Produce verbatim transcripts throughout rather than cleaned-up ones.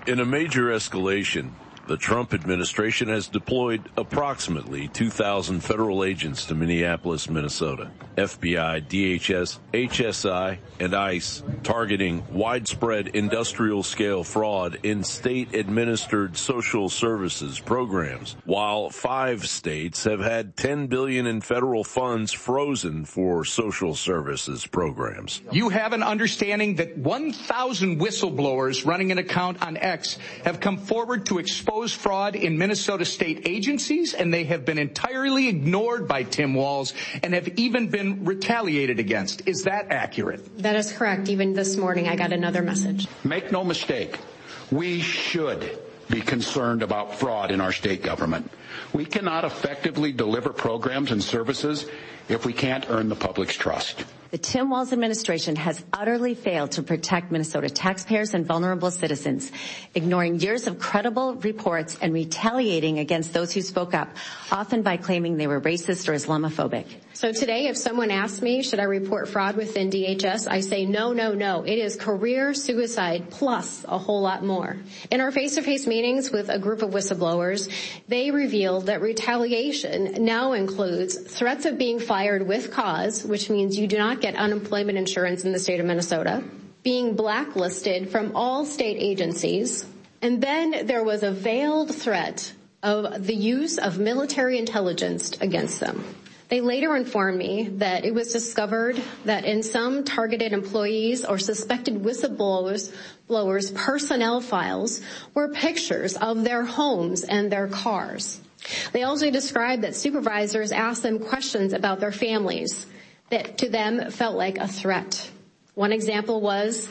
In a major escalation, the Trump administration has deployed approximately two thousand federal agents to Minneapolis, Minnesota. F B I, D H S, H S I, and ICE targeting widespread industrial-scale fraud in state-administered social services programs, while five states have had ten billion dollars in federal funds frozen for social services programs. You have an understanding that one thousand whistleblowers running an account on X have come forward to expose fraud in Minnesota state agencies, and they have been entirely ignored by Tim Walz and have even been retaliated against. Is that accurate? That is correct. Even this morning, I got another message. Make no mistake, we should be concerned about fraud in our state government. We cannot effectively deliver programs and services if we can't earn the public's trust. The Tim Walz administration has utterly failed to protect Minnesota taxpayers and vulnerable citizens, ignoring years of credible reports and retaliating against those who spoke up, often by claiming they were racist or Islamophobic. So today, if someone asks me, should I report fraud within D H S, I say no, no, no. It is career suicide plus a whole lot more. In our face-to-face meetings with a group of whistleblowers, they revealed that retaliation now includes threats of being fired with cause, which means you do not get unemployment insurance in the state of Minnesota, being blacklisted from all state agencies, and then there was a veiled threat of the use of military intelligence against them. They later informed me that it was discovered that in some targeted employees or suspected whistleblowers blowers' personnel files were pictures of their homes and their cars. They also described that supervisors asked them questions about their families that to them felt like a threat. One example was,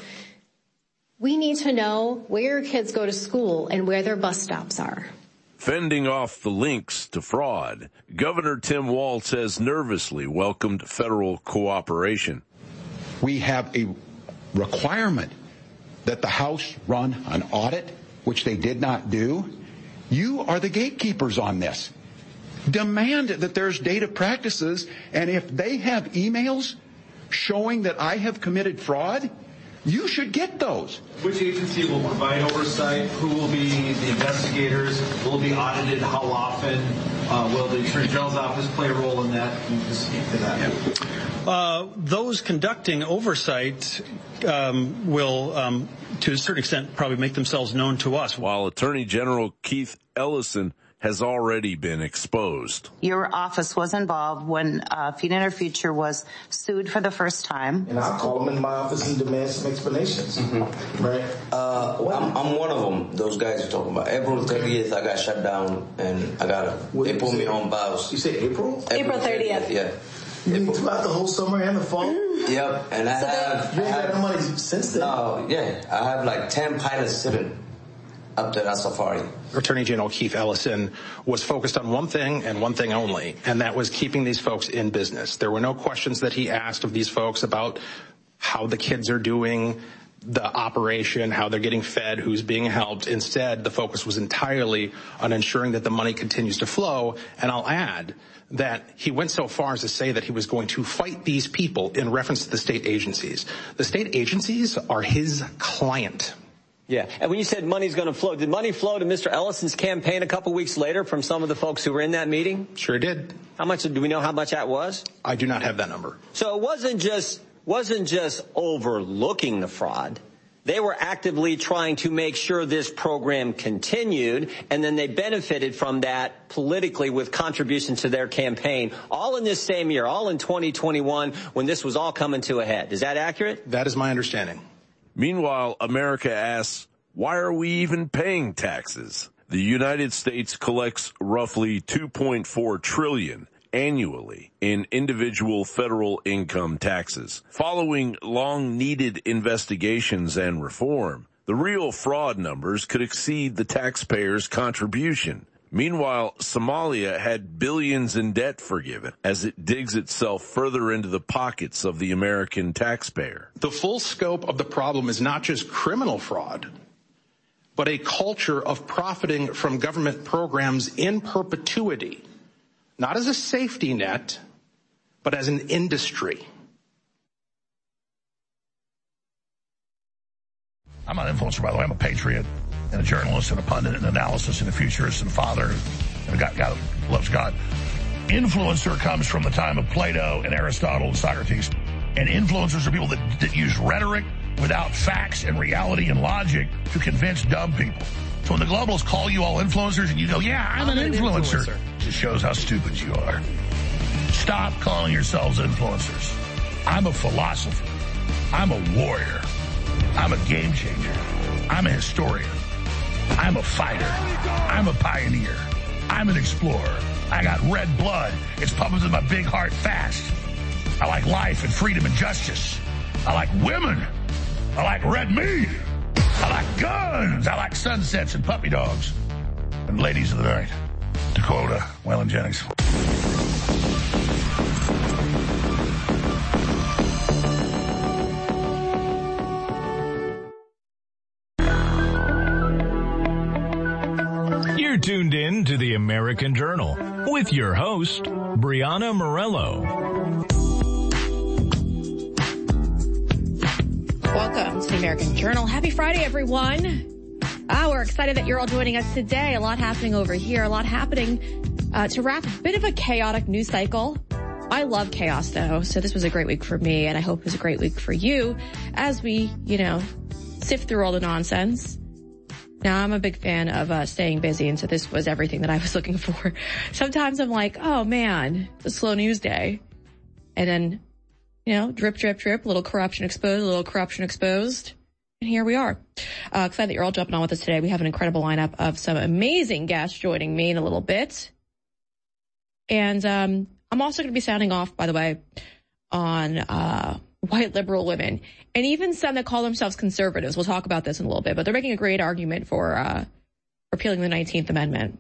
we need to know where your kids go to school and where their bus stops are. Fending off the links to fraud, Governor Tim Walz has nervously welcomed federal cooperation. We have a requirement that the House run an audit, which they did not do. You are the gatekeepers on this. Demand that there's data practices, and if they have emails showing that I have committed fraud, you should get those. Which agency will provide oversight? Who will be the investigators? Will it be audited? How often? Uh, will the Attorney General's office play a role in that? Can you just speak to that? Uh, those conducting oversight um, will, um, to a certain extent, probably make themselves known to us. While Attorney General Keith Ellison has already been exposed. Your office was involved when uh, Feeding Our Future was sued for the first time. And I'll call them in my office and demand some explanations. Mm-hmm. Right? Uh, I'm, I'm one of them, those guys you're talking about. April thirtieth, I got shut down and I got a, they put me on bounce. You said April? April thirtieth. Yeah. You mean throughout the whole summer and the fall? Yep, and I so have... You ain't got no money since then? No, yeah. I have like ten pilots sitting up to that safari. Attorney General Keith Ellison was focused on one thing and one thing only, and that was keeping these folks in business. There were no questions that he asked of these folks about how the kids are doing, the operation, how they're getting fed, who's being helped. Instead, the focus was entirely on ensuring that the money continues to flow. And I'll add that he went so far as to say that he was going to fight these people in reference to the state agencies. The state agencies are his client. Yeah, and when you said money's going to flow, did money flow to Mister Ellison's campaign a couple weeks later from some of the folks who were in that meeting? Sure did. How much, do we know how much that was? I do not have that number. So it wasn't just, wasn't just overlooking the fraud. They were actively trying to make sure this program continued, and then they benefited from that politically with contributions to their campaign, all in this same year, all in twenty twenty-one, when this was all coming to a head. Is that accurate? That is my understanding. Meanwhile, America asks, why are we even paying taxes? The United States collects roughly two point four trillion dollars annually in individual federal income taxes. Following long-needed investigations and reform, the real fraud numbers could exceed the taxpayers' contribution. Meanwhile, Somalia had billions in debt forgiven as it digs itself further into the pockets of the American taxpayer. The full scope of the problem is not just criminal fraud, but a culture of profiting from government programs in perpetuity, not as a safety net, but as an industry. I'm not an influencer, by the way. I'm a patriot and a journalist and a pundit and an analysis and a futurist and a father and a guy, guy that loves God. Influencer comes from the time of Plato and Aristotle and Socrates. And influencers are people that, that use rhetoric without facts and reality and logic to convince dumb people. So when the globalists call you all influencers and you go, yeah, I'm, I'm an, an influencer, influencer, it just shows how stupid you are. Stop calling yourselves influencers. I'm a philosopher. I'm a warrior. I'm a game changer. I'm a historian. I'm a fighter. I'm a pioneer. I'm an explorer. I got red blood. It's pumping in my big heart fast. I like life and freedom and justice. I like women. I like red meat. I like guns. I like sunsets and puppy dogs. And ladies of the night. To quote uh, Waylon Jennings. You're tuned in to the American Journal with your host, Brianna Morello. Welcome to the American Journal. Happy Friday, everyone. Ah, we're excited that you're all joining us today. A lot happening over here, a lot happening uh, to wrap a bit of a chaotic news cycle. I love chaos, though, so this was a great week for me, and I hope it was a great week for you as we, you know, sift through all the nonsense. Now, I'm a big fan of uh, staying busy, and so this was everything that I was looking for. Sometimes I'm like, oh, man, it's a slow news day. And then, you know, drip, drip, drip, a little corruption exposed, a little corruption exposed. And here we are. Uh, excited that you're all jumping on with us today. We have an incredible lineup of some amazing guests joining me in a little bit. And um I'm also going to be sounding off, by the way, on uh white liberal women, and even some that call themselves conservatives. We'll talk about this in a little bit, but they're making a great argument for uh repealing the nineteenth Amendment.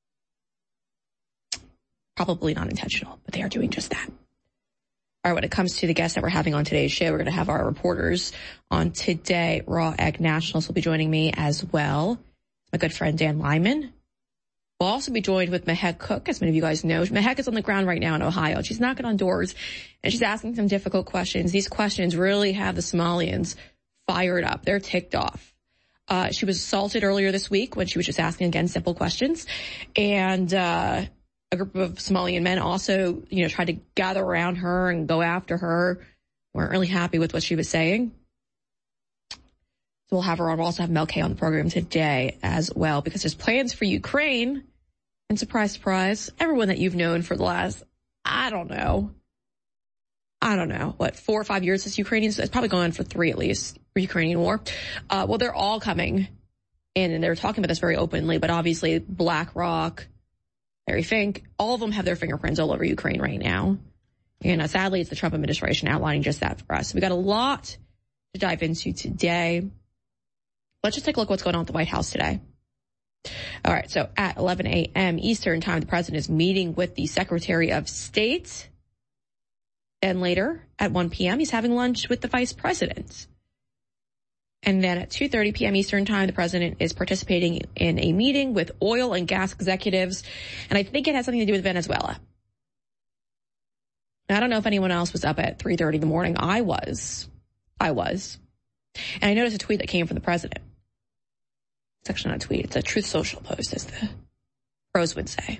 Probably not intentional, but they are doing just that. All right, when it comes to the guests that we're having on today's show, we're going to have our reporters on today. Raw Egg Nationals will be joining me as well. My good friend Dan Lyman. We'll also be joined with Mehek Cook, as many of you guys know. Mehek is on the ground right now in Ohio. She's knocking on doors, and she's asking some difficult questions. These questions really have the Somalians fired up. They're ticked off. Uh, she was assaulted earlier this week when she was just asking, again, simple questions. And uh a group of Somalian men also, you know, tried to gather around her and go after her. Weren't really happy with what she was saying. So we'll have her on. We'll also have Mel K on the program today as well, because there's plans for Ukraine. And surprise, surprise, everyone that you've known for the last, I don't know, I don't know, what, four or five years since Ukrainians, it's probably going on for three at least, for Ukrainian war. Uh, well, they're all coming in, and they're talking about this very openly, but obviously BlackRock, Larry Fink, all of them have their fingerprints all over Ukraine right now. And uh, sadly, it's the Trump administration outlining just that for us. So we got a lot to dive into today. Let's just take a look at what's going on at the White House today. All right, so at eleven a.m. Eastern time, the president is meeting with the Secretary of State. And later, at one p.m., he's having lunch with the vice president. And then at two thirty p.m. Eastern time, the president is participating in a meeting with oil and gas executives. And I think it has something to do with Venezuela. Now, I don't know if anyone else was up at three thirty in the morning. I was. I was. And I noticed a tweet that came from the president. It's actually not a tweet. It's a Truth Social post, as the pros would say.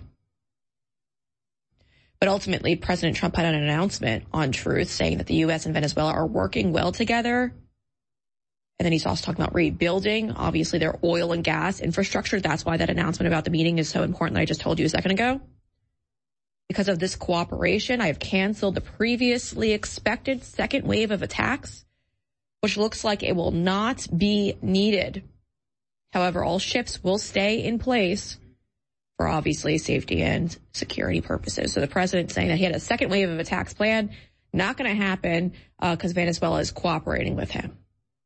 But ultimately, President Trump put out an announcement on Truth saying that the U S and Venezuela are working well together. And then he's also talking about rebuilding, obviously, their oil and gas infrastructure. That's why that announcement about the meeting is so important that I just told you a second ago. Because of this cooperation, I have canceled the previously expected second wave of attacks, which looks like it will not be needed. However, all ships will stay in place for obviously safety and security purposes. So the president's saying that he had a second wave of attacks planned. Not going to happen because uh, Venezuela is cooperating with him.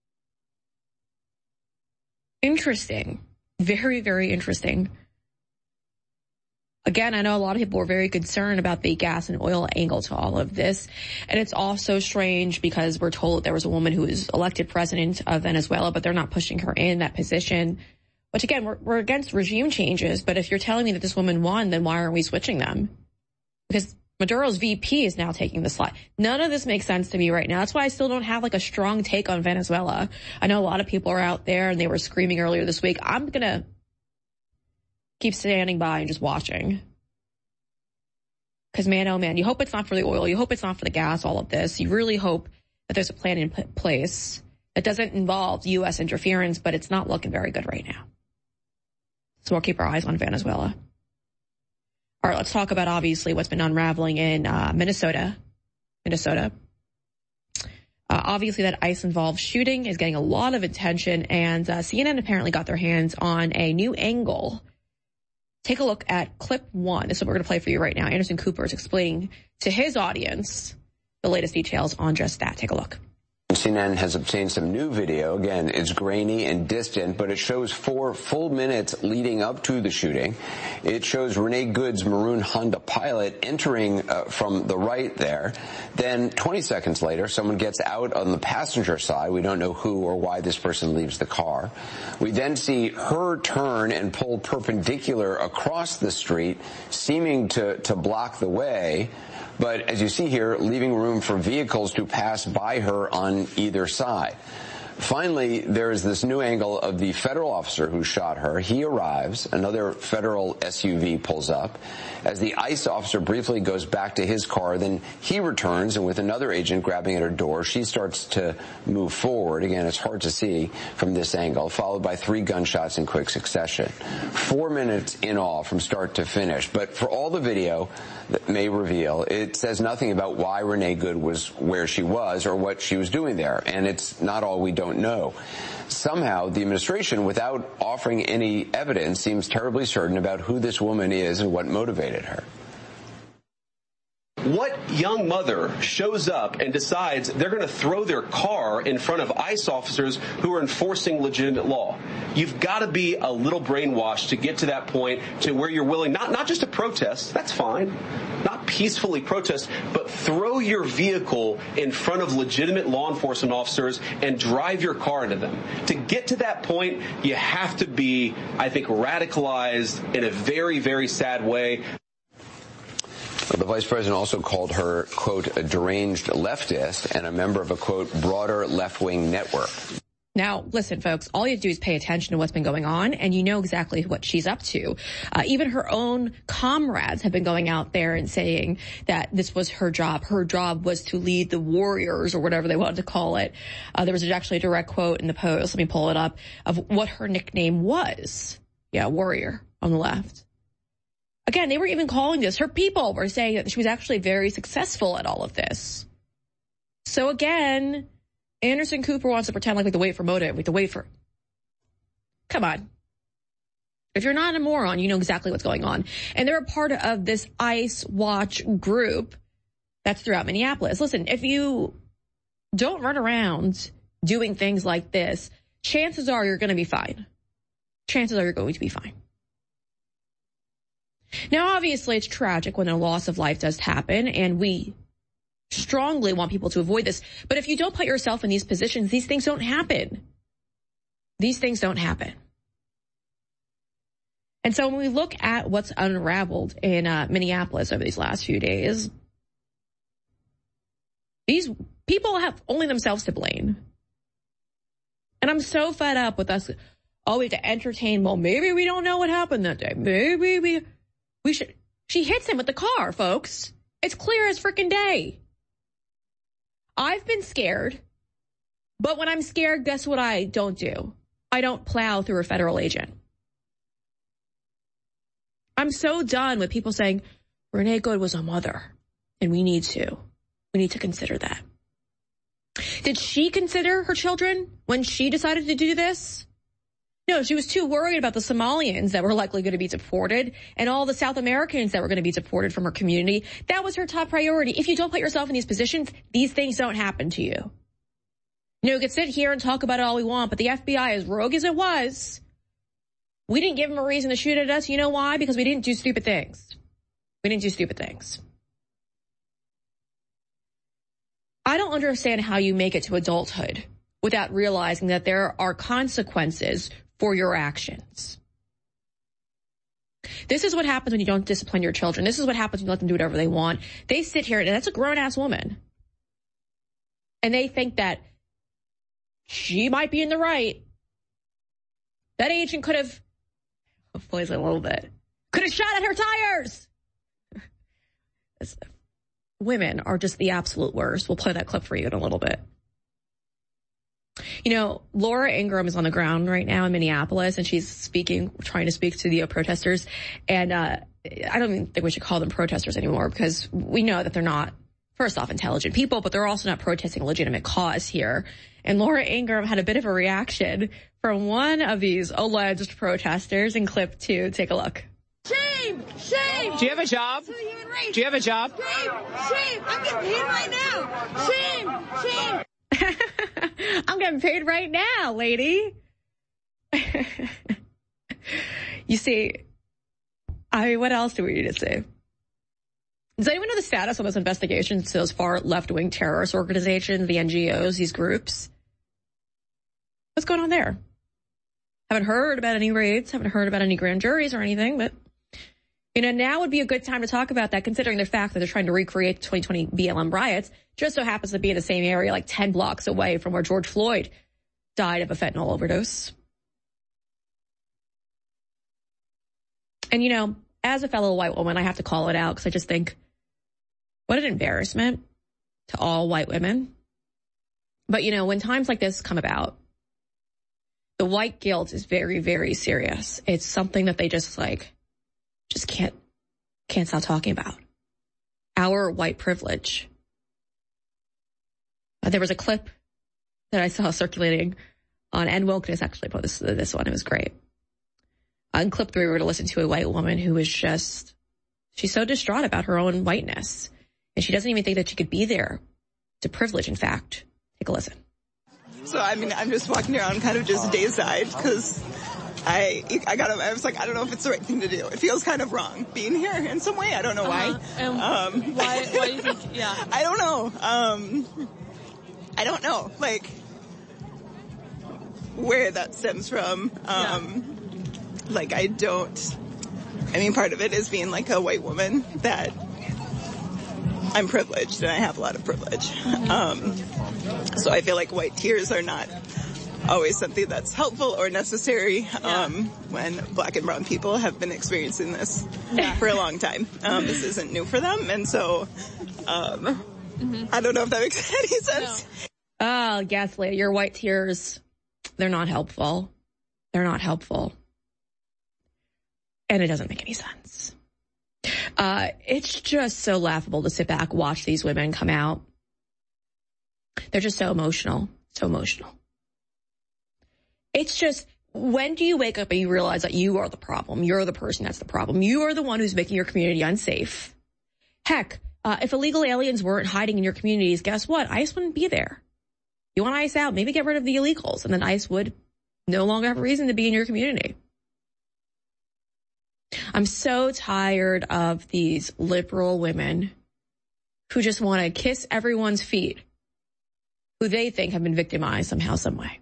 Interesting. Very, very interesting. Again, I know a lot of people were very concerned about the gas and oil angle to all of this. And it's also strange because we're told there was a woman who was elected president of Venezuela, but they're not pushing her in that position. Which, again, we're, we're against regime changes. But if you're telling me that this woman won, then why aren't we switching them? Because Maduro's V P is now taking the slide. None of this makes sense to me right now. That's why I still don't have like a strong take on Venezuela. I know a lot of people are out there and they were screaming earlier this week. I'm going to keep standing by and just watching. Because man, oh man, you hope it's not for the oil. You hope it's not for the gas, all of this. You really hope that there's a plan in place that doesn't involve U S interference, but it's not looking very good right now. So we'll keep our eyes on Venezuela. All right, let's talk about obviously what's been unraveling in uh, Minnesota. Minnesota. Uh, obviously, that ICE-involved shooting is getting a lot of attention, and uh, C N N apparently got their hands on a new angle. Take a look at clip one. This is what we're going to play for you right now. Anderson Cooper is explaining to his audience the latest details on just that. Take a look. C N N has obtained some new video. Again, it's grainy and distant, but it shows four full minutes leading up to the shooting. It shows Renee Good's maroon Honda Pilot entering uh, from the right there. Then twenty seconds later, someone gets out on the passenger side. We don't know who or why this person leaves the car. We then see her turn and pull perpendicular across the street, seeming to, to block the way. But as you see here, leaving room for vehicles to pass by her on either side. Finally, there is this new angle of the federal officer who shot her. He arrives. Another federal S U V pulls up. As the ICE officer briefly goes back to his car, then he returns, and with another agent grabbing at her door, she starts to move forward. Again, it's hard to see from this angle, followed by three gunshots in quick succession. Four minutes in all from start to finish. But for all the video that may reveal, it says nothing about why Renee Good was where she was or what she was doing there. And it's not all we don't know. Somehow, the administration, without offering any evidence, seems terribly certain about who this woman is and what motivated her. What young mother shows up and decides they're going to throw their car in front of ICE officers who are enforcing legitimate law? You've got to be a little brainwashed to get to that point to where you're willing not, not just to protest, that's fine, not peacefully protest, but throw your vehicle in front of legitimate law enforcement officers and drive your car into them. To get to that point, you have to be, I think, radicalized in a very, very sad way. The vice president also called her, quote, a deranged leftist and a member of a, quote, broader left-wing network. Now, listen, folks, all you have to do is pay attention to what's been going on, and you know exactly what she's up to. Uh, even her own comrades have been going out there and saying that this was her job. Her job was to lead the warriors, or whatever they wanted to call it. Uh, there was actually a direct quote in the Post, let me pull it up, of what her nickname was. Yeah, warrior on the left. Again, they were even calling this, her people were saying that she was actually very successful at all of this. So again, Anderson Cooper wants to pretend like we have to wait for motive, we have to wait for... Come on. If you're not a moron, you know exactly what's going on. And they're a part of this ICE Watch group that's throughout Minneapolis. Listen, if you don't run around doing things like this, chances are you're going to be fine. Chances are you're going to be fine. Now, obviously, it's tragic when a loss of life does happen, and we strongly want people to avoid this. But if you don't put yourself in these positions, these things don't happen. These things don't happen. And so when we look at what's unraveled in uh, Minneapolis over these last few days, these people have only themselves to blame. And I'm so fed up with us. Oh, we have to entertain. Well, maybe we don't know what happened that day. Maybe we... We should, she hits him with the car, folks. It's clear as frickin' day. I've been scared, but when I'm scared, guess what I don't do? I don't plow through a federal agent. I'm so done with people saying, Renee Good was a mother, and we need to. We need to consider that. Did she consider her children when she decided to do this? No, she was too worried about the Somalians that were likely going to be deported and all the South Americans that were going to be deported from her community. That was her top priority. If you don't put yourself in these positions, these things don't happen to you. You know, we could sit here and talk about it all we want, but the F B I, as rogue as it was, we didn't give them a reason to shoot at us. You know why? Because we didn't do stupid things. We didn't do stupid things. I don't understand how you make it to adulthood without realizing that there are consequences for your actions. This is what happens when you don't discipline your children. This is what happens when you let them do whatever they want. They sit here, and that's a grown-ass woman. And they think that she might be in the right. That agent could have, hopefully a little bit, could have shot at her tires. Women are just the absolute worst. We'll play that clip for you in a little bit. You know, Laura Ingraham is on the ground right now in Minneapolis, and she's speaking, trying to speak to the uh, protesters. And uh, I don't even think we should call them protesters anymore, because we know that they're not, first off, intelligent people, but they're also not protesting a legitimate cause here. And Laura Ingraham had a bit of a reaction from one of these alleged protesters in clip two. Take a look. Shame! Shame! Do you have a job? Do you have a job? Shame! Shame! I'm getting paid right now! Shame! Shame! I'm getting paid right now, lady. You see, I mean, what else do we need to say? Does anyone know the status on those investigations to those far left-wing terrorist organizations, the N G Os, these groups? What's going on there? Haven't heard about any raids, haven't heard about any grand juries or anything, but, you know, now would be a good time to talk about that, considering the fact that they're trying to recreate the twenty twenty B L M riots. Just so happens to be in the same area, like ten blocks away from where George Floyd died of a fentanyl overdose. And, you know, as a fellow white woman, I have to call it out, because I just think, what an embarrassment to all white women. But, you know, when times like this come about, the white guilt is very, very serious. It's something that they just, like, just can't, can't stop talking about. Our white privilege. Uh, there was a clip that I saw circulating on N Wokeness, actually, put this, this one. It was great. On clip three, we were to listen to a white woman who was just, she's so distraught about her own whiteness. And she doesn't even think that she could be there. It's a privilege, in fact. Take a listen. So, I mean, I'm just walking around kind of just dayside, because I, I got, I was like, I don't know if it's the right thing to do. It feels kind of wrong being here in some way. I don't know uh-huh. why. And um, why, why do you think, yeah. I don't know. Um, I don't know, like, where that stems from. Um, yeah. Like, I don't, I mean, part of it is being like a white woman that I'm privileged, and I have a lot of privilege. Mm-hmm. Um, so I feel like white tears are not always something that's helpful or necessary yeah. um, when black and brown people have been experiencing this yeah. for a long time. Um, this isn't new for them, and so um, mm-hmm. I don't know if that makes any sense. No. Oh, Gaslit, your white tears, they're not helpful. They're not helpful. And it doesn't make any sense. Uh, it's just so laughable to sit back, watch these women come out. They're just so emotional, so emotional. It's just, when do you wake up and you realize that you are the problem? You're the person that's the problem. You are the one who's making your community unsafe. Heck, uh, if illegal aliens weren't hiding in your communities, guess what? ICE wouldn't be there. You want ICE out, maybe get rid of the illegals, and then ICE would no longer have a reason to be in your community. I'm so tired of these liberal women who just want to kiss everyone's feet, who they think have been victimized somehow, some way.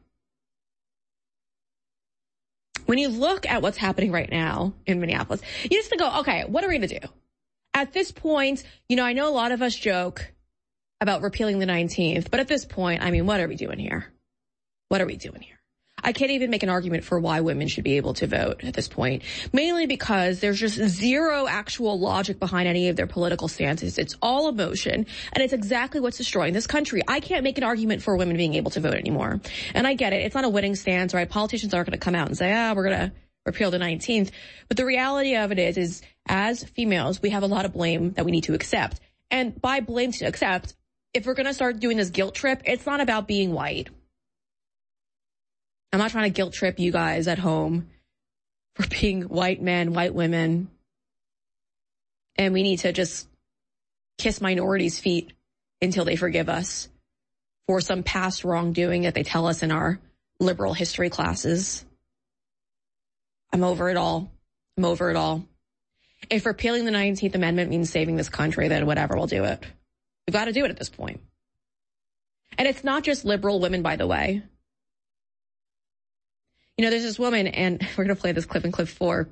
When you look at what's happening right now in Minneapolis, you just think, go, okay, what are we going to do? At this point, you know, I know a lot of us joke about repealing the nineteenth, but at this point, I mean, what are we doing here? What are we doing here? I can't even make an argument for why women should be able to vote at this point, mainly because there's just zero actual logic behind any of their political stances. It's all emotion, and it's exactly what's destroying this country. I can't make an argument for women being able to vote anymore. And I get it. It's not a winning stance, right? Politicians aren't going to come out and say, ah, we're going to repeal the nineteenth. But the reality of it is, is as females, we have a lot of blame that we need to accept. And by blame to accept, if we're going to start doing this guilt trip, it's not about being white. I'm not trying to guilt trip you guys at home for being white men, white women. And we need to just kiss minorities' feet until they forgive us for some past wrongdoing that they tell us in our liberal history classes. I'm over it all. I'm over it all. If repealing the nineteenth Amendment means saving this country, then whatever, we'll do it. We've got to do it at this point. And it's not just liberal women, by the way. You know, there's this woman, and we're going to play this clip in clip four.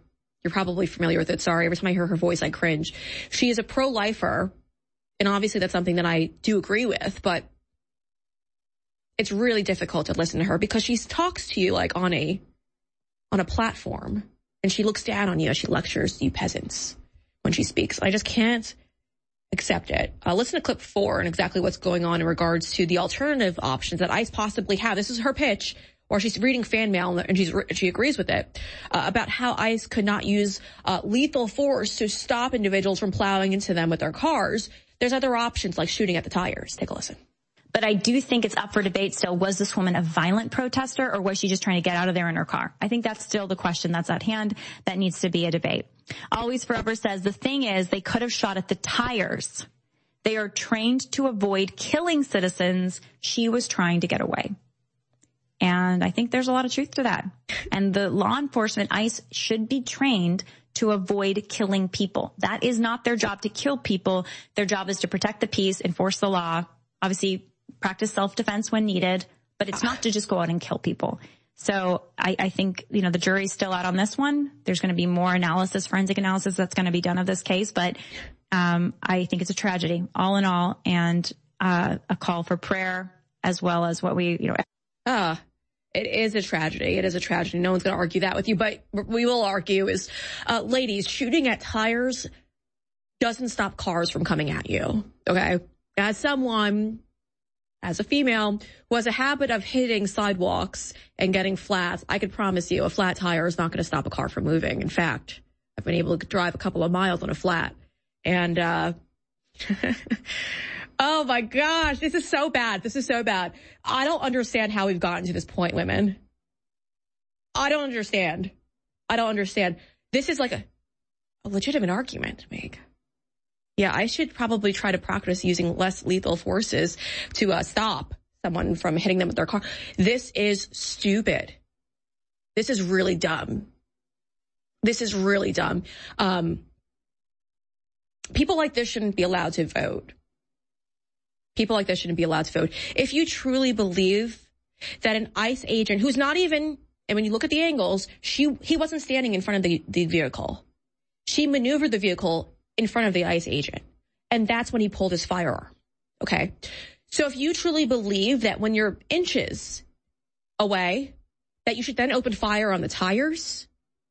You're probably familiar with it. Sorry. Every time I hear her voice, I cringe. She is a pro-lifer. And obviously that's something that I do agree with, but it's really difficult to listen to her because she talks to you like on a, on a platform, and she looks down on you as she lectures you peasants when she speaks. I just can't accept it. Uh, listen to clip four and exactly what's going on in regards to the alternative options that ICE possibly have. This is her pitch, or she's reading fan mail and she's, she agrees with it, uh, about how ICE could not use uh, lethal force to stop individuals from plowing into them with their cars. There's other options like shooting at the tires. Take a listen. But I do think it's up for debate still. Was this woman a violent protester, or was she just trying to get out of there in her car? I think that's still the question that's at hand. That needs to be a debate. Always Forever says the thing is they could have shot at the tires. They are trained to avoid killing citizens. She was trying to get away. And I think there's a lot of truth to that. And the law enforcement, ICE, should be trained to avoid killing people. That is not their job to kill people. Their job is to protect the peace, enforce the law, obviously practice self-defense when needed, but it's not to just go out and kill people. So I, I think, you know, the jury's still out on this one. There's going to be more analysis, forensic analysis that's going to be done of this case, but um, I think it's a tragedy all in all, and uh, a call for prayer as well as what we, you know. Ah. It is a tragedy. It is a tragedy. No one's going to argue that with you, but what we will argue is, uh, ladies, shooting at tires doesn't stop cars from coming at you. Okay. As someone, as a female who has a habit of hitting sidewalks and getting flats, I can promise you a flat tire is not going to stop a car from moving. In fact, I've been able to drive a couple of miles on a flat, and, uh, oh my gosh, this is so bad. This is so bad. I don't understand how we've gotten to this point, women. I don't understand. I don't understand. This is like a, a legitimate argument to make. Yeah, I should probably try to practice using less lethal forces to uh, stop someone from hitting them with their car. This is stupid. This is really dumb. This is really dumb. Um, people like this shouldn't be allowed to vote. People like this shouldn't be allowed to vote. If you truly believe that an ICE agent who's not even, and when you look at the angles, she he wasn't standing in front of the, the vehicle. She maneuvered the vehicle in front of the ICE agent. And that's when he pulled his firearm. Okay. So if you truly believe that when you're inches away, that you should then open fire on the tires,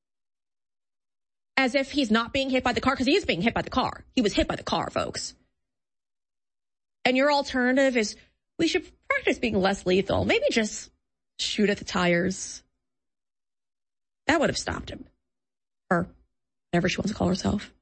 as if he's not being hit by the car, because he is being hit by the car. He was hit by the car, folks. And your alternative is, we should practice being less lethal. Maybe just shoot at the tires. That would have stopped him. Or whatever she wants to call herself.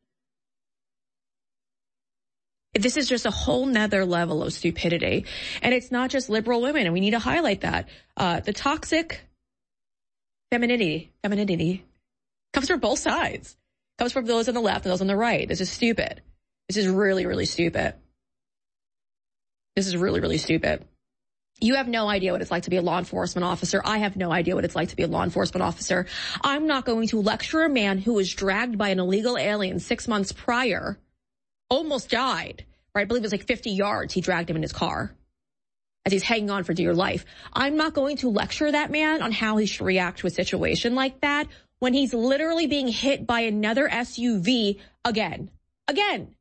This is just a whole nother level of stupidity. And it's not just liberal women, and we need to highlight that. Uh, the toxic femininity, femininity comes from both sides. Comes from those on the left and those on the right. This is stupid. This is really, really stupid. This is really, really stupid. You have no idea what it's like to be a law enforcement officer. I have no idea what it's like to be a law enforcement officer. I'm not going to lecture a man who was dragged by an illegal alien six months prior, almost died, right? I believe it was like fifty yards. He dragged him in his car as he's hanging on for dear life. I'm not going to lecture that man on how he should react to a situation like that when he's literally being hit by another S U V again. Again.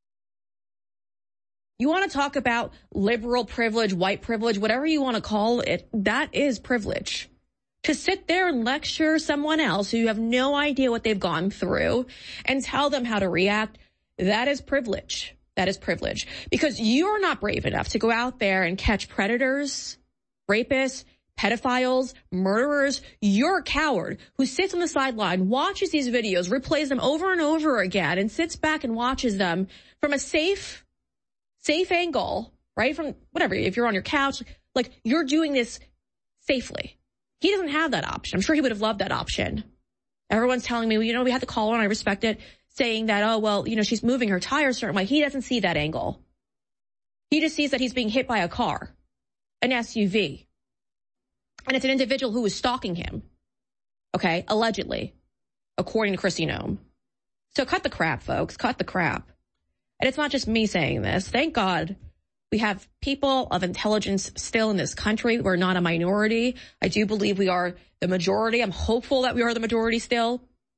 You want to talk about liberal privilege, white privilege, whatever you want to call it, that is privilege. To sit there and lecture someone else who you have no idea what they've gone through and tell them how to react, that is privilege. That is privilege. Because you're not brave enough to go out there and catch predators, rapists, pedophiles, murderers. You're a coward who sits on the sideline, watches these videos, replays them over and over again, and sits back and watches them from a safe safe angle, right? From whatever, if you're on your couch, like you're doing this safely. He doesn't have that option. I'm sure he would have loved that option. Everyone's telling me, well, you know, we had to call her and I respect it, saying that, oh, well, you know, she's moving her tires a certain way. He doesn't see that angle. He just sees that he's being hit by a car, an S U V. And it's an individual who is stalking him. Okay. Allegedly, according to Kristi Noem. So cut the crap, folks. Cut the crap. And it's not just me saying this. Thank God we have people of intelligence still in this country. We're not a minority. I do believe we are the majority. I'm hopeful that we are the majority still.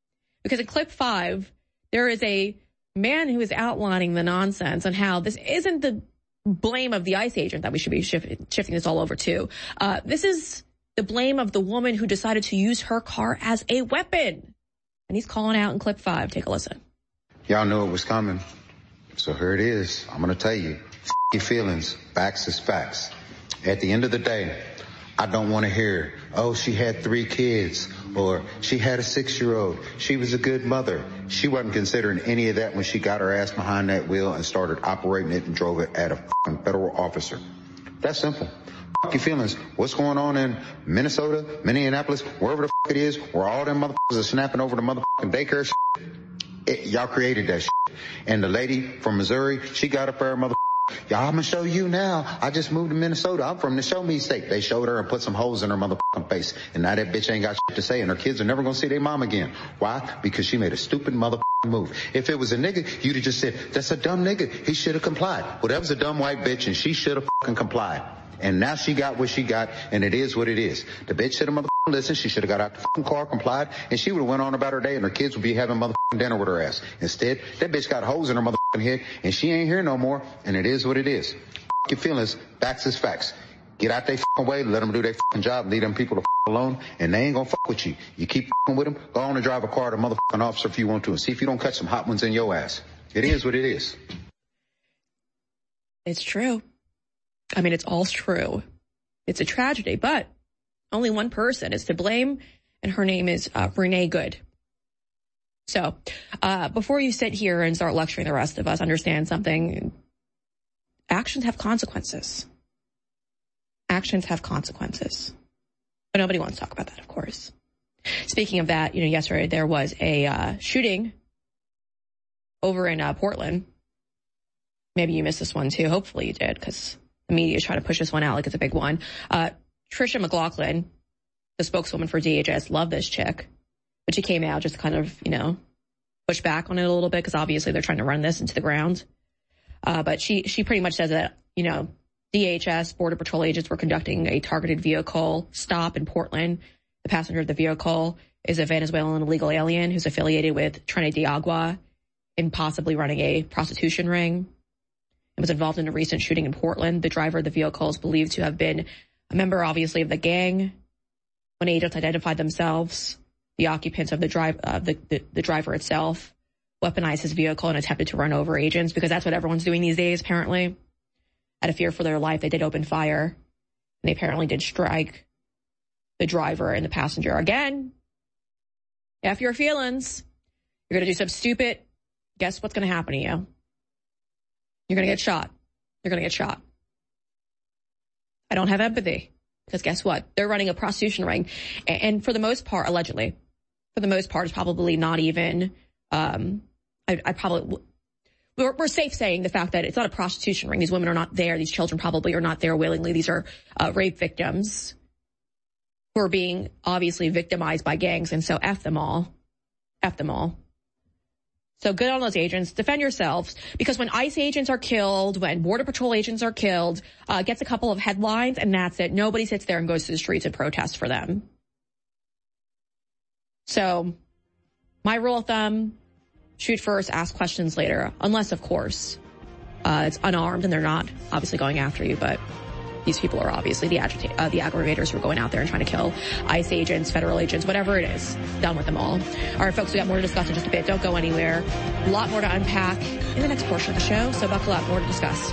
Because in clip five, there is a man who is outlining the nonsense on how this isn't the blame of the ICE agent that we should be shifting, shifting this all over to. Uh, this is the blame of the woman who decided to use her car as a weapon. And he's calling out in clip five. Take a listen. Y'all knew it was coming. So here it is. I'm going to tell you. F*** your feelings. Facts is facts. At the end of the day, I don't want to hear, oh, she had three kids, or she had a six-year-old. She was a good mother. She wasn't considering any of that when she got her ass behind that wheel and started operating it and drove it at a f***ing federal officer. That's simple. F*** your feelings. What's going on in Minnesota, Minneapolis, wherever the f*** it is, where all them motherfuckers are snapping over the motherfucking daycare shit? It, y'all created that shit. And the lady from Missouri, she got up there, motherfucker. Y'all, I'm gonna show you now. I just moved to Minnesota. I'm from the Show Me state. They showed her and put some holes in her motherfucking face. And now that bitch ain't got shit to say, and her kids are never gonna see their mom again. Why? Because she made a stupid motherfucking move. If it was a nigga, you'd have just said, that's a dumb nigga. He should have complied. Well, that was a dumb white bitch, and she should have fucking complied. And now she got what she got, and it is what it is. The bitch should have motherfucking listened. She should have got out the fucking car, complied, and she would have went on about her day, and her kids would be having motherfucking dinner with her ass. Instead, that bitch got holes in her motherfucking head, and she ain't here no more, and it is what it is. Your feelings, facts is facts. Get out their fucking way, let them do their fucking job, leave them people to fuck alone, and they ain't gonna fuck with you. You keep fucking with them, go on and drive a car to motherfucking officer if you want to, and see if you don't catch some hot ones in your ass. It is what it is. It's true. I mean, it's all true. It's a tragedy, but only one person is to blame, and her name is uh, Renee Good. So, uh, before you sit here and start lecturing the rest of us, understand something. Actions have consequences. Actions have consequences. But nobody wants to talk about that, of course. Speaking of that, you know, yesterday there was a uh, shooting over in uh, Portland. Maybe you missed this one too. Hopefully you did, because the media is trying to push this one out like it's a big one. Uh, Trisha McLaughlin, the spokeswoman for D H S, loved this chick. But she came out just to kind of, you know, push back on it a little bit, because obviously they're trying to run this into the ground. Uh, but she, she pretty much says that, you know, D H S, Border Patrol agents were conducting a targeted vehicle stop in Portland. The passenger of the vehicle is a Venezuelan illegal alien who's affiliated with Trinidad de Agua and possibly running a prostitution ring. It was involved in a recent shooting in Portland. The driver of the vehicle is believed to have been a member, obviously, of the gang. When agents identified themselves, the occupants of the drive, uh, the, the, the driver itself weaponized his vehicle and attempted to run over agents, because that's what everyone's doing these days, apparently. Out of fear for their life, they did open fire, and they apparently did strike the driver and the passenger. Again, F your feelings. You're going to do something stupid. Guess what's going to happen to you? You're going to get shot. You're going to get shot. I don't have empathy, because guess what? They're running a prostitution ring. And for the most part, allegedly, for the most part, it's probably not even, um, I, I probably, we're, we're safe saying the fact that it's not a prostitution ring. These women are not there. These children probably are not there willingly. These are uh, rape victims who are being obviously victimized by gangs. And so F them all. F them all. So good on those agents. Defend yourselves, because when ICE agents are killed, when Border Patrol agents are killed, uh, gets a couple of headlines, and that's it. Nobody sits there and goes to the streets and protests for them. So my rule of thumb, shoot first, ask questions later. Unless, of course, uh, it's unarmed and they're not obviously going after you, but these people are obviously the agita- uh, the aggravators who are going out there and trying to kill ICE agents, federal agents, whatever it is. Done with them all. All right, folks, we got more to discuss in just a bit. Don't go anywhere. A lot more to unpack in the next portion of the show, so buckle up. More to discuss.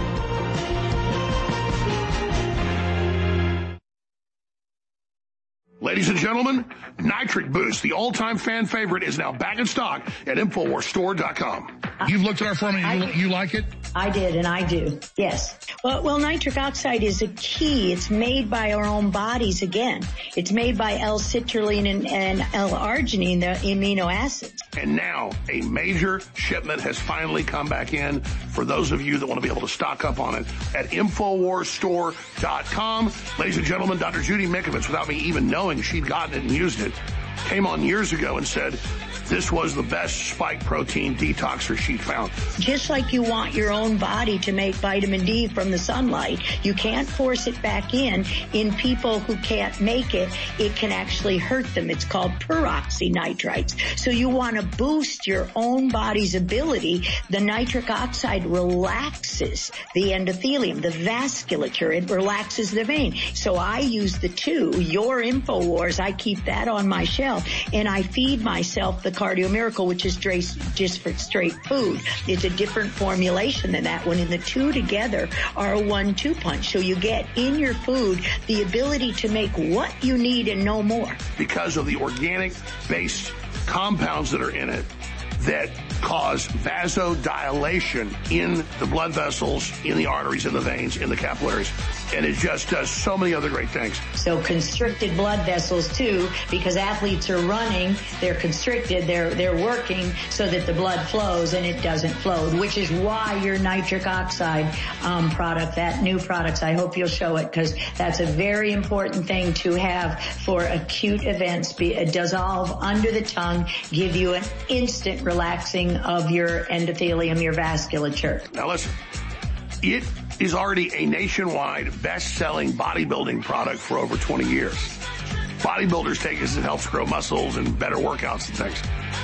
Ladies and gentlemen, Nitric Boost, the all-time fan favorite, is now back in stock at Infowars Store dot com. You've looked at our formula. You, you like it? I did, and I do. Yes. Well, well, nitric oxide is a key. It's made by our own bodies again. It's made by L-citrulline and, and L-arginine, the amino acids. And now a major shipment has finally come back in for those of you that want to be able to stock up on it at Infowars Store dot com. Ladies and gentlemen, Doctor Judy Mikovits, without me even knowing she'd gotten it and used it, came on years ago and said, this was the best spike protein detoxer she'd found. Just like you want your own body to make vitamin D from the sunlight, you can't force it back in. In people who can't make it, it can actually hurt them. It's called peroxynitrites. So you want to boost your own body's ability. The nitric oxide relaxes the endothelium, the vasculature. It relaxes the vein. So I use the two, your InfoWars, I keep that on my shelf, and I feed myself the Cardio Miracle, which is just for straight food. It's a different formulation than that one, and the two together are a one two punch. So you get in your food the ability to make what you need and no more. Because of the organic-based compounds that are in it that cause vasodilation in the blood vessels, in the arteries, in the veins, in the capillaries. And it just does so many other great things. So constricted blood vessels too, because athletes are running, they're constricted, they're they're working so that the blood flows and it doesn't flow, which is why your nitric oxide um, product, that new products, I hope you'll show it, because that's a very important thing to have for acute events. Be, uh, dissolve under the tongue, give you an instant relaxing of your endothelium, your vasculature. Now listen, it is already a nationwide best-selling bodybuilding product for over twenty years. Bodybuilders take it as it helps grow muscles and better workouts and things.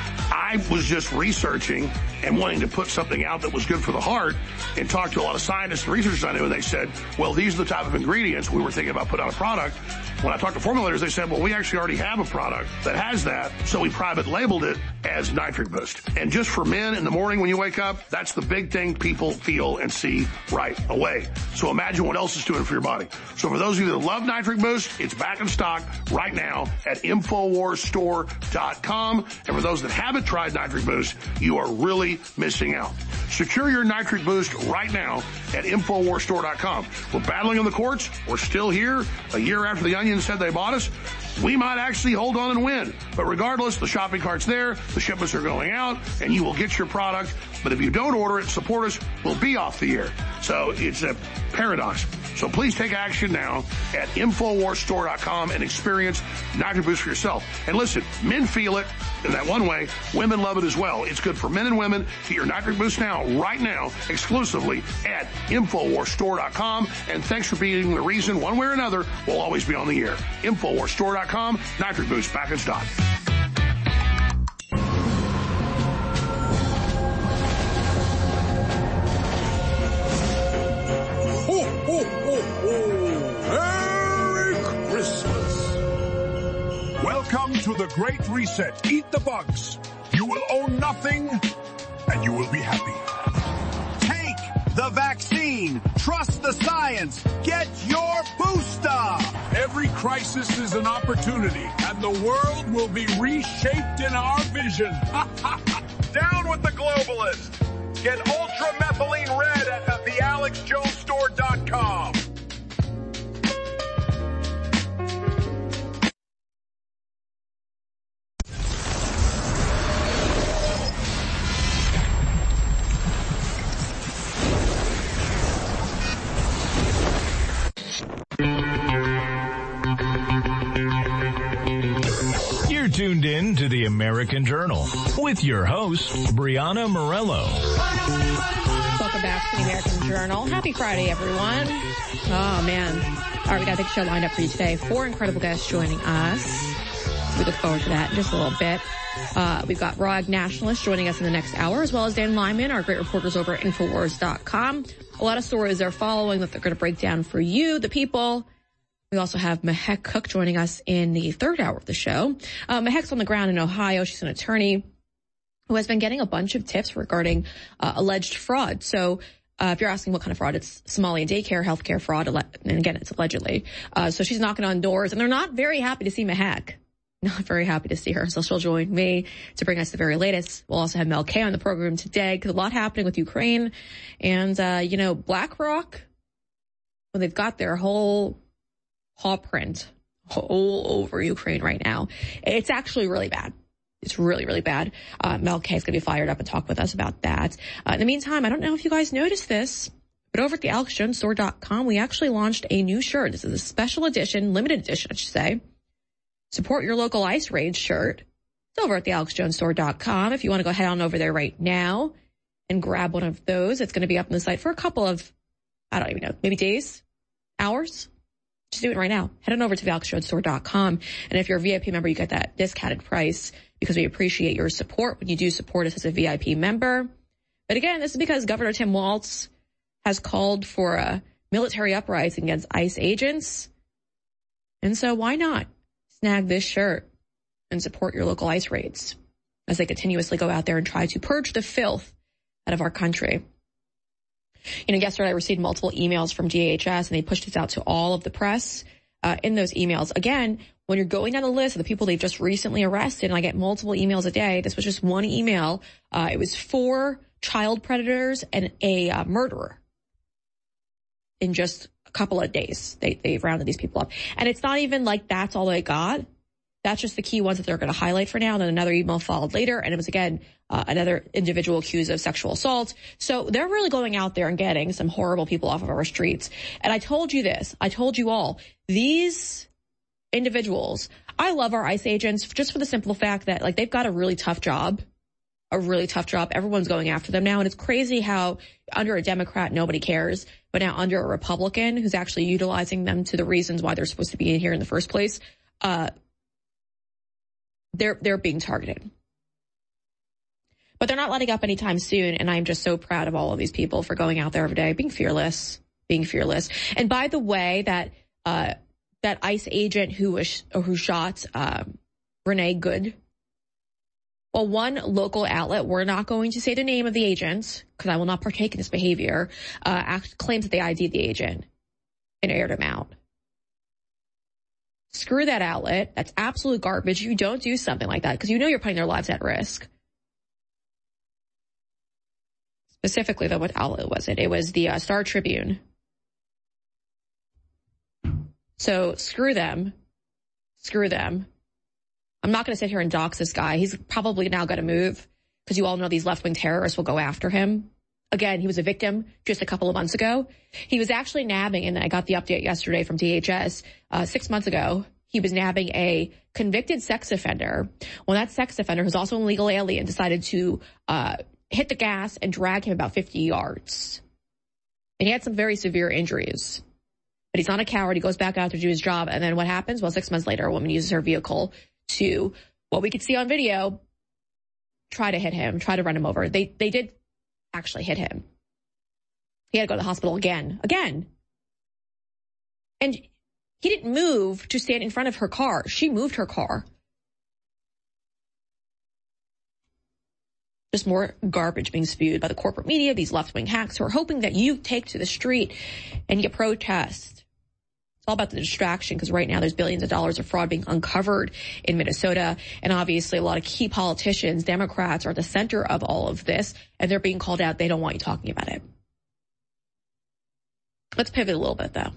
I was just researching and wanting to put something out that was good for the heart and talked to a lot of scientists and researchers I knew, and they said, well, these are the type of ingredients we were thinking about putting on a product. When I talked to formulators, they said, well, we actually already have a product that has that, so we private labeled it as Nitric Boost. And just for men in the morning when you wake up, that's the big thing people feel and see right away. So imagine what else it's doing for your body. So for those of you that love Nitric Boost, it's back in stock right now at Infowars Store dot com. And for those that haven't tried Nitric Boost, you are really missing out. Secure your Nitric Boost right now at Infowars Store dot com. We're battling in the courts. We're still here. A year after the Onion said they bought us, we might actually hold on and win. But regardless, the shopping cart's there, the shipments are going out, and you will get your product. But if you don't order it, support us, we'll be off the air. So it's a paradox. So please take action now at Infowars Store dot com and experience Nitric Boost for yourself. And listen, men feel it in that one way. Women love it as well. It's good for men and women. Get your Nitric Boost now, right now, exclusively at Infowars Store dot com. And thanks for being the reason, one way or another, we'll always be on the air. Infowars Store dot com, Nitric Boost back in stock. Ho, ho, ho, ho! Merry Christmas! Welcome to the Great Reset. Eat the bugs. You will own nothing, and you will be happy. Take the vaccine. Trust the science. Get your booster. Every crisis is an opportunity, and the world will be reshaped in our vision. Down with the globalists. Get Ultra Methylene Red at the Alex Jones Store dot com. You're tuned in to the American Journal with your host, Brianna Morello. Welcome back to the American Journal. Happy Friday, everyone. Oh, man. All right, we got a big show lined up for you today. Four incredible guests joining us. We look forward to that in just a little bit. Uh, we've got Raw Egg Nationalist joining us in the next hour, as well as Dan Lyman, our great reporters over at Infowars dot com. A lot of stories they're following that they're going to break down for you, the people. We also have Mehek Cook joining us in the third hour of the show. Uh, Mehek's on the ground in Ohio. She's an attorney who has been getting a bunch of tips regarding uh, alleged fraud. So uh, if you're asking what kind of fraud, it's Somalia daycare, healthcare fraud, and again, it's allegedly. Uh, so she's knocking on doors, and they're not very happy to see Mehek. Not very happy to see her. So she'll join me to bring us the very latest. We'll also have Mel K on the program today because a lot happening with Ukraine. And, uh, you know, BlackRock, well, they've got their whole paw print all over Ukraine right now. It's actually really bad. It's really, really bad. Uh, Mel K is going to be fired up and talk with us about that. Uh, in the meantime, I don't know if you guys noticed this, but over at the Alex Jones Store dot com, we actually launched a new shirt. This is a special edition, limited edition, I should say. Support your local ice rage shirt. It's over at the alex jones store dot com. If you want to go head on over there right now and grab one of those, it's going to be up on the site for a couple of, I don't even know, maybe days, hours. Just do it right now. Head on over to the alex jones store dot com. And if you're a V I P member, you get that discounted price because we appreciate your support when you do support us as a V I P member. But again, this is because Governor Tim Walz has called for a military uprising against ICE agents. And so why not snag this shirt and support your local ICE raids as they continuously go out there and try to purge the filth out of our country. You know, yesterday I received multiple emails from D H S and they pushed this out to all of the press. Uh, in those emails, again, when you're going down the list of the people they've just recently arrested, and I get multiple emails a day, this was just one email. Uh, it was four child predators and a uh, murderer in just a couple of days. They, they've rounded these people up. And it's not even like that's all they got. That's just the key ones that they're going to highlight for now. And then another email followed later. And it was, again, uh, another individual accused of sexual assault. So they're really going out there and getting some horrible people off of our streets. And I told you this. I told you all. These individuals, I love our ICE agents just for the simple fact that, like, they've got a really tough job. A really tough job. Everyone's going after them now. And it's crazy how under a Democrat, nobody cares. But now under a Republican who's actually utilizing them to the reasons why they're supposed to be in here in the first place, uh, They're, they're being targeted. But they're not letting up anytime soon. And I'm just so proud of all of these people for going out there every day, being fearless, being fearless. And by the way, that, uh, that ICE agent who was, or who shot, um, Renee Good. Well, one local outlet, we're not going to say the name of the agent because I will not partake in this behavior, uh, act, claims that they I D'd the agent and aired him out. Screw that outlet. That's absolute garbage. You don't do something like that because you know you're putting their lives at risk. Specifically, though, what outlet was it? It was the uh, Star Tribune. So screw them. Screw them. I'm not going to sit here and dox this guy. He's probably now got to move because you all know these left-wing terrorists will go after him. Again, he was a victim just a couple of months ago. He was actually nabbing, and I got the update yesterday from D H S, uh, six months ago, he was nabbing a convicted sex offender. Well, that sex offender, who's also an illegal alien, decided to uh hit the gas and drag him about fifty yards. And he had some very severe injuries. But he's not a coward. He goes back out to do his job. And then what happens? Well, six months later, a woman uses her vehicle to, what we could see on video, try to hit him, try to run him over. They they did actually hit him. He had to go to the hospital again, again. And he didn't move to stand in front of her car. She moved her car. Just more garbage being spewed by the corporate media, these left-wing hacks who are hoping that you take to the street and you protest. It's all about the distraction because right now there's billions of dollars of fraud being uncovered in Minnesota. And obviously a lot of key politicians, Democrats, are at the center of all of this. And they're being called out. They don't want you talking about it. Let's pivot a little bit, though.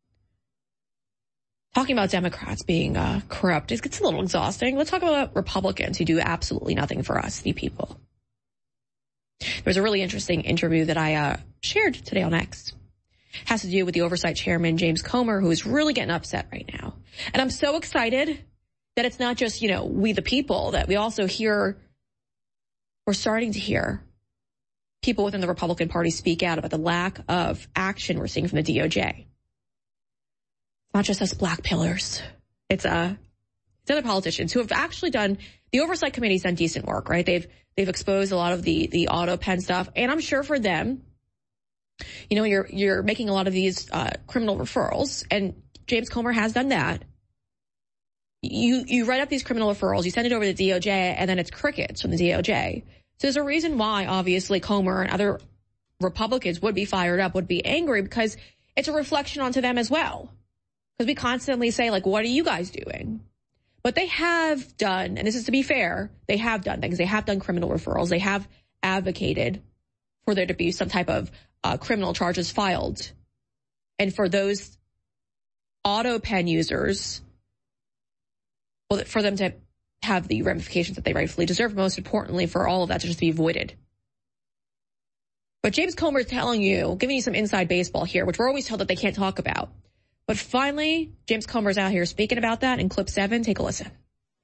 Talking about Democrats being uh, corrupt, it gets a little exhausting. Let's talk about Republicans who do absolutely nothing for us, the people. There was a really interesting interview that I uh, shared today on X. It has to do with the oversight chairman, James Comer, who is really getting upset right now. And I'm so excited that it's not just, you know, we the people, that we also hear, we're starting to hear people within the Republican Party speak out about the lack of action we're seeing from the D O J. It's not just us black pillars. It's, uh, it's other politicians who have actually done, the oversight committee's done decent work, right? They've, they've exposed a lot of the, the auto pen stuff. And I'm sure for them, you know, you're, you're making a lot of these, uh, criminal referrals, and James Comer has done that. You, you write up these criminal referrals, you send it over to the D O J, and then it's crickets from the D O J. So there's a reason why, obviously, Comer and other Republicans would be fired up, would be angry, because it's a reflection onto them as well. Because we constantly say, like, what are you guys doing? But they have done, and this is to be fair, they have done things. They have done criminal referrals. They have advocated for there to be some type of uh, criminal charges filed. And for those auto pen users, well, for them to have the ramifications that they rightfully deserve, most importantly, for all of that to just be avoided. But James Comer is telling you, giving you some inside baseball here, which we're always told that they can't talk about. But finally, James Comer is out here speaking about that in clip seven. Take a listen.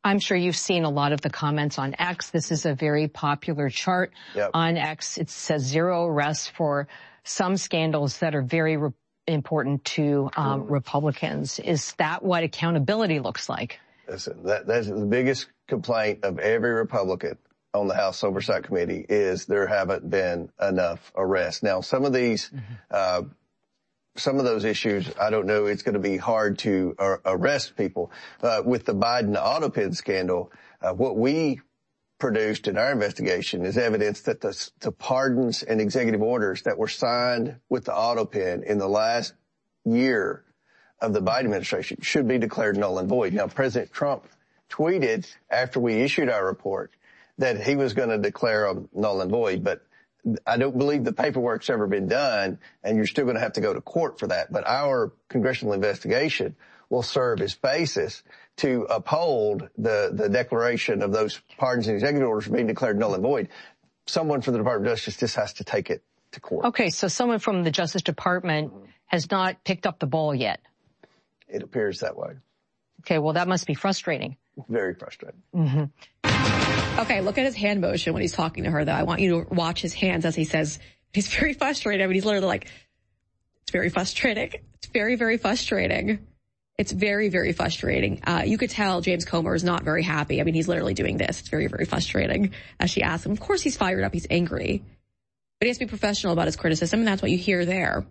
I'm sure you've seen a lot of the comments on X. This is a very popular chart yep. on X. It says zero arrests for some scandals that are very re- important to um, mm. Republicans. Is that what accountability looks like? Listen, that, that's the biggest complaint of every Republican on the House Oversight Committee is there haven't been enough arrests. Now, some of these, mm-hmm. uh, some of those issues, I don't know, it's going to be hard to uh, arrest people. Uh, with the Biden AutoPen scandal, uh, what we produced in our investigation is evidence that the, the pardons and executive orders that were signed with the AutoPen in the last year of the Biden administration should be declared null and void. Now, President Trump tweeted after we issued our report that he was going to declare them null and void, but I don't believe the paperwork's ever been done, and you're still going to have to go to court for that. But our congressional investigation will serve as basis to uphold the, the declaration of those pardons and executive orders being declared null and void. Someone from the Department of Justice just has to take it to court. Okay, so someone from the Justice Department has not picked up the ball yet. It appears that way. Okay, well, that must be frustrating. Very frustrating. Mm-hmm. Okay, look at his hand motion when he's talking to her, though. I want you to watch his hands as he says he's very frustrated. I mean, he's literally like, it's very frustrating. It's very, very frustrating. It's very, very frustrating. Uh, you could tell James Comer is not very happy. I mean, he's literally doing this. It's very, very frustrating as she asks him. Of course, he's fired up. He's angry. But he has to be professional about his criticism, and that's what you hear there.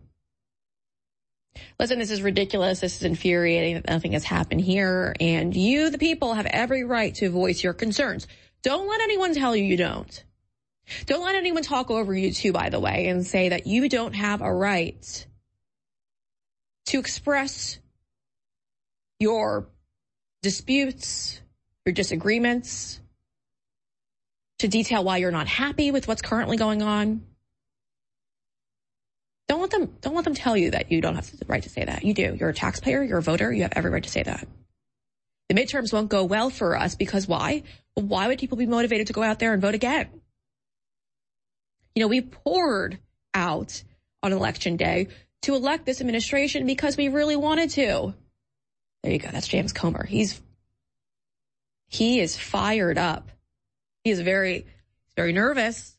Listen, this is ridiculous. This is infuriating that nothing has happened here. And you, the people, have every right to voice your concerns. Don't let anyone tell you you don't. Don't let anyone talk over you, too, by the way, and say that you don't have a right to express your disputes, your disagreements, to detail why you're not happy with what's currently going on. Don't let them, don't let them tell you that you don't have the right to say that. You do. You're a taxpayer. You're a voter. You have every right to say that. The midterms won't go well for us because why? Well, why would people be motivated to go out there and vote again? You know, we poured out on election day to elect this administration because we really wanted to. There you go. That's James Comer. He's, he is fired up. He is very, very nervous.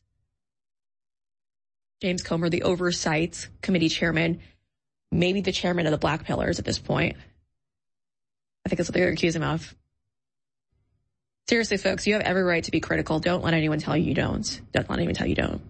James Comer, the Oversight Committee chairman, maybe the chairman of the Black Pillars at this point. I think that's what they're going to accuse him of. Seriously, folks, you have every right to be critical. Don't let anyone tell you you don't. Don't let anyone tell you don't.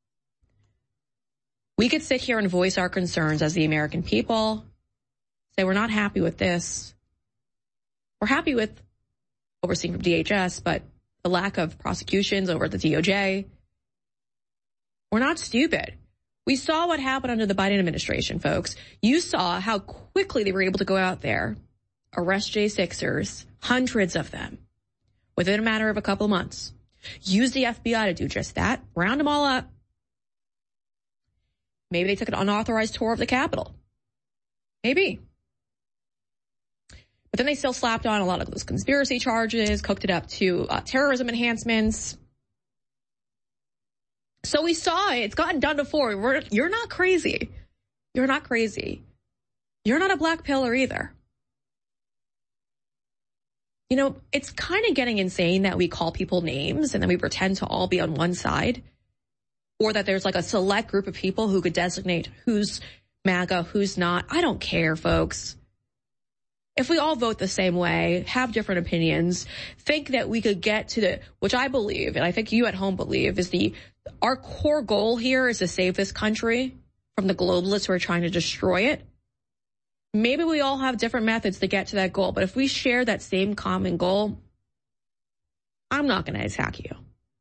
We could sit here and voice our concerns as the American people, say we're not happy with this. We're happy with what we're seeing from D H S, but the lack of prosecutions over at the D O J. We're not stupid. We saw what happened under the Biden administration, folks. You saw how quickly they were able to go out there, arrest J sixers, hundreds of them, within a matter of a couple of months. Use the F B I to do just that. Round them all up. Maybe they took an unauthorized tour of the Capitol. Maybe. But then they still slapped on a lot of those conspiracy charges, cooked it up to uh, terrorism enhancements. So we saw it. It's gotten done before. We're, you're not crazy. You're not crazy. You're not a black pillar either. You know, it's kind of getting insane that we call people names and then we pretend to all be on one side, or that there's like a select group of people who could designate who's MAGA, who's not. I don't care, folks. If we all vote the same way, have different opinions, think that we could get to the, which I believe, and I think you at home believe, is the, our core goal here is to save this country from the globalists who are trying to destroy it. Maybe we all have different methods to get to that goal, but if we share that same common goal, I'm not going to attack you.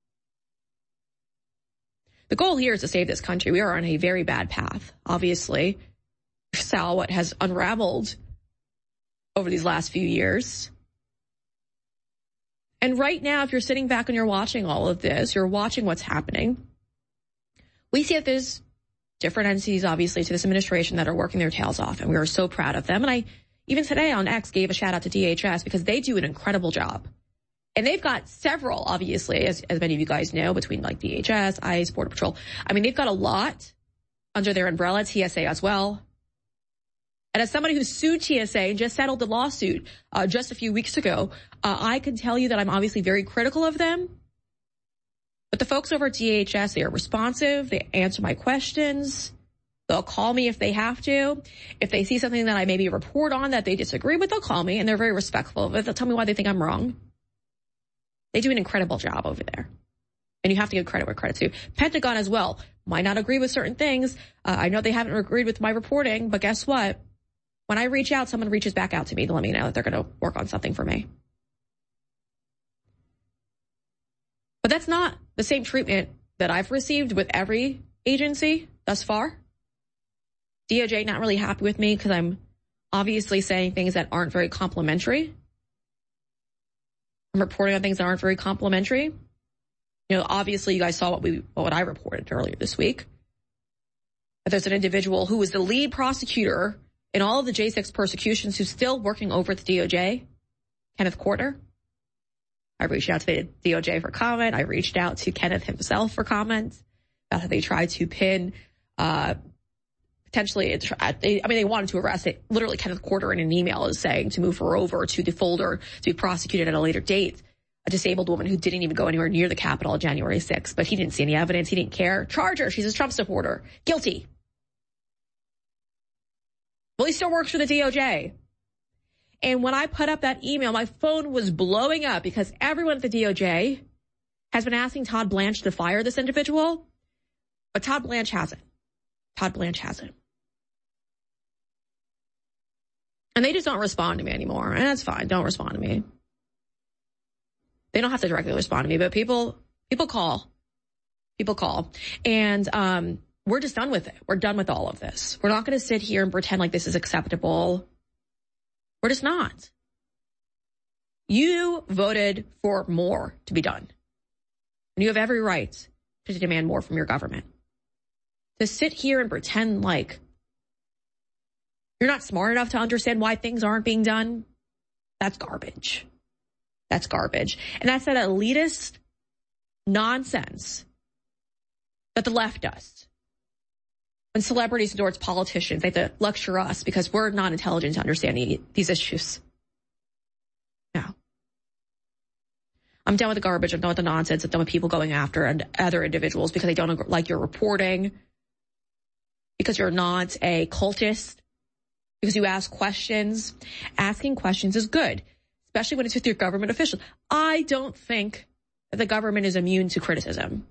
The goal here is to save this country. We are on a very bad path, obviously. We saw what has unraveled over these last few years. And right now, if you're sitting back and you're watching all of this, you're watching what's happening. We see that there's different entities, obviously, to this administration that are working their tails off, and we are so proud of them. And I, even today on X, gave a shout out to D H S because they do an incredible job. And they've got several, obviously, as, as many of you guys know, between like D H S, ICE, Border Patrol. I mean, they've got a lot under their umbrella, T S A as well. And as somebody who sued T S A and just settled the lawsuit uh, just a few weeks ago, uh, I can tell you that I'm obviously very critical of them. But the folks over at D H S, they are responsive. They answer my questions. They'll call me if they have to. If they see something that I maybe report on that they disagree with, they'll call me, and they're very respectful of it. They'll tell me why they think I'm wrong. They do an incredible job over there. And you have to give credit where credit's due. Pentagon as well might not agree with certain things. Uh, I know they haven't agreed with my reporting, but guess what? When I reach out, someone reaches back out to me to let me know that they're going to work on something for me. But that's not the same treatment that I've received with every agency thus far. D O J not really happy with me because I'm obviously saying things that aren't very complimentary. I'm reporting on things that aren't very complimentary. You know, obviously you guys saw what we what I reported earlier this week. That there's an individual who was the lead prosecutor in all of the J six persecutions who's still working over at the D O J, Kenneth Corder. I reached out to the D O J for comment. I reached out to Kenneth himself for comment about how they tried to pin, uh, potentially, I mean, they wanted to arrest it. Literally, Kenneth Corder in an email is saying to move her over to the folder to be prosecuted at a later date. A disabled woman who didn't even go anywhere near the Capitol on January sixth, but he didn't see any evidence. He didn't care. Charge her. She's a Trump supporter. Guilty. Well, he still works for the D O J. And when I put up that email, my phone was blowing up because everyone at the D O J has been asking Todd Blanche to fire this individual, but Todd Blanche hasn't. Todd Blanche hasn't. And they just don't respond to me anymore. And that's fine. Don't respond to me. They don't have to directly respond to me, but people, people call. People call. And, um, we're just done with it. We're done with all of this. We're not going to sit here and pretend like this is acceptable. We're just not. You voted for more to be done. And you have every right to demand more from your government. To sit here and pretend like you're not smart enough to understand why things aren't being done, that's garbage. That's garbage. And that's that elitist nonsense that the left does. When celebrities endorse politicians, they have to lecture us because we're not intelligent to understand these issues. No. I'm done with the garbage. I'm done with the nonsense. I'm done with people going after and other individuals because they don't like your reporting, because you're not a cultist, because you ask questions. Asking questions is good, especially when it's with your government officials. I don't think that the government is immune to criticism.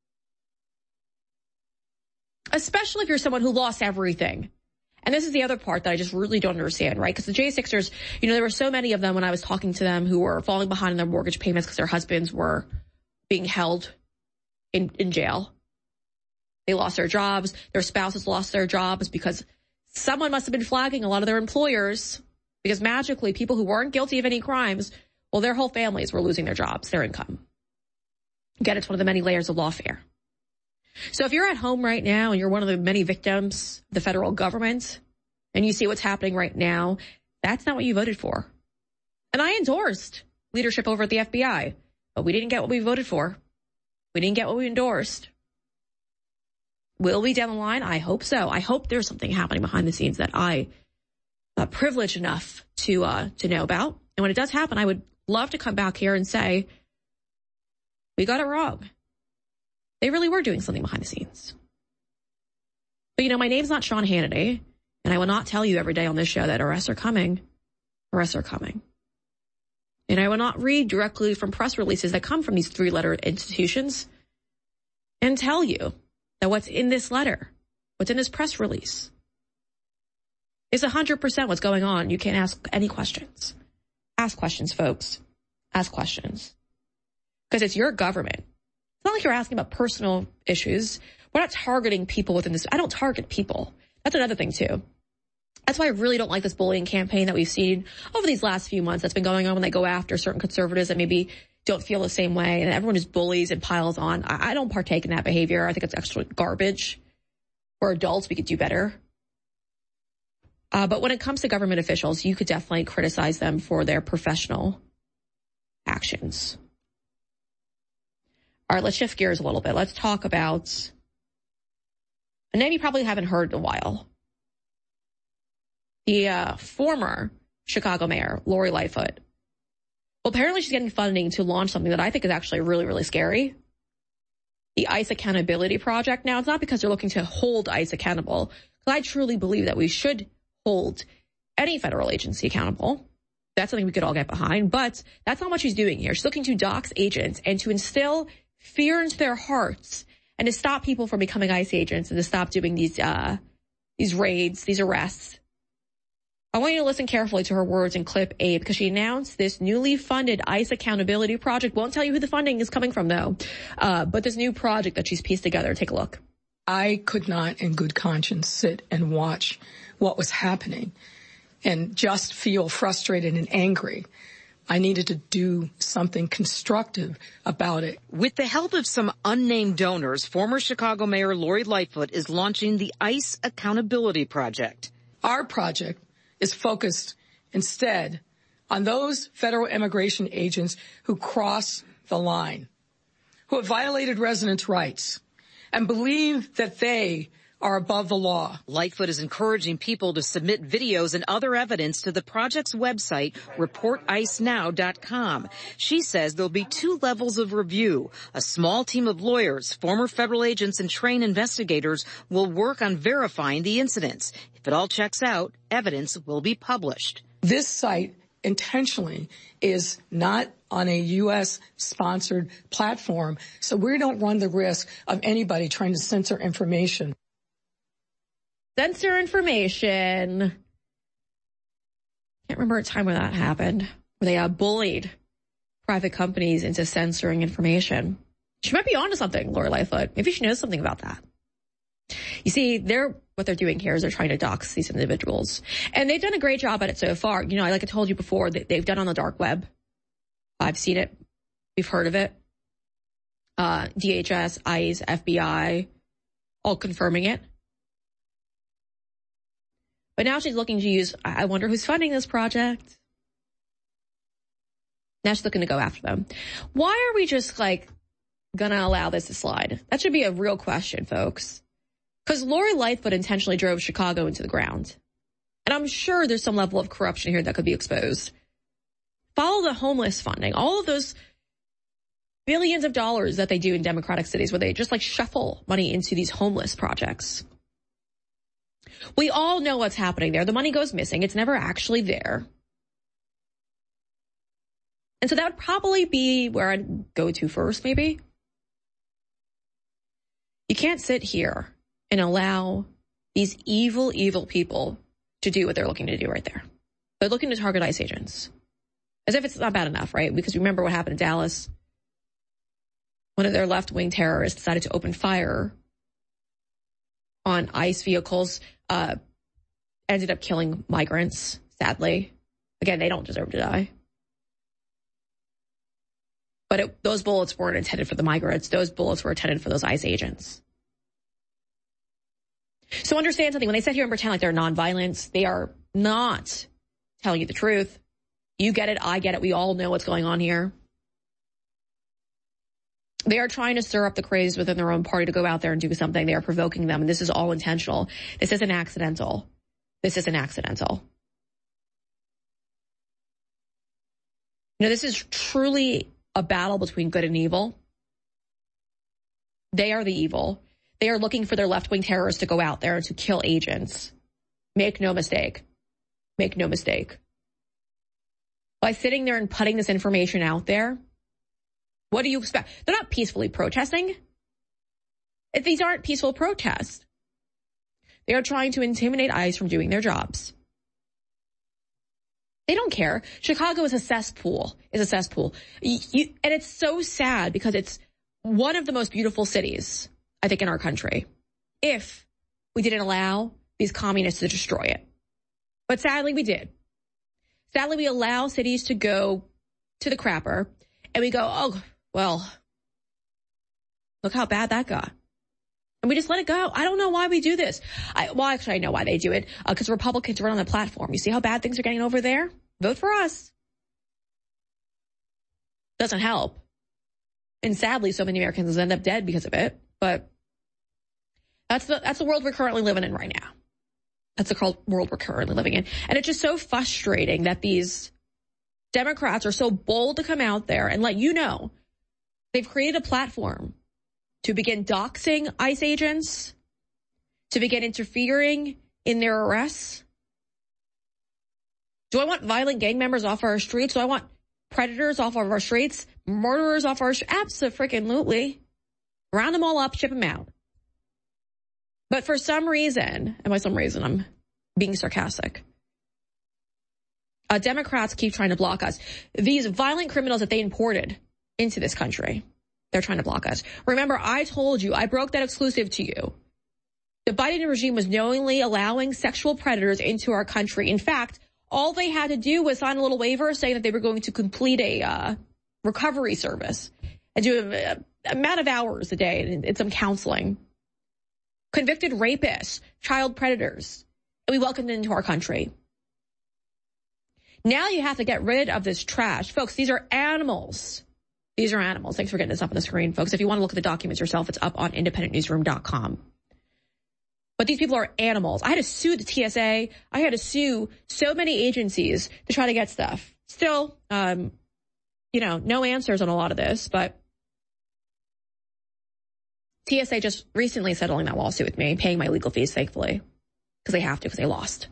Especially if you're someone who lost everything. And this is the other part that I just really don't understand, right? Because the J sixers, you know, there were so many of them when I was talking to them who were falling behind in their mortgage payments because their husbands were being held in, in jail. They lost their jobs. Their spouses lost their jobs because someone must have been flagging a lot of their employers, because magically people who weren't guilty of any crimes, well, their whole families were losing their jobs, their income. Again, it's one of the many layers of lawfare. So if you're at home right now and you're one of the many victims of the federal government and you see what's happening right now, that's not what you voted for. And I endorsed leadership over at the F B I, but we didn't get what we voted for. We didn't get what we endorsed. Will we down the line? I hope so. I hope there's something happening behind the scenes that I uh, privileged enough to uh, to know about. And when it does happen, I would love to come back here and say, we got it wrong. They really were doing something behind the scenes. But, you know, my name's not Sean Hannity, and I will not tell you every day on this show that arrests are coming. Arrests are coming. And I will not read directly from press releases that come from these three-letter institutions and tell you that what's in this letter, what's in this press release, is one hundred percent what's going on. You can't ask any questions. Ask questions, folks. Ask questions. Because it's your government. It's not like you're asking about personal issues. We're not targeting people within this. I don't target people. That's another thing, too. That's why I really don't like this bullying campaign that we've seen over these last few months that's been going on when they go after certain conservatives that maybe don't feel the same way, and everyone just bullies and piles on. I, I don't partake in that behavior. I think it's extra garbage. We're adults. We could do better. Uh, but when it comes to government officials, you could definitely criticize them for their professional actions. All right, let's shift gears a little bit. Let's talk about a name you probably haven't heard in a while. the uh, former Chicago mayor, Lori Lightfoot. Well, apparently she's getting funding to launch something that I think is actually really, really scary. The ICE Accountability Project. Now, it's not because they're looking to hold ICE accountable, because I truly believe that we should hold any federal agency accountable. That's something we could all get behind, but that's not what she's doing here. She's looking to dox agents and to instill fear into their hearts and to stop people from becoming ICE agents and to stop doing these, uh, these raids, these arrests. I want you to listen carefully to her words in clip eight because she announced this newly funded ICE Accountability Project. Won't tell you who the funding is coming from, though. Uh, but this new project that she's pieced together. Take a look. I could not in good conscience sit and watch what was happening and just feel frustrated and angry. I needed to do something constructive about it. With the help of some unnamed donors, former Chicago Mayor Lori Lightfoot is launching the ICE Accountability Project. Our project is focused instead on those federal immigration agents who cross the line, who have violated residents' rights and believe that they are above the law. Lightfoot is encouraging people to submit videos and other evidence to the project's website, report ice now dot com. She says there'll be two levels of review. A small team of lawyers, former federal agents, and trained investigators will work on verifying the incidents. If it all checks out, evidence will be published. This site intentionally is not on a U S sponsored platform, so we don't run the risk of anybody trying to censor information. Censor information. Can't remember a time when that happened, where they uh, bullied private companies into censoring information. She might be onto something, Lori Lightfoot. Maybe she knows something about that. You see, they're what they're doing here is they're trying to dox these individuals. And they've done a great job at it so far. You know, like I told you before, that they've done on the dark web. I've seen it. We've heard of it. Uh, D H S, ICE, F B I, all confirming it. But now she's looking to use, I wonder who's funding this project. Now she's looking to go after them. Why are we just like going to allow this to slide? That should be a real question, folks. Because Lori Lightfoot intentionally drove Chicago into the ground. And I'm sure there's some level of corruption here that could be exposed. Follow the homeless funding. All of those billions of dollars that they do in Democratic cities where they just like shuffle money into these homeless projects. We all know what's happening there. The money goes missing. It's never actually there. And so that would probably be where I'd go to first, maybe. You can't sit here and allow these evil, evil people to do what they're looking to do right there. They're looking to target ICE agents. As if it's not bad enough, right? Because remember what happened in Dallas. One of their left-wing terrorists decided to open fire on ICE vehicles, uh, ended up killing migrants, sadly. Again, they don't deserve to die. But it, those bullets weren't intended for the migrants. Those bullets were intended for those ICE agents. So understand something. When they sit here and pretend like they're nonviolent, they are not telling you the truth. You get it. I get it. We all know what's going on here. They are trying to stir up the craze within their own party to go out there and do something. They are provoking them, and this is all intentional. This isn't accidental. This isn't accidental. You know, this is truly a battle between good and evil. They are the evil. They are looking for their left-wing terrorists to go out there and to kill agents. Make no mistake. Make no mistake. By sitting there and putting this information out there, what do you expect? They're not peacefully protesting. If these aren't peaceful protests. They are trying to intimidate ICE from doing their jobs. They don't care. Chicago is a cesspool. Is a cesspool. You, you, and it's so sad because it's one of the most beautiful cities, I think, in our country. If we didn't allow these communists to destroy it. But sadly, we did. Sadly, we allow cities to go to the crapper, and we go, oh, well, look how bad that got. And we just let it go. I don't know why we do this. I, well, actually, I know why they do it, because uh, Republicans run on the platform. You see how bad things are getting over there? Vote for us. Doesn't help. And sadly, so many Americans end up dead because of it. But that's the, that's the world we're currently living in right now. That's the world we're currently living in. And it's just so frustrating that these Democrats are so bold to come out there and let you know they've created a platform to begin doxing ICE agents, to begin interfering in their arrests. Do I want violent gang members off our streets? Do I want predators off of our streets? Murderers off our streets? Abso-freaking-lutely. Round them all up, ship them out. But for some reason, and by some reason I'm being sarcastic, uh, Democrats keep trying to block us. These violent criminals that they imported into this country, they're trying to block us. Remember, I told you, I broke that exclusive to you. The Biden regime was knowingly allowing sexual predators into our country. In fact, all they had to do was sign a little waiver saying that they were going to complete a uh, recovery service and do a, a amount of hours a day and, and some counseling. Convicted rapists, child predators, and we welcomed them into our country. Now you have to get rid of this trash. Folks, these are animals. These are animals. Thanks for getting this up on the screen, folks. If you want to look at the documents yourself, it's up on independent newsroom dot com. But these people are animals. I had to sue the T S A. I had to sue so many agencies to try to get stuff. Still, um, you know, no answers on a lot of this, but T S A just recently settling that lawsuit with me, paying my legal fees, thankfully, because they have to, because they lost.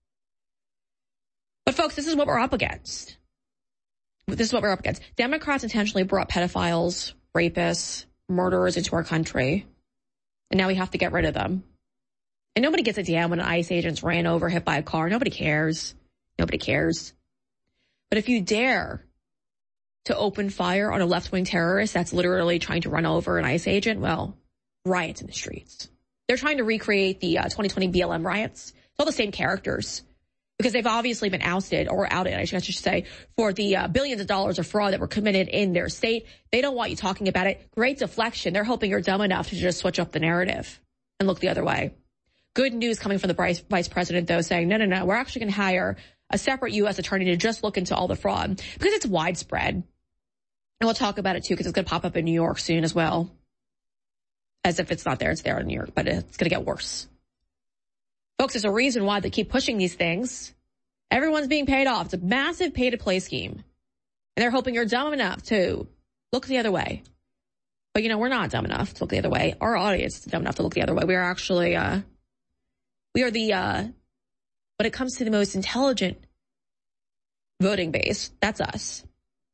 But folks, this is what we're up against. This is what we're up against. Democrats intentionally brought pedophiles, rapists, murderers into our country, and now we have to get rid of them. And nobody gets a damn when an ICE agent's ran over, hit by a car. Nobody cares. Nobody cares. But if you dare to open fire on a left-wing terrorist that's literally trying to run over an ICE agent, well, riots in the streets. They're trying to recreate the uh, twenty twenty B L M riots. It's all the same characters because they've obviously been ousted or outed, I should say, for the uh, billions of dollars of fraud that were committed in their state. They don't want you talking about it. Great deflection. They're hoping you're dumb enough to just switch up the narrative and look the other way. Good news coming from the vice, vice president, though, saying, no, no, no, we're actually going to hire a separate U S attorney to just look into all the fraud because it's widespread. And we'll talk about it, too, because it's going to pop up in New York soon as well. As if it's not there, it's there in New York, but it's going to get worse. Folks, there's a reason why they keep pushing these things. Everyone's being paid off. It's a massive pay-to-play scheme. And they're hoping you're dumb enough to look the other way. But, you know, we're not dumb enough to look the other way. Our audience is dumb enough to look the other way. We are actually... uh We are the, uh, when it comes to the most intelligent voting base, that's us.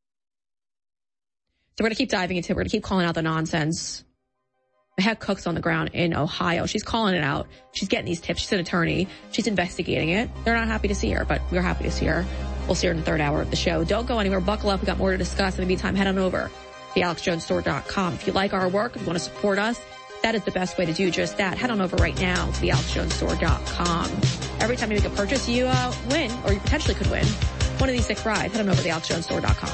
So we're going to keep diving into it. We're going to keep calling out the nonsense. The head cook's on the ground in Ohio. She's calling it out. She's getting these tips. She's an attorney. She's investigating it. They're not happy to see her, but we're happy to see her. We'll see her in the third hour of the show. Don't go anywhere. Buckle up. We got more to discuss. In the meantime, head on over to the alex jones store dot com. If you like our work, if you want to support us, that is the best way to do just that. Head on over right now to the alex jones store dot com. Every time you make a purchase, you uh, win, or you potentially could win one of these six rides. Head on over to the alex jones store dot com.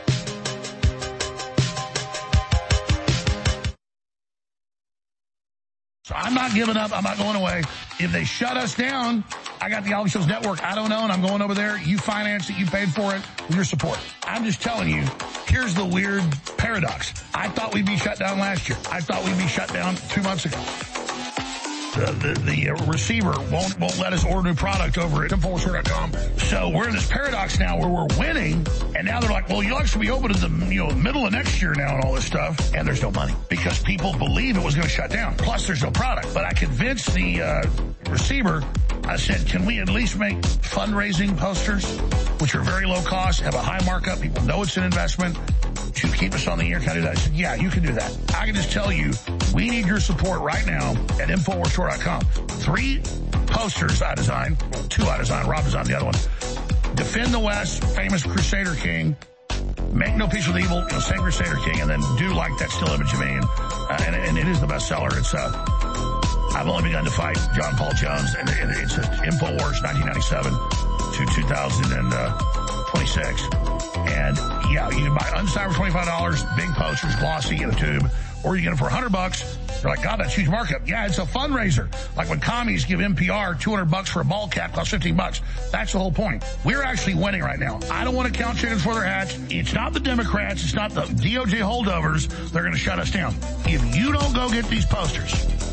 So I'm not giving up. I'm not going away. If they shut us down, I got the Alex Jones Network. I don't own. I'm going over there. You financed it. You paid for it with your support. I'm just telling you, here's the weird paradox. I thought we'd be shut down last year. I thought we'd be shut down two months ago. The, the, the receiver won't won't let us order new product over at infowars store dot com. So we're in this paradox now where we're winning, and now they're like, well, you'll actually be open in the you know middle of next year now and all this stuff, and there's no money because people believe it was going to shut down. Plus, there's no product. But I convinced the uh, receiver. I said, can we at least make fundraising posters, which are very low cost, have a high markup, people know it's an investment, to keep us on the air? Can I do that? I said, yeah, you can do that. I can just tell you, we need your support right now at infowars store dot com. Three posters I designed, two I designed, Rob designed the other one. Defend the West, famous Crusader King. Make no peace with evil, you know, say Crusader King, and then do like that still image of me. And, uh, and, and it is the bestseller. It's, uh, I've only begun to fight John Paul Jones, and, and it's uh, InfoWars nineteen ninety-seven to two thousand twenty-six. And yeah, you can buy unsigned for twenty-five dollars, big posters, glossy in a tube, or you get them for one hundred bucks. You're like, God, that's huge markup. Yeah, it's a fundraiser. Like when commies give N P R two hundred bucks for a ball cap, costs fifteen bucks. That's the whole point. We're actually winning right now. I don't want to count chickens for their hats. It's not the Democrats. It's not the D O J holdovers. They're going to shut us down. If you don't go get these posters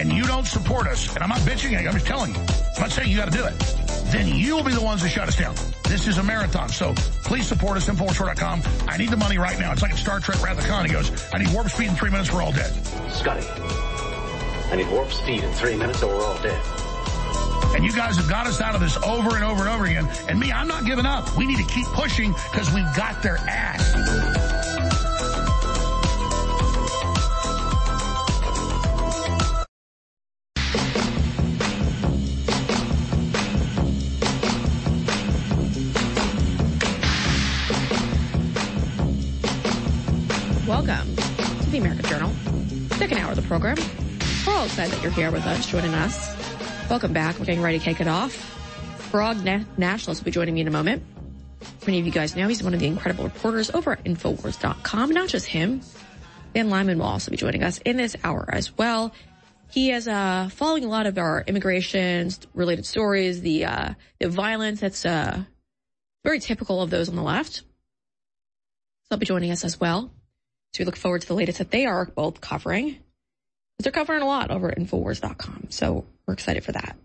and you don't support us, and I'm not bitching at you, I'm just telling you, I'm not saying you got to do it, then you'll be the ones that shut us down. This is a marathon, so please support us, Infowars dot com. I need the money right now. It's like in Star Trek Wrath of Khan. He goes, I need warp speed in three minutes, we're all dead. Scotty, I need warp speed in three minutes or we're all dead. And you guys have got us out of this over and over and over again. And me, I'm not giving up. We need to keep pushing because we've got their ass. Welcome to the American Journal, second hour of the program. We're all excited that you're here with us, joining us. Welcome back. We're getting ready to kick it off. Parag Na- Nationalist will be joining me in a moment. Many of you guys know he's one of the incredible reporters over at Infowars dot com. Not just him. Dan Lyman will also be joining us in this hour as well. He is uh, following a lot of our immigration-related stories, the, uh, the violence that's uh, very typical of those on the left. So he'll be joining us as well. So we look forward to the latest that they are both covering. They're covering a lot over at Infowars dot com. So we're excited for that.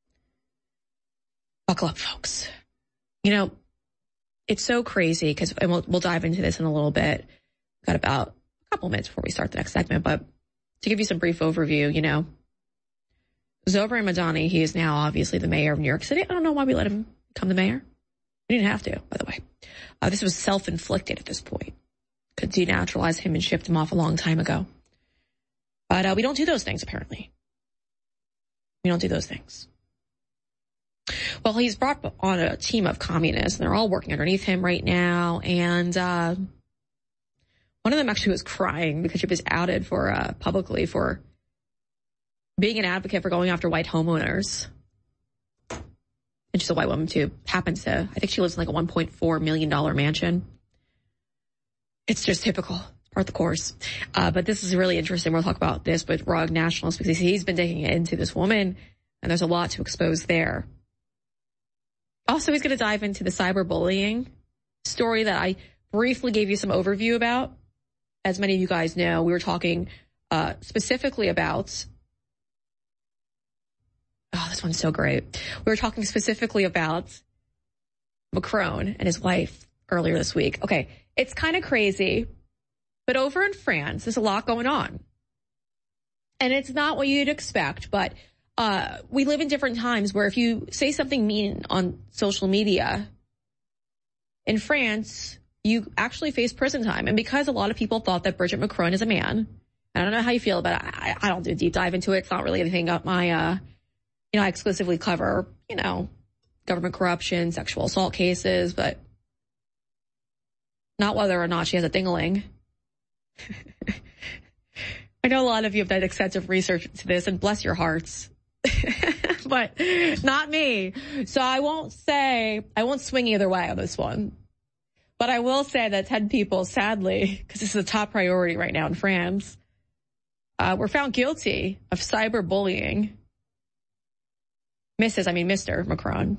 Buckle up, folks. You know, it's so crazy because, and we'll, we'll dive into this in a little bit. We've got about a couple minutes before we start the next segment, but to give you some brief overview, you know, Zohran Madani, he is now obviously the mayor of New York City. I don't know why we let him become the mayor. We didn't have to, by the way. Uh, this was self-inflicted at this point. Could denaturalize him and shipped him off a long time ago. But uh, we don't do those things, apparently. We don't do those things. Well, he's brought on a team of communists, and they're all working underneath him right now. And uh, one of them actually was crying because she was outed for uh, publicly for being an advocate for going after white homeowners. And she's a white woman, too. Happens to, I think she lives in like a one point four million dollars mansion. It's just typical. Part of the course. Uh, but this is really interesting. We'll talk about this with Parag Nationalist because he's been digging into this woman and there's a lot to expose there. Also, he's going to dive into the cyberbullying story that I briefly gave you some overview about. As many of you guys know, we were talking uh, specifically about, oh, this one's so great. We were talking specifically about Macron and his wife earlier this week. Okay, it's kind of crazy. But over in France, there's a lot going on. And it's not what you'd expect, but uh we live in different times where if you say something mean on social media, in France, you actually face prison time. And because a lot of people thought that Brigitte Macron is a man, I don't know how you feel about it. I, I don't do a deep dive into it. It's not really anything up my, uh, you know, I exclusively cover, you know, government corruption, sexual assault cases, but not whether or not she has a ding-a-ling. I know a lot of you have done extensive research into this, and bless your hearts. But not me. So I won't say, I won't swing either way on this one. But I will say that ten people, sadly, because this is a top priority right now in France, uh, were found guilty of cyberbullying. Missus I mean, Mister Macron.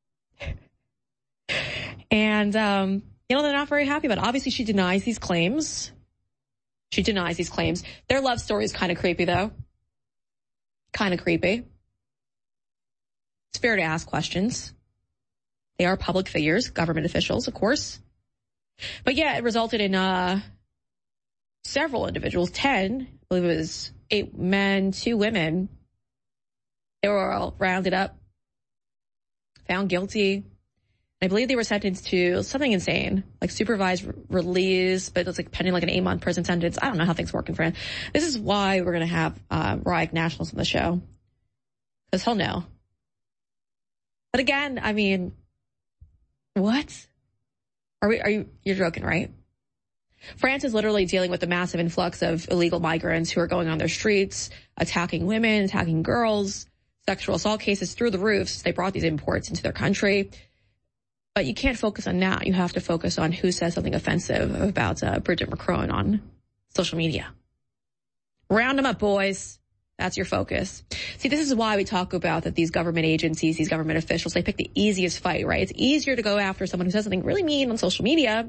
And, um, you know, they're not very happy about it. Obviously, she denies these claims. She denies these claims. Their love story is kind of creepy, though. Kind of creepy. It's fair to ask questions. They are public figures, government officials, of course. But yeah, it resulted in uh several individuals, ten, I believe it was eight men, two women. They were all rounded up, found guilty. I believe they were sentenced to something insane, like supervised release, but it was like pending like an eight-month prison sentence. I don't know how things work in France. This is why we're going to have uh, Parag Nationalist on the show, because he'll know. But again, I mean, what? Are we? Are you? You're joking, right? France is literally dealing with a massive influx of illegal migrants who are going on their streets, attacking women, attacking girls, sexual assault cases through the roofs. They brought these imports into their country. But you can't focus on that. You have to focus on who says something offensive about uh, Brigitte Macron on social media. Round them up, boys. That's your focus. See, this is why we talk about that these government agencies, these government officials, they pick the easiest fight, right? It's easier to go after someone who says something really mean on social media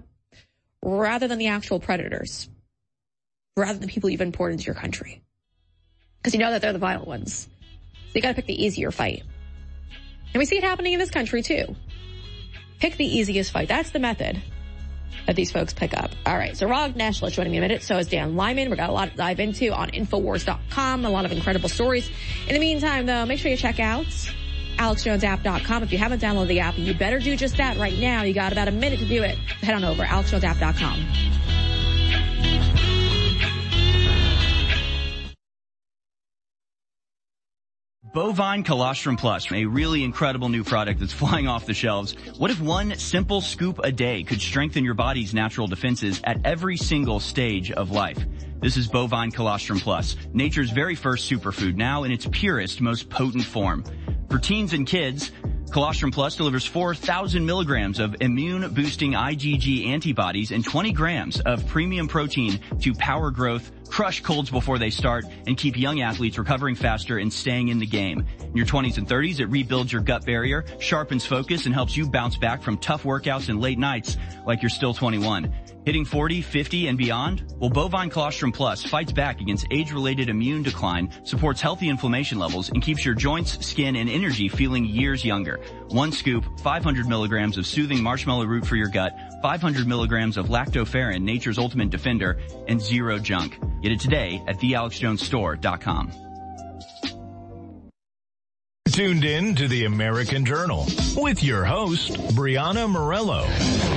rather than the actual predators, rather than people you've imported into your country. because you know that they're the violent ones. So you got to pick the easier fight. And we see it happening in this country too. Pick the easiest fight. That's the method that these folks pick up. All right, so Raw Nationalist joining me in a minute. So is Dan Lyman. We've got a lot to dive into on Infowars dot com. A lot of incredible stories. In the meantime, though, make sure you check out Alex Jones App dot com. If you haven't downloaded the app, you better do just that right now. You got about a minute to do it. Head on over, Alex Jones App dot com. Bovine Colostrum Plus, a really incredible new product that's flying off the shelves. What if one simple scoop a day could strengthen your body's natural defenses at every single stage of life? This is Bovine Colostrum Plus, nature's very first superfood, now in its purest, most potent form. For teens and kids, Colostrum Plus delivers four thousand milligrams of immune-boosting IgG antibodies and twenty grams of premium protein to power growth, crush colds before they start, and keep young athletes recovering faster and staying in the game. In your twenties and thirties, it rebuilds your gut barrier, sharpens focus, and helps you bounce back from tough workouts and late nights like you're still twenty-one. Hitting forty, fifty, and beyond? Well, Bovine Colostrum Plus fights back against age-related immune decline, supports healthy inflammation levels, and keeps your joints, skin, and energy feeling years younger. One scoop, five hundred milligrams of soothing marshmallow root for your gut, five hundred milligrams of lactoferrin, nature's ultimate defender, and zero junk. Get it today at the alex jones store dot com. Tuned in to the American Journal with your host, Brianna Morello.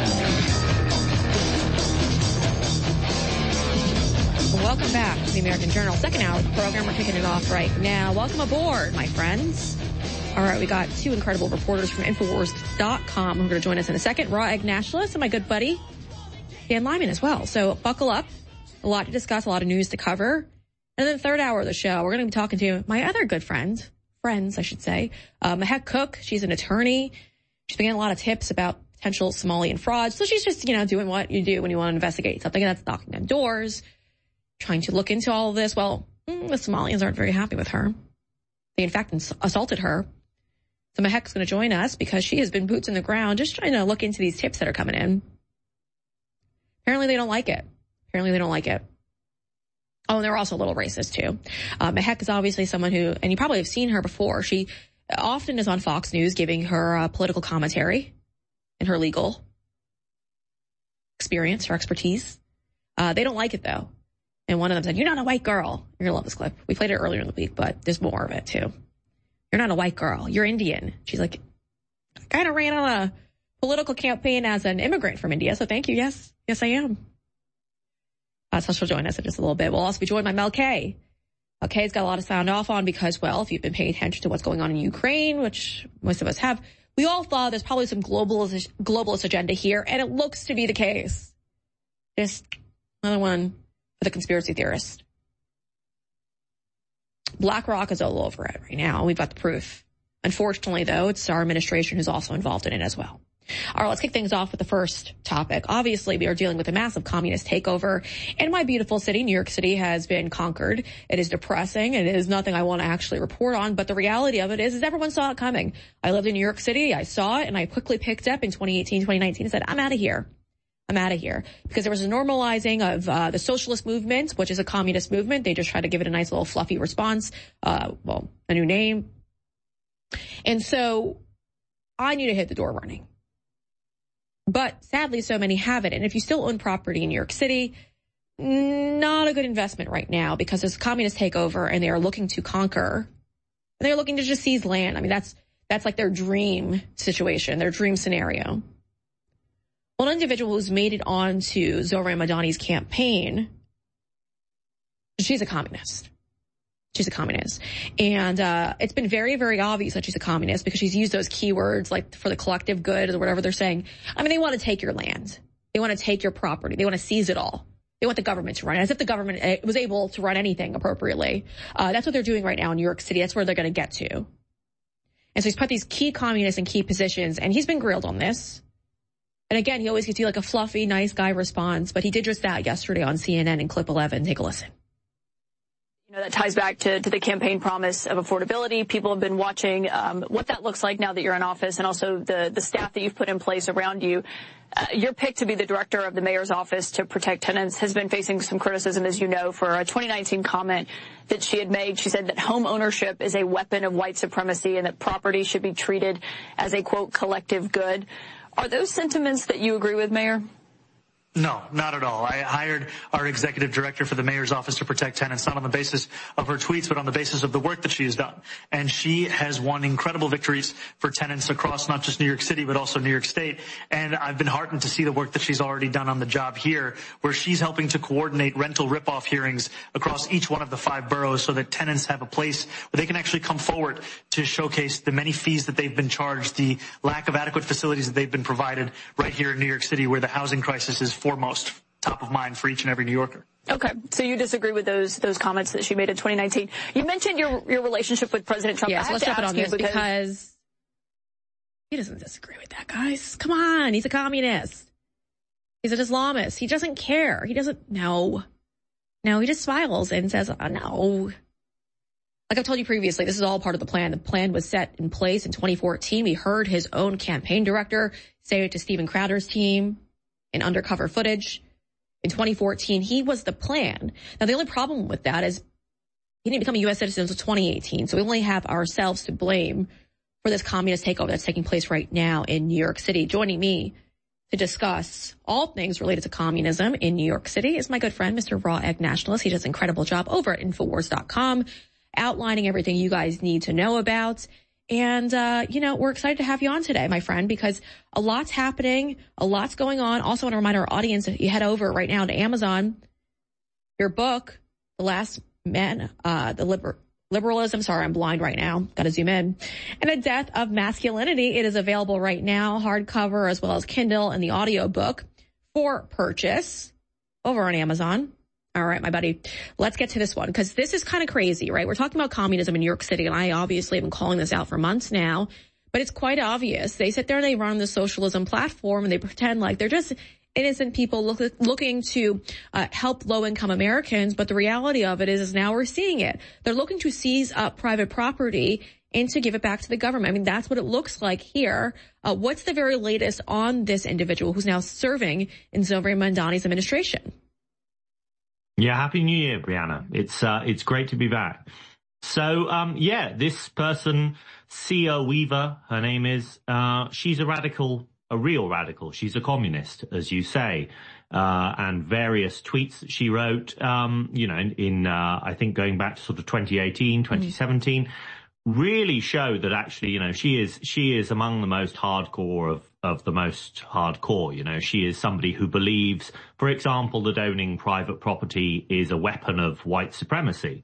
Welcome back to the American Journal. Second hour of the program. We're kicking it off right now. Welcome aboard, my friends. All right, we got two incredible reporters from Infowars dot com who are going to join us in a second. Raw Egg Nationalist and my good buddy, Dan Lyman as well. So buckle up. A lot to discuss, a lot of news to cover. And then the third hour of the show, we're going to be talking to my other good friend, friends, I should say, uh, Mehek Cook. She's an attorney. She's been getting a lot of tips about potential Somalian fraud. So she's just, you know, doing what you do when you want to investigate something. That's knocking on doors, trying to look into all of this. Well, mm, the Somalians aren't very happy with her. They, in fact, ins- assaulted her. So Mehek's going to join us because she has been boots in the ground just trying to look into these tips that are coming in. Apparently they don't like it. Apparently they don't like it. Oh, and they're also a little racist, too. Uh, Mehek is obviously someone who, and you probably have seen her before, she often is on Fox News giving her uh, political commentary and her legal experience, her expertise. Uh, they don't like it, though. And one of them said, "You're not a white girl." You're going to love this clip. We played it earlier in the week, but there's more of it, too. "You're not a white girl. You're Indian." She's like, "I kind of ran on a political campaign as an immigrant from India, so thank you. Yes, yes, I am." Uh, so she'll join us in just a little bit. We'll also be joined by Mel K. Mel K's got a lot to sound off on because, well, if you've been paying attention to what's going on in Ukraine, which most of us have, we all thought there's probably some globalist, globalist agenda here, and it looks to be the case. Just another one for the conspiracy theorist. BlackRock is all over it right now. We've got the proof. Unfortunately, though, it's our administration who's also involved in it as well. All right, let's kick things off with the first topic. Obviously, we are dealing with a massive communist takeover, and my beautiful city, New York City, has been conquered. It is depressing. It is nothing I want to actually report on, but the reality of it is, is everyone saw it coming. I lived in New York City. I saw it, and I quickly picked up in twenty eighteen, twenty nineteen and said, I'm out of here. I'm out of here. Because there was a normalizing of uh, the socialist movement, which is a communist movement. They just try to give it a nice little fluffy response, uh, well, a new name. And so I need to hit the door running. But sadly, so many have it. And if you still own property in New York City, not a good investment right now because there's a communist takeover and they are looking to conquer. And they're looking to just seize land. I mean, that's that's like their dream situation, their dream scenario. One individual who's made it onto Zohran Madani's campaign, she's a communist. She's a communist. And uh it's been very, very obvious that she's a communist because she's used those keywords like for the collective good or whatever they're saying. I mean, they want to take your land. They want to take your property. They want to seize it all. They want the government to run it, as if the government was able to run anything appropriately. Uh That's what they're doing right now in New York City. That's where they're going to get to. And so he's put these key communists in key positions, and he's been grilled on this. And again, he always gives you like a fluffy, nice guy response, but he did just that yesterday on C N N in clip eleven. Take a listen. You know, that ties back to, to the campaign promise of affordability. People have been watching um, what that looks like now that you're in office, and also the, the staff that you've put in place around you. Uh, your pick to be the director of the mayor's office to protect tenants has been facing some criticism, as you know, for a twenty nineteen comment that she had made. She said that home ownership is a weapon of white supremacy and that property should be treated as a, quote, collective good. Are those sentiments that you agree with, Mayor? No, not at all. I hired our executive director for the mayor's office to protect tenants, not on the basis of her tweets, but on the basis of the work that she has done. And she has won incredible victories for tenants across not just New York City, but also New York State. And I've been heartened to see the work that she's already done on the job here, where she's helping to coordinate rental ripoff hearings across each one of the five boroughs so that tenants have a place where they can actually come forward to showcase the many fees that they've been charged, the lack of adequate facilities that they've been provided right here in New York City, where the housing crisis is foremost top of mind for each and every New Yorker. Okay, so you disagree with those those comments that she made in twenty nineteen. You mentioned your your relationship with President Trump. Yeah, so let's jump in on this because, because he doesn't disagree with that, guys. Come on, he's a communist. He's an Islamist. He doesn't care. He doesn't know. No, he just smiles and says, oh, no. Like I've told you previously, this is all part of the plan. The plan was set in place in twenty fourteen. We heard his own campaign director say it to Steven Crowder's team in undercover footage. In twenty fourteen, he was the plan. Now, the only problem with that is he didn't become a U S citizen until twenty eighteen, so we only have ourselves to blame for this communist takeover that's taking place right now in New York City. Joining me to discuss all things related to communism in New York City is my good friend, Mister Raw Egg Nationalist. He does an incredible job over at Infowars dot com, outlining everything you guys need to know about. And, uh, you know, we're excited to have you on today, my friend, because a lot's happening, a lot's going on. Also want to remind our audience that you head over right now to Amazon. Your book, The Last Man, uh, the liber- liberalism. Sorry, I'm blind right now. Got to zoom in. And The Death of Masculinity. It is available right now, hardcover as well as Kindle and the audiobook for purchase over on Amazon. All right, my buddy, let's get to this one because this is kind of crazy, right? We're talking about communism in New York City, and I obviously have been calling this out for months now, but it's quite obvious. They sit there and they run the socialism platform and they pretend like they're just innocent people look, looking to uh, help low-income Americans, but the reality of it is, is now we're seeing it. They're looking to seize up private property and to give it back to the government. I mean, that's what it looks like here. Uh, what's the very latest on this individual who's now serving in Zohran Mamdani's administration? Yeah, Happy New Year, Brianna. It's uh, it's great to be back. So, um, yeah, this person, Sia Weaver, her name is, uh, she's a radical, a real radical. She's a communist, as you say, uh, and various tweets that she wrote, um, you know, in, in uh, I think going back to sort of twenty eighteen, twenty seventeen, mm-hmm. really show that actually, you know, she is, she is among the most hardcore of, of the most hardcore. You know, she is somebody who believes, for example, that owning private property is a weapon of white supremacy.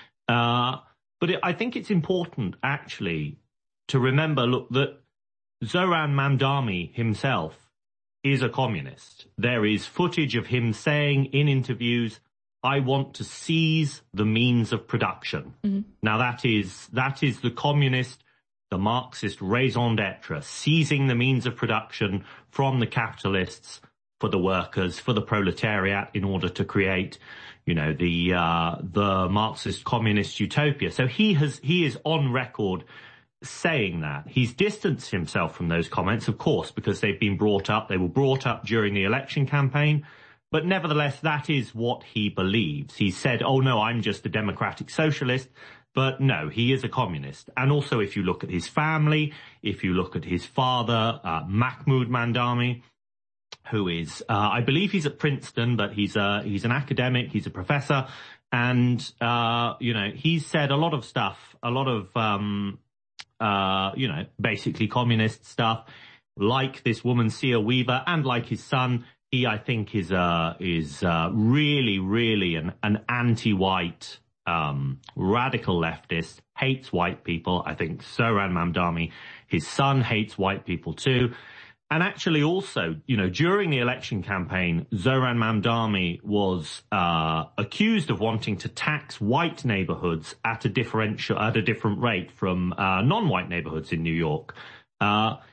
Uh, but it, I think it's important actually to remember, look, that Zohran Mamdani himself is a communist. There is footage of him saying in interviews, I want to seize the means of production. Mm-hmm. Now that is, that is the communist, the Marxist raison d'etre, seizing the means of production from the capitalists for the workers, for the proletariat, in order to create, you know, the, uh, the Marxist communist utopia. So he has, he is on record saying that. He's distanced himself from those comments, of course, because they've been brought up. They were brought up during the election campaign. But nevertheless, that is what he believes. He said, oh, no, I'm just a democratic socialist. But no, he is a communist. And also, if you look at his family, if you look at his father, uh, Mahmoud Mamdani, who is, uh, I believe he's at Princeton, but he's a, he's an academic, he's a professor. And, uh, you know, he's said a lot of stuff, a lot of, um, uh, you know, basically communist stuff, like this woman, Sia Weaver, and like his son. He, I think, is uh, is uh, really, really an, an anti-white, um, radical leftist, hates white people. I think Zohran Mamdani, his son, hates white people too. And actually also, you know, during the election campaign, Zohran Mamdani was uh, accused of wanting to tax white neighborhoods at a differential, at a different rate from uh, non-white neighborhoods in New York. Uh,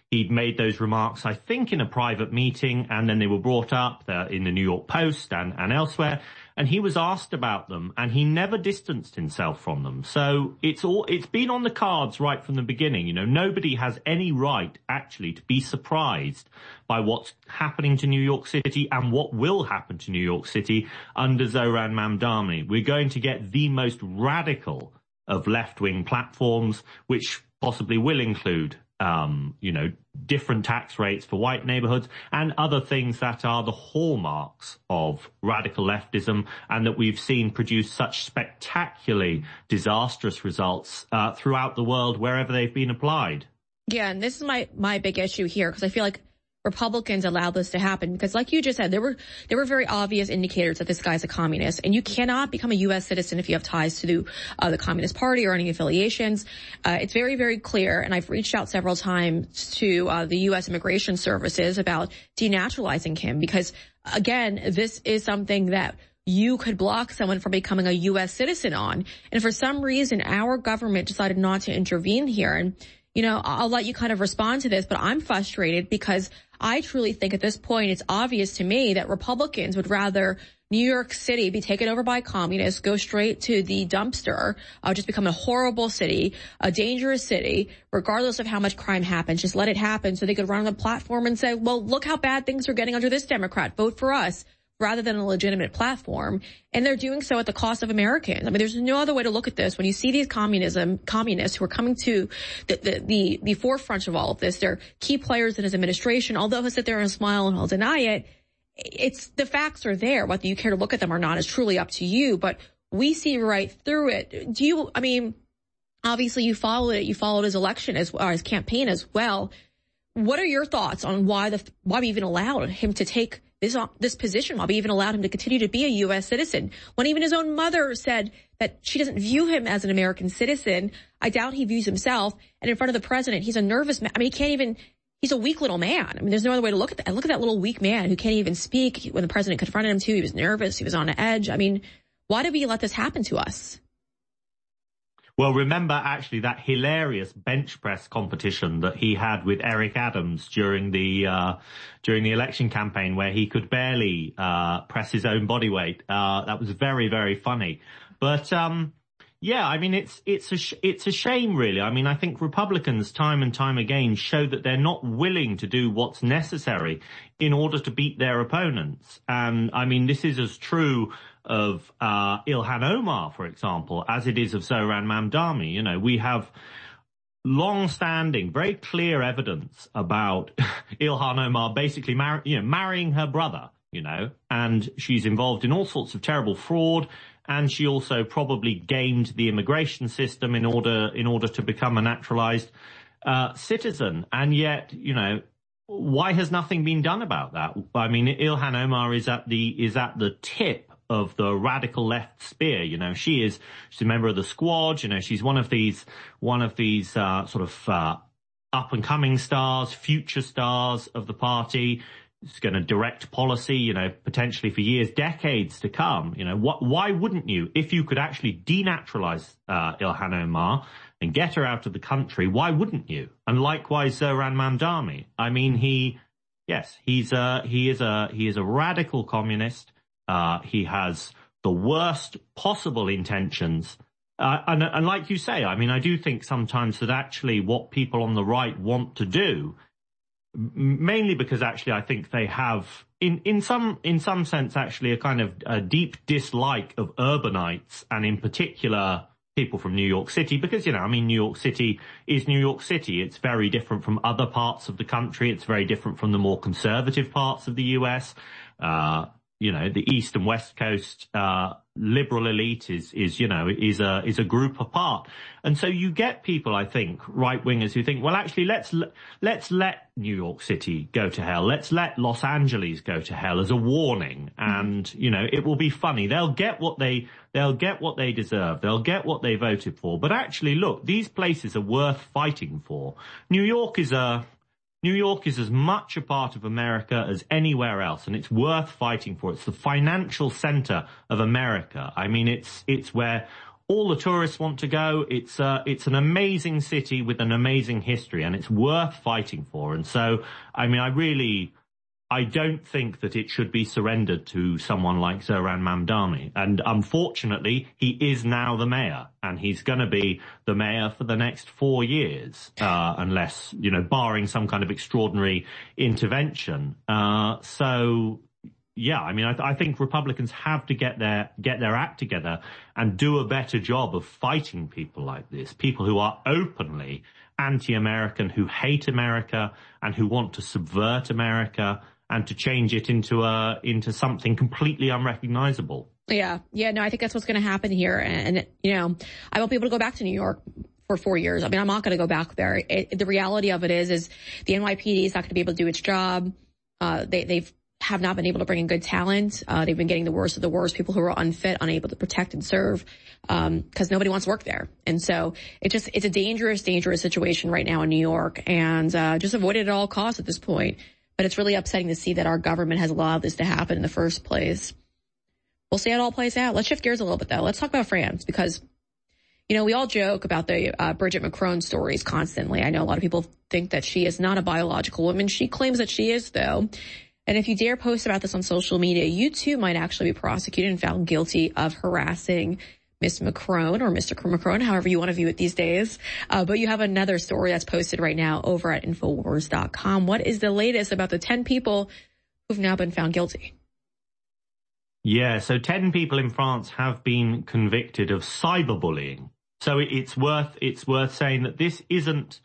He'd made those remarks, I think, in a private meeting, and then they were brought up uh, in the New York Post and, and elsewhere. And he was asked about them, and he never distanced himself from them. So it's all, it's been on the cards right from the beginning. You know, nobody has any right, actually, to be surprised by what's happening to New York City and what will happen to New York City under Zohran Mamdani. We're going to get the most radical of left-wing platforms, which possibly will include Um, you know, different tax rates for white neighborhoods and other things that are the hallmarks of radical leftism and that we've seen produce such spectacularly disastrous results uh, throughout the world wherever they've been applied. Yeah, and this is my, my big issue here, because I feel like Republicans allowed this to happen because, like you just said, there were there were very obvious indicators that this guy's a communist, and you cannot become a U S citizen if you have ties to the, uh, the Communist Party or any affiliations. Uh, it's very, very clear, and I've reached out several times to uh, the U S Immigration Services about denaturalizing him because, again, this is something that you could block someone from becoming a U S citizen on, and for some reason, our government decided not to intervene here. And you know, I'll let you kind of respond to this, but I'm frustrated because I truly think at this point it's obvious to me that Republicans would rather New York City be taken over by communists, go straight to the dumpster, uh, just become a horrible city, a dangerous city, regardless of how much crime happens. Just let it happen so they could run on the platform and say, well, look how bad things are getting under this Democrat. Vote for us. Rather than a legitimate platform. And they're doing so at the cost of Americans. I mean, there's no other way to look at this. When you see these communism, communists who are coming to the, the, the, the forefront of all of this, they're key players in his administration. Although he'll sit there and smile and he'll deny it, it's, the facts are there. Whether you care to look at them or not is truly up to you, but we see right through it. Do you, I mean, obviously you followed it, you followed his election as, or his campaign as well. What are your thoughts on why the, why we even allowed him to take this, this position, why we even allowed him to continue to be a U S citizen, when even his own mother said that she doesn't view him as an American citizen? I doubt he views himself. And in front of the president, he's a nervous man. I mean, he can't even, he's a weak little man. I mean, there's no other way to look at that. Look at that little weak man who can't even speak. When the president confronted him too, he was nervous. He was on edge. I mean, why did we let this happen to us? Well, remember actually that hilarious bench press competition that he had with Eric Adams during the uh during the election campaign, where he could barely uh press his own body weight. Uh that was very, very funny. But um yeah, I mean, it's it's a sh- it's a shame, really. I mean, I think Republicans time and time again show that they're not willing to do what's necessary in order to beat their opponents. And I mean, this is as true of uh Ilhan Omar, for example, as it is of Zohran Mamdani. You know, we have long-standing, very clear evidence about Ilhan Omar basically mar- you know, marrying her brother, you know, and she's involved in all sorts of terrible fraud. And she also probably gamed the immigration system in order in order to become a naturalized uh citizen. And yet, you know, why has nothing been done about that? I mean, Ilhan Omar is at the is at the tip of the radical left spear. You know, she is she's a member of the Squad. You know, she's one of these one of these uh sort of uh up and coming stars, future stars of the party. It's going to direct policy, you know, potentially for years, decades to come. You know, what, why wouldn't you, if you could actually denaturalize uh, Ilhan Omar and get her out of the country, why wouldn't you? And likewise, Zohran Mamdani. I mean, he, yes, he's a, he is a, he is a radical communist. Uh, he has the worst possible intentions. Uh, and, and like you say, I mean, I do think sometimes that actually what people on the right want to do, mainly because actually I think they have, in, in some in some sense, actually a kind of a deep dislike of urbanites, and in particular people from New York City, because, you know, I mean, New York City is New York City. It's very different from other parts of the country. It's very different from the more conservative parts of the U S. Uh, you know, the East and West Coast uh liberal elite is, is, you know, is a, is a group apart. And so you get people, I think, right-wingers who think, well, actually, let's, let's let New York City go to hell. Let's let Los Angeles go to hell as a warning. And, you know, it will be funny. They'll get what they, they'll get what they deserve. They'll get what they voted for. But actually, look, these places are worth fighting for. New York is a, New York is as much a part of America as anywhere else, and it's worth fighting for. It's the financial center of America. I mean, it's it's where all the tourists want to go. It's uh, it's an amazing city with an amazing history, and it's worth fighting for. And so, I mean, I really, I don't think that it should be surrendered to someone like Zoran Mamdani. And unfortunately, he is now the mayor, and he's going to be the mayor for the next four years, uh, unless, you know, barring some kind of extraordinary intervention. Uh, so, yeah, I mean, I, th- I think Republicans have to get their get their act together and do a better job of fighting people like this, people who are openly anti-American, who hate America and who want to subvert America and to change it into a into something completely unrecognizable. Yeah, yeah, no, I think that's what's going to happen here. And, you know, I won't be able to go back to New York for four years. I mean, I'm not going to go back there. It, the reality of it is, is the N Y P D is not going to be able to do its job. Uh, they, they've have not been able to bring in good talent. Uh, they've been getting the worst of the worst, people who are unfit, unable to protect and serve, um, cause nobody wants to work there. And so it just, it's a dangerous, dangerous situation right now in New York, and, uh, just avoid it at all costs at this point. But it's really upsetting to see that our government has allowed this to happen in the first place. We'll see how it all plays out. Let's shift gears a little bit though. Let's talk about France, because, you know, we all joke about the uh, Bridget Macron stories constantly. I know a lot of people think that she is not a biological woman. She claims that she is, though. And if you dare post about this on social media, you too might actually be prosecuted and found guilty of harassing Miss Macron or Mister Macron, however you want to view it these days. Uh, but you have another story that's posted right now over at Infowars dot com. What is the latest about the ten people who've now been found guilty? Yeah, so ten people in France have been convicted of cyberbullying. So it's worth it's worth saying that this isn't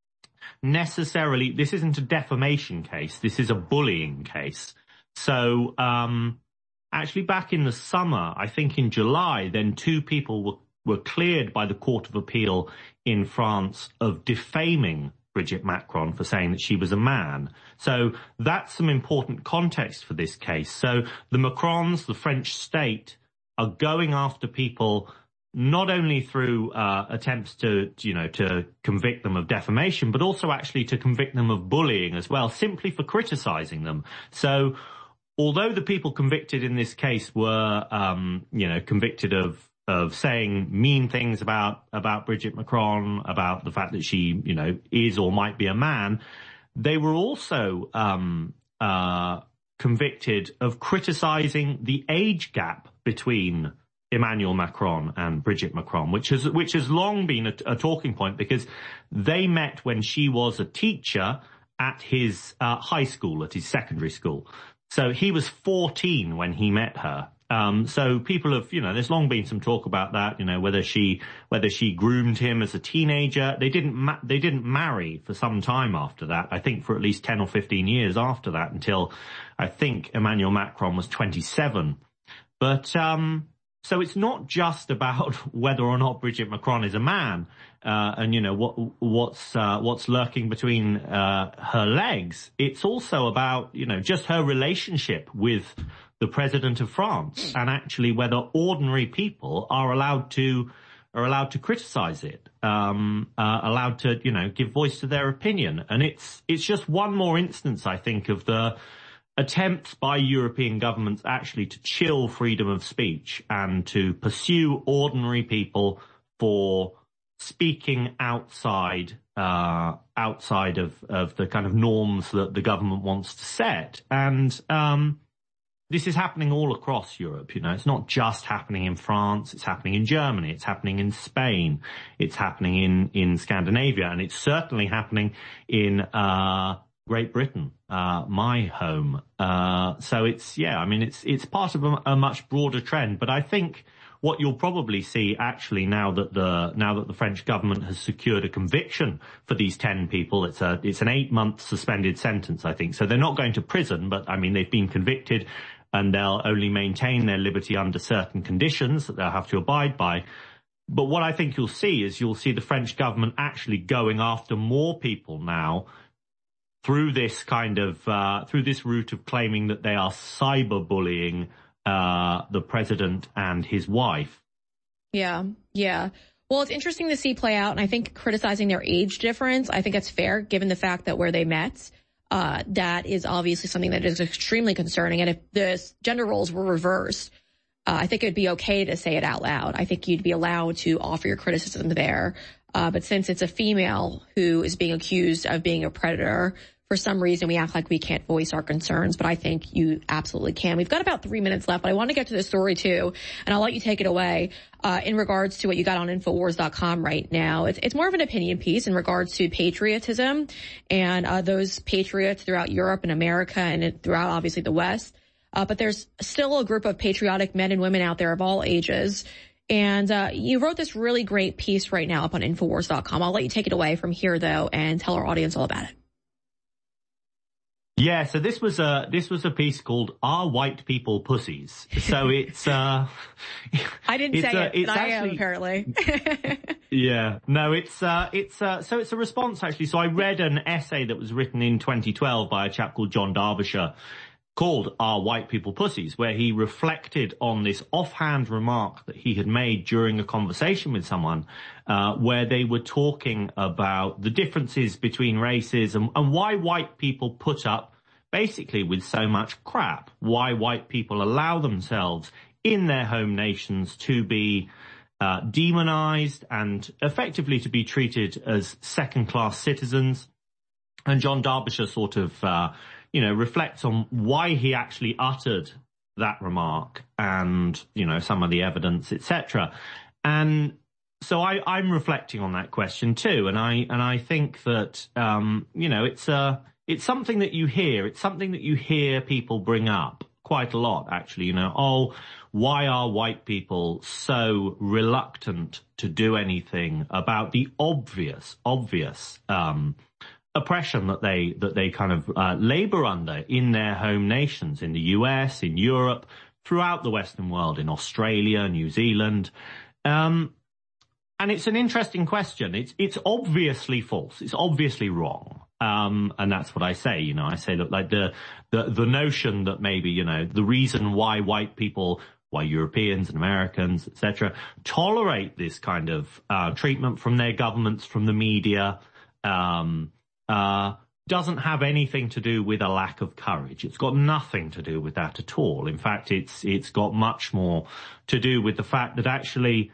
necessarily, this isn't a defamation case. This is a bullying case. So, um, actually back in the summer, I think in July, then two people were, were cleared by the Court of Appeal in France of defaming Bridget Macron for saying that she was a man. So that's some important context for this case. So the Macrons, the French state, are going after people not only through uh, attempts to, you know, to convict them of defamation, but also actually to convict them of bullying as well, simply for criticizing them. So although the people convicted in this case were, um, you know, convicted of of saying mean things about about Bridget Macron, about the fact that she, you know, is or might be a man, they were also um, uh, convicted of criticizing the age gap between Emmanuel Macron and Bridget Macron, which has which has long been a, a talking point, because they met when she was a teacher at his uh, high school, at his secondary school. So he was fourteen when he met her. Um, so people have, you know, there's long been some talk about that, you know, whether she whether she groomed him as a teenager. They didn't ma- they didn't marry for some time after that. I think for at least ten or fifteen years after that, until I think Emmanuel Macron was twenty-seven. But um So it's not just about whether or not Bridget Macron is a man, uh, and you know what what's uh, what's lurking between uh, her legs. It's also about, you know, just her relationship with the president of France, and actually whether ordinary people are allowed to are allowed to criticize it, um, uh, allowed to, you know, give voice to their opinion. And it's it's just one more instance, I think, of the attempts by European governments actually to chill freedom of speech and to pursue ordinary people for speaking outside uh outside of of the kind of norms that the government wants to set. And um this is happening all across Europe. You know, it's not just happening in France, it's happening in Germany, it's happening in Spain, it's happening in in Scandinavia, and it's certainly happening in uh Great Britain, uh, my home. Uh, so it's, yeah, I mean, it's, it's part of a, a much broader trend. But I think what you'll probably see actually now that the, now that the French government has secured a conviction for these ten people, it's a, it's an eight month suspended sentence, I think. So they're not going to prison, but I mean, they've been convicted and they'll only maintain their liberty under certain conditions that they'll have to abide by. But what I think you'll see is you'll see the French government actually going after more people now through this kind of, uh, through this route of claiming that they are cyberbullying, uh, the president and his wife. Yeah, yeah. Well, it's interesting to see play out, and I think criticizing their age difference, I think that's fair, given the fact that where they met, uh, that is obviously something that is extremely concerning. And if the gender roles were reversed, Uh, I think it'd be okay to say it out loud. I think you'd be allowed to offer your criticism there. Uh, but since it's a female who is being accused of being a predator, for some reason we act like we can't voice our concerns, but I think you absolutely can. We've got about three minutes left, but I want to get to this story too, and I'll let you take it away, uh, in regards to what you got on Infowars dot com right now. It's, it's more of an opinion piece in regards to patriotism and, uh, those patriots throughout Europe and America and throughout obviously the West. Uh, but there's still a group of patriotic men and women out there of all ages. And, uh, you wrote this really great piece right now up on Infowars dot com. I'll let you take it away from here though and tell our audience all about it. Yeah, so this was a this was a piece called "Are White People Pussies?" So it's uh, I didn't it's, say uh, it, it's but I actually, am apparently. Yeah, no, it's uh, it's uh, so it's a response actually. So I read an essay that was written in twenty twelve by a chap called John Derbyshire called "Are White People Pussies?", where he reflected on this offhand remark that he had made during a conversation with someone, uh, where they were talking about the differences between races and, and why white people put up basically with so much crap, why white people allow themselves in their home nations to be uh, demonized and effectively to be treated as second-class citizens. And John Derbyshire sort of, uh, you know, reflects on why he actually uttered that remark and, you know, some of the evidence, et cetera. And so I, I'm reflecting on that question too. And I, and I think that, um, you know, it's a, it's something that you hear. It's something that you hear people bring up quite a lot, actually, you know, oh, why are white people so reluctant to do anything about the obvious, obvious, um, oppression that they that they kind of uh, labor under in their home nations, in the U S, in Europe, throughout the Western world, in Australia, New Zealand. Um, and it's an interesting question. It's it's obviously false. It's obviously wrong. Um, and that's what I say. You know, I say, look, like the the the notion that maybe, you know, the reason why white people, why Europeans and Americans, et cetera, tolerate this kind of uh, treatment from their governments, from the media, um, Uh, doesn't have anything to do with a lack of courage. It's got nothing to do with that at all. In fact, it's it's got much more to do with the fact that actually,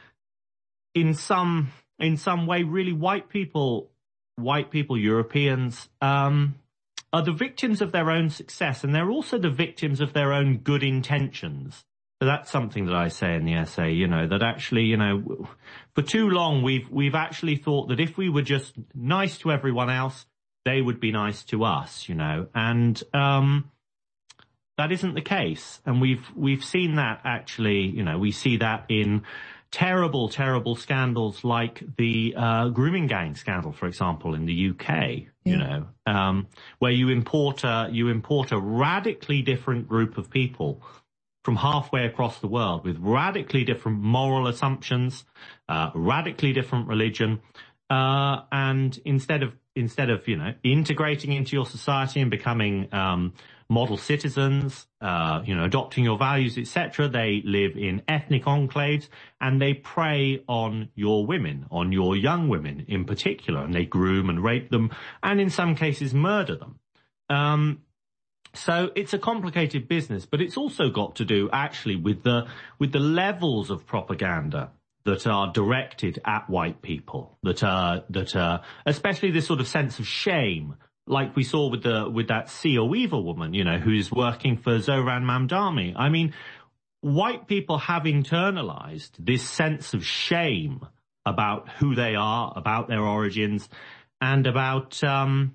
in some in some way, really white people, white people, Europeans, um, are the victims of their own success, and they're also the victims of their own good intentions. So that's something that I say in the essay, you know, that actually, you know, for too long we've we've actually thought that if we were just nice to everyone else, they would be nice to us, you know, and um that isn't the case. And we've we've seen that actually, you know, we see that in terrible, terrible scandals like the uh grooming gang scandal, for example, in the U K, yeah. you know, um where you import a you import a radically different group of people from halfway across the world with radically different moral assumptions, uh, radically different religion. Uh, and instead of, instead of, you know, integrating into your society and becoming, um, model citizens, uh, you know, adopting your values, et cetera, they live in ethnic enclaves and they prey on your women, on your young women in particular, and they groom and rape them and in some cases murder them. Um, So it's a complicated business, but it's also got to do actually with the with the levels of propaganda that are directed at white people, that are that are especially this sort of sense of shame, like we saw with the with that Sia Weaver woman, you know, who's working for Zohran Mamdani. I mean, white people have internalized this sense of shame about who they are, about their origins, and about um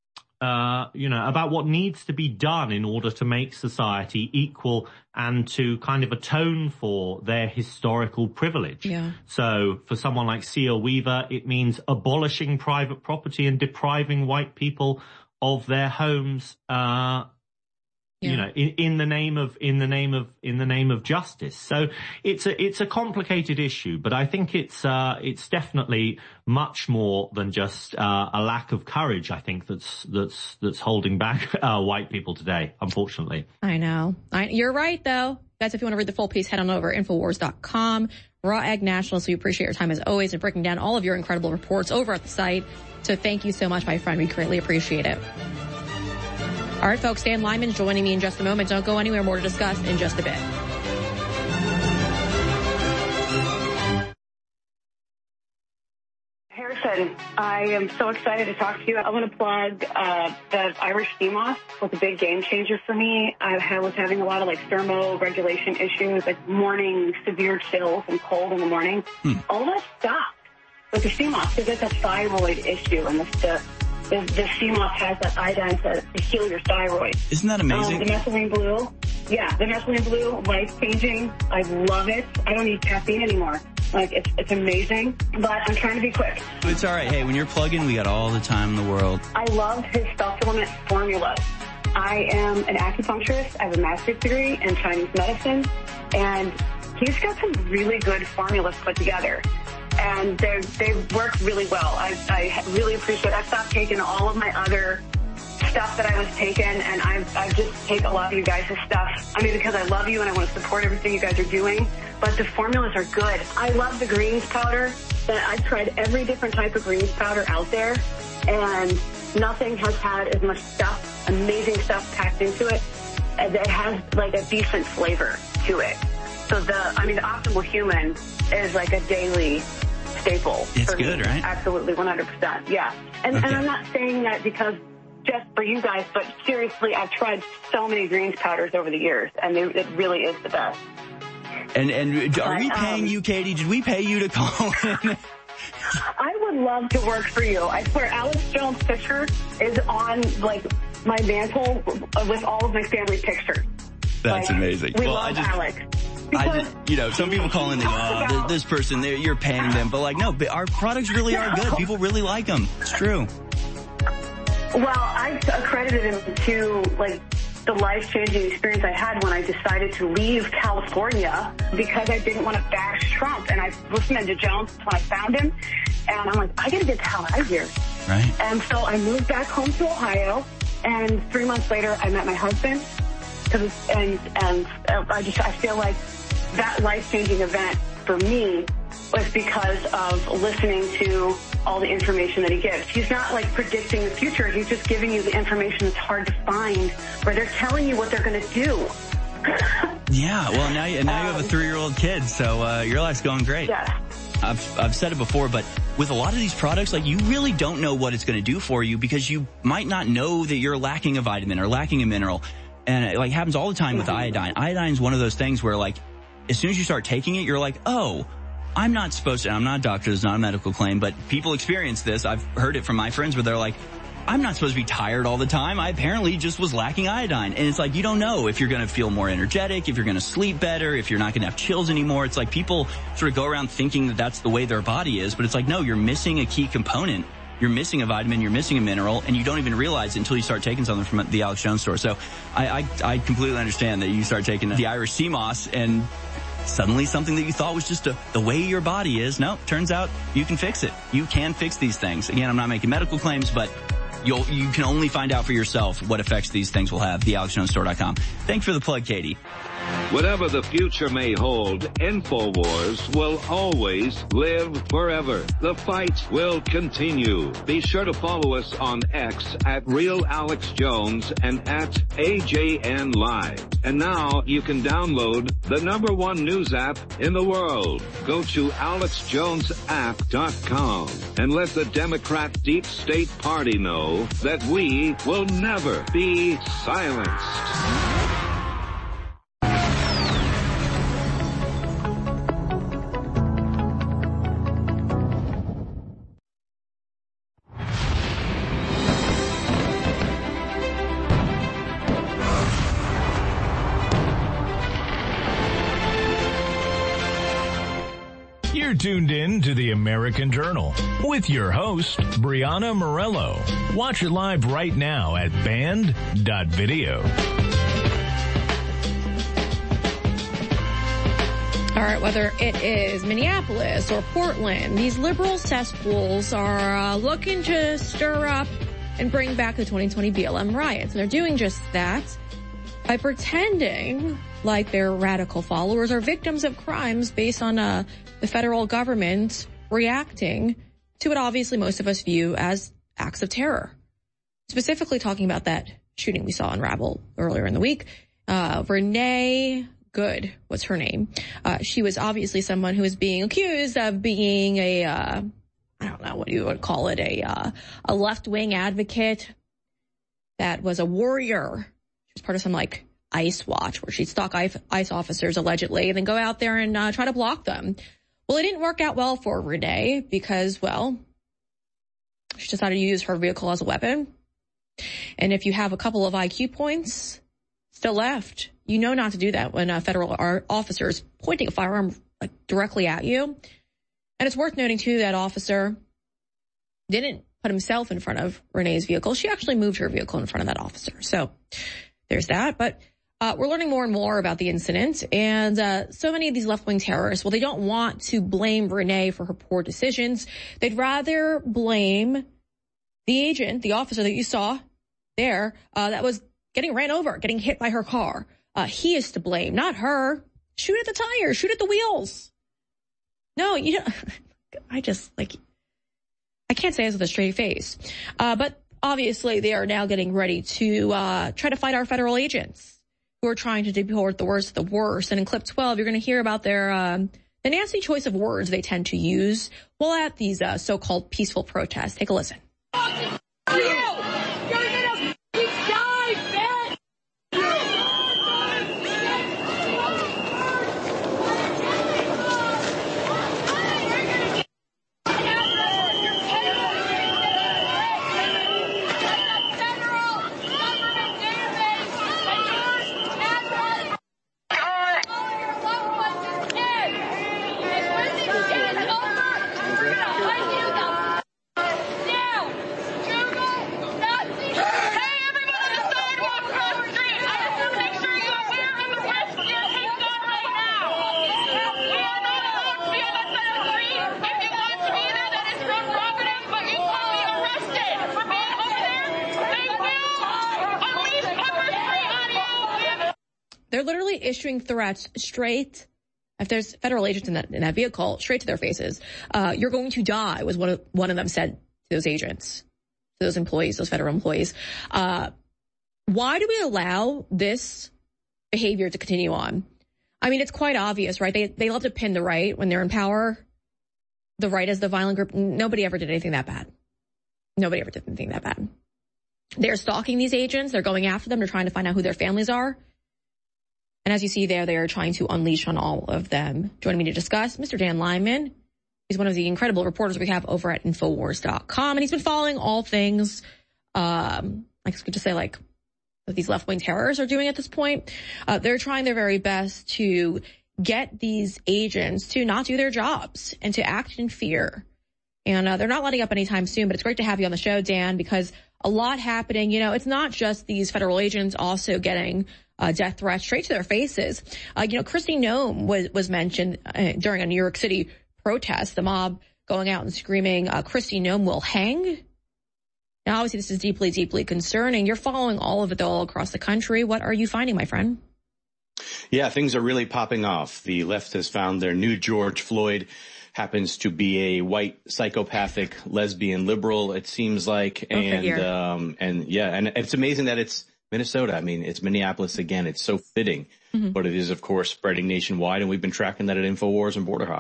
Uh, you know, about what needs to be done in order to make society equal and to kind of atone for their historical privilege. Yeah. So for someone like Sia Weaver, it means abolishing private property and depriving white people of their homes, uh, Yeah. You know, in, in the name of, in the name of, in the name of justice. So it's a, it's a complicated issue, but I think it's, uh, it's definitely much more than just, uh, a lack of courage, I think, that's, that's, that's holding back, uh, white people today, unfortunately. I know. I, you're right, though. Guys, if you want to read the full piece, head on over to Infowars dot com. Raw Egg National, so we appreciate your time as always and breaking down all of your incredible reports over at the site. So thank you so much, my friend. We greatly appreciate it. All right, folks, Dan Lyman's joining me in just a moment. Don't go anywhere. More to discuss in just a bit. Listen, I am so excited to talk to you. I want to plug uh, the Irish sea moss was a big game changer for me. I was having a lot of like thermoregulation issues, like morning severe chills and cold in the morning. Hmm. All that stopped with the sea moss because it's a thyroid issue, and the the, the sea moss has that iodine to, to heal your thyroid. Isn't that amazing? Um, the methylene blue, yeah, the methylene blue, life changing. I love it. I don't need caffeine anymore. Like, it's, it's amazing, but I'm trying to be quick. It's all right. Hey, when you're plugging, we got all the time in the world. I love his supplement formula. I am an acupuncturist. I have a master's degree in Chinese medicine, and he's got some really good formulas put together, and they they work really well. I, I really appreciate it. I've stopped taking all of my other stuff that I was taking, and I've, I've just take a lot of you guys' stuff. I mean, because I love you and I want to support everything you guys are doing, but the formulas are good. I love the greens powder. I've tried every different type of greens powder out there, and nothing has had as much stuff, amazing stuff packed into it, and it has like a decent flavor to it. So the, I mean, the Optimal Human is like a daily staple. It's for good, me. right? Absolutely, one hundred percent, yeah. And, okay. and I'm not saying that because just for you guys, but seriously, I've tried so many greens powders over the years, and it, it really is the best. And and are we paying um, you, Katie? Did we pay you to call in? I would love to work for you. I swear, Alex Jones' picture is on, like, my mantle with all of my family pictures. That's like, amazing. We well, love I just, Alex. I just, you know, some people call in, they go, oh, this person, you're paying them. But, like, no, our products really are good. People really like them. It's true. Well, I accredited him to, like, the life-changing experience I had when I decided to leave California because I didn't want to bash Trump. And I listened to Jones when I found him, and I'm like, I got to get the hell out of here. Right. And so I moved back home to Ohio, and three months later, I met my husband. Cause and and I just I feel like that life-changing event for me was because of listening to all the information that he gives. He's not like predicting the future. He's just giving you the information that's hard to find, where they're telling you what they're going to do. Yeah, well, now you, now you have a three-year-old kid, so uh, your life's going great. Yeah. I've I've said it before, but with a lot of these products, like, you really don't know what it's going to do for you because you might not know that you're lacking a vitamin or lacking a mineral. And it, like, happens all the time with iodine. Iodine is one of those things where, like, as soon as you start taking it, you're like, oh, I'm not supposed to, and I'm not a doctor, it's not a medical claim, but people experience this. I've heard it from my friends where they're like, I'm not supposed to be tired all the time. I apparently just was lacking iodine. And it's like, you don't know if you're going to feel more energetic, if you're going to sleep better, if you're not going to have chills anymore. It's like people sort of go around thinking that that's the way their body is, but it's like, no, you're missing a key component. You're missing a vitamin, you're missing a mineral, and you don't even realize it until you start taking something from the Alex Jones store. So I, I, I completely understand that you start taking the Irish sea moss and suddenly something that you thought was just a, the way your body is. No, turns out you can fix it. You can fix these things. Again, I'm not making medical claims, but you'll, you can only find out for yourself what effects these things will have. the alex jones store dot com. Thanks for the plug, Katie. Whatever the future may hold, InfoWars will always live forever. The fight will continue. Be sure to follow us on X at Real Alex Jones and at A J N Live. And now you can download the number one news app in the world. Go to alex jones app dot com and let the Democrat Deep State Party know that we will never be silenced. You're tuned in to the American Journal with your host, Brianna Morello. Watch it live right now at band dot video. All right, whether it is Minneapolis or Portland, these liberal cesspools are uh, looking to stir up and bring back the twenty twenty B L M riots. And they're doing just that by pretending like their radical followers are victims of crimes based on uh, the federal government reacting to what obviously most of us view as acts of terror. Specifically talking about that shooting we saw in Rabble earlier in the week. Uh, Renee Good, what's her name? Uh, she was obviously someone who was being accused of being a uh, I don't know what you would call it, a uh, a left-wing advocate that was a warrior. She was part of some, like, ICE watch where she'd stalk ICE officers, allegedly, and then go out there and uh, try to block them. Well, it didn't work out well for Renee because, well, she decided to use her vehicle as a weapon. And if you have a couple of I Q points still left, you know not to do that when a federal officer is pointing a firearm like directly at you. And it's worth noting, too, that officer didn't put himself in front of Renee's vehicle. She actually moved her vehicle in front of that officer. So there's that. But uh, we're learning more and more about the incident. And uh, so many of these left-wing terrorists, well, they don't want to blame Renee for her poor decisions. They'd rather blame the agent, the officer that you saw there, uh, that was getting ran over, getting hit by her car. Uh, he is to blame, not her. Shoot at the tires, shoot at the wheels. No, you don't. I just, like, I can't say this with a straight face. Uh, but obviously they are now getting ready to uh, try to fight our federal agents who are trying to deport the worst of the worst. And in clip twelve, you're going to hear about their um, the nasty choice of words they tend to use while at these uh, so-called peaceful protests. Take a listen. They're literally issuing threats straight, if there's federal agents in that, in that vehicle, straight to their faces. Uh, you're going to die, was what one of them said to those agents, to those employees, those federal employees. Uh, why do we allow this behavior to continue on? I mean, it's quite obvious, right? They, they love to pin the right when they're in power. The right is the violent group. Nobody ever did anything that bad. Nobody ever did anything that bad. They're stalking these agents. They're going after them. They're trying to find out who their families are. And as you see there, they are trying to unleash on all of them. Joining me to discuss, Mister Dan Lyman. He's one of the incredible reporters we have over at Infowars dot com. And he's been following all things, um, I guess we could just say, like, what these left-wing terrorists are doing at this point. Uh, they're trying their very best to get these agents to not do their jobs and to act in fear. And uh, they're not letting up anytime soon, but it's great to have you on the show, Dan, because a lot happening. You know, it's not just these federal agents also getting uh, death threats straight to their faces. Uh, you know, Kristi Noem was, was mentioned uh, during a New York City protest, the mob going out and screaming, uh, Kristi Noem will hang. Now, obviously, this is deeply, deeply concerning. You're following all of it all across the country. What are you finding, my friend? Yeah, things are really popping off. The left has found their new George Floyd. Happens to be a white psychopathic lesbian liberal, it seems like. Go and, figure. um, and yeah, and it's amazing that it's Minnesota. I mean, it's Minneapolis again. It's so fitting, mm-hmm. but it is, of course, spreading nationwide. And we've been tracking that at InfoWars and Borderhawk.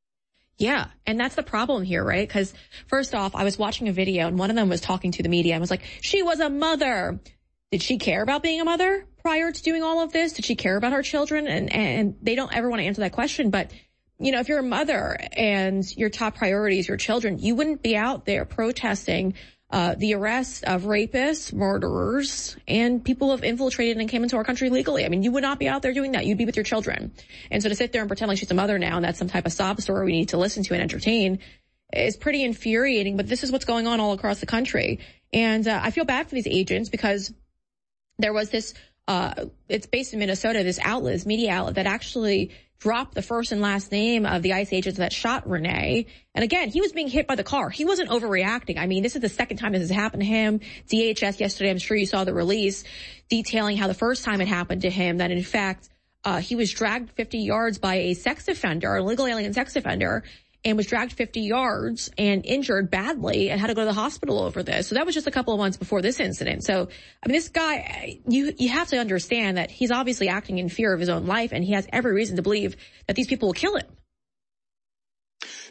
Yeah. And that's the problem here, right? Because first off, I was watching a video and one of them was talking to the media and was like, she was a mother. Did she care about being a mother prior to doing all of this? Did she care about her children? And, and they don't ever want to answer that question. But you know, if you're a mother and your top priority is your children, you wouldn't be out there protesting uh, the arrest of rapists, murderers, and people who have infiltrated and came into our country legally. I mean, you would not be out there doing that. You'd be with your children. And so to sit there and pretend like she's a mother now and that's some type of sob story we need to listen to and entertain is pretty infuriating. But this is what's going on all across the country. And uh, I feel bad for these agents because there was this, uh, it's based in Minnesota, this outlet, this media outlet that actually dropped the first and last name of the ICE agents that shot Renee. And again, he was being hit by the car. He wasn't overreacting. I mean, this is the second time this has happened to him. D H S yesterday, I'm sure you saw the release detailing how the first time it happened to him, that in fact, uh, he was dragged fifty yards by a sex offender, a legal alien sex offender, and was dragged fifty yards and injured badly and had to go to the hospital over this. So that was just a couple of months before this incident. So, I mean, this guy, you, you have to understand that he's obviously acting in fear of his own life, and he has every reason to believe that these people will kill him.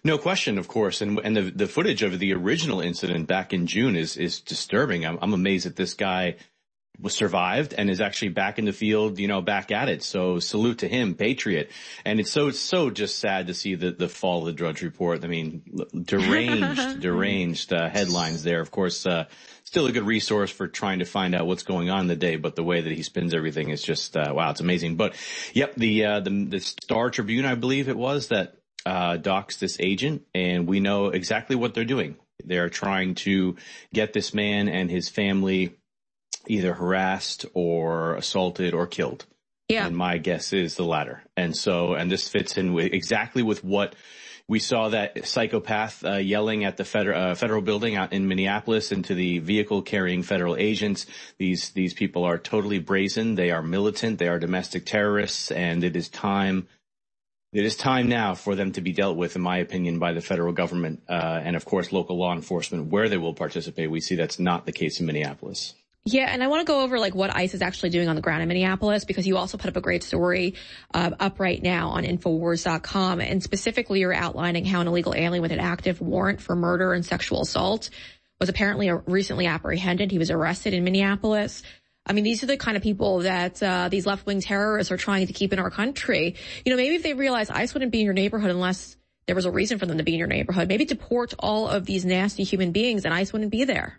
No question, of course. And, and the, the footage of the original incident back in June is, is disturbing. I'm, I'm amazed that this guy was survived and is actually back in the field, you know, back at it. So salute to him, patriot. And it's so, it's so just sad to see the, the fall of the Drudge Report. I mean, deranged, deranged, uh, headlines there. Of course, uh, still a good resource for trying to find out what's going on in the day, but the way that he spins everything is just, uh, wow, it's amazing. But yep, the, uh, the, the Star Tribune, I believe it was, that, uh, doxed this agent, and we know exactly what they're doing. They're trying to get this man and his family either harassed or assaulted or killed. Yeah. And my guess is the latter. And so, and this fits in with exactly with what we saw, that psychopath uh, yelling at the federal, uh, federal building out in Minneapolis into the vehicle carrying federal agents. These, these people are totally brazen. They are militant. They are domestic terrorists, and it is time It is time now for them to be dealt with, in my opinion, by the federal government, uh, and of course local law enforcement where they will participate. We see that's not the case in Minneapolis. Yeah, and I want to go over like what ICE is actually doing on the ground in Minneapolis, because you also put up a great story uh, up right now on Infowars dot com, and specifically you're outlining how an illegal alien with an active warrant for murder and sexual assault was apparently recently apprehended. He was arrested in Minneapolis. I mean, these are the kind of people that uh these left-wing terrorists are trying to keep in our country. You know, maybe if they realize ICE wouldn't be in your neighborhood unless there was a reason for them to be in your neighborhood, maybe deport all of these nasty human beings and ICE wouldn't be there.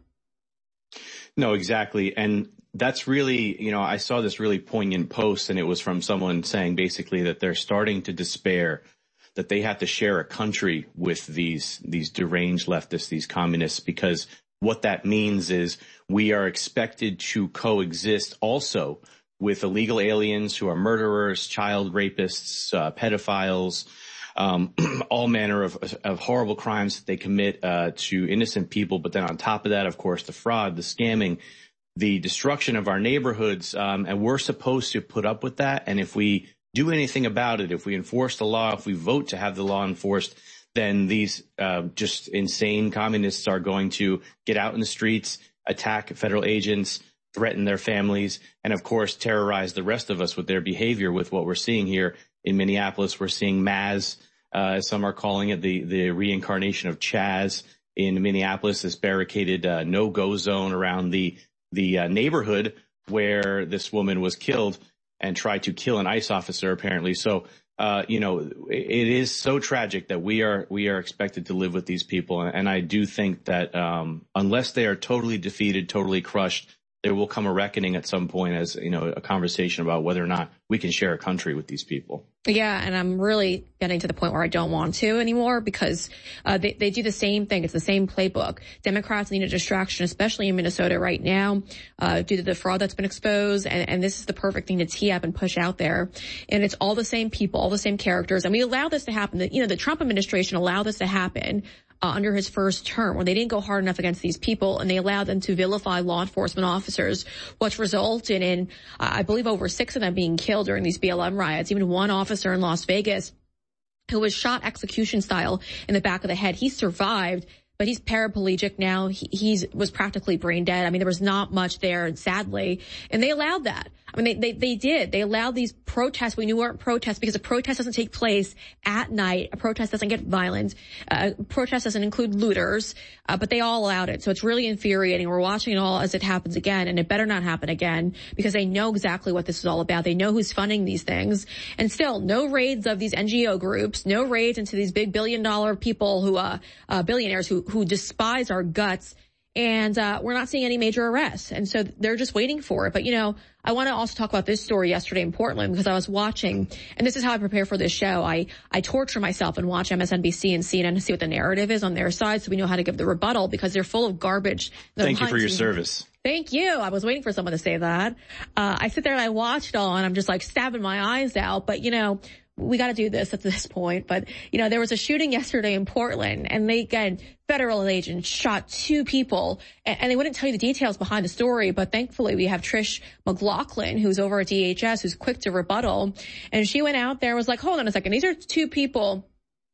No, exactly. And that's really, you know, I saw this really poignant post, and it was from someone saying basically that they're starting to despair that they have to share a country with these, these deranged leftists, these communists, because what that means is we are expected to coexist also with illegal aliens who are murderers, child rapists, uh, pedophiles, um, all manner of, of horrible crimes that they commit, uh, to innocent people. But then on top of that, of course, the fraud, the scamming, the destruction of our neighborhoods. Um, and we're supposed to put up with that. And if we do anything about it, if we enforce the law, if we vote to have the law enforced, then these, uh, just insane communists are going to get out in the streets, attack federal agents, threaten their families, and of course terrorize the rest of us with their behavior. With what we're seeing here in Minneapolis, we're seeing Maz, uh, as some are calling it, the, the reincarnation of Chaz in Minneapolis, this barricaded, uh, no-go zone around the, the, uh, neighborhood where this woman was killed and tried to kill an ICE officer, apparently. So, uh, you know, it is so tragic that we are, we are expected to live with these people. And I do think that, um, unless they are totally defeated, totally crushed, there will come a reckoning at some point, as, you know, a conversation about whether or not we can share a country with these people. Yeah, and I'm really getting to the point where I don't want to anymore, because uh they, they do the same thing. It's the same playbook. Democrats need a distraction, especially in Minnesota right now, uh due to the fraud that's been exposed, and, and this is the perfect thing to tee up and push out there. And it's all the same people, all the same characters, and we allow this to happen. The, you know, the Trump administration allowed this to happen Uh, under his first term, when they didn't go hard enough against these people, and they allowed them to vilify law enforcement officers, which resulted in, uh, I believe, over six of them being killed during these B L M riots. Even one officer in Las Vegas who was shot execution style in the back of the head, he survived, but he's paraplegic now. He he's, was practically brain dead. I mean, there was not much there, sadly, and they allowed that. I mean, they, they, they did. They allowed these protests we knew weren't protests, because a protest doesn't take place at night. A protest doesn't get violent. Uh, a protest doesn't include looters, uh, but they all allowed it. So it's really infuriating. We're watching it all as it happens again, and it better not happen again, because they know exactly what this is all about. They know who's funding these things. And still, no raids of these N G O groups, no raids into these big billion dollar people who, uh, uh, billionaires who, who despise our guts. And, uh, we're not seeing any major arrests. And so they're just waiting for it. But, you know, I want to also talk about this story yesterday in Portland, because I was watching, and this is how I prepare for this show. I, I torture myself and watch M S N B C and C N N to see what the narrative is on their side, so we know how to give the rebuttal, because they're full of garbage. Thank you for your service. Thank you. I was waiting for someone to say that. Uh, I sit there and I watch it all, and I'm just like stabbing my eyes out. But, you know, we got to do this at this point. But, you know, there was a shooting yesterday in Portland, and they, again, federal agents shot two people, and, and they wouldn't tell you the details behind the story, but thankfully we have Trish McLaughlin, who's over at D H S, who's quick to rebuttal. And she went out there and was like, hold on a second. These are two people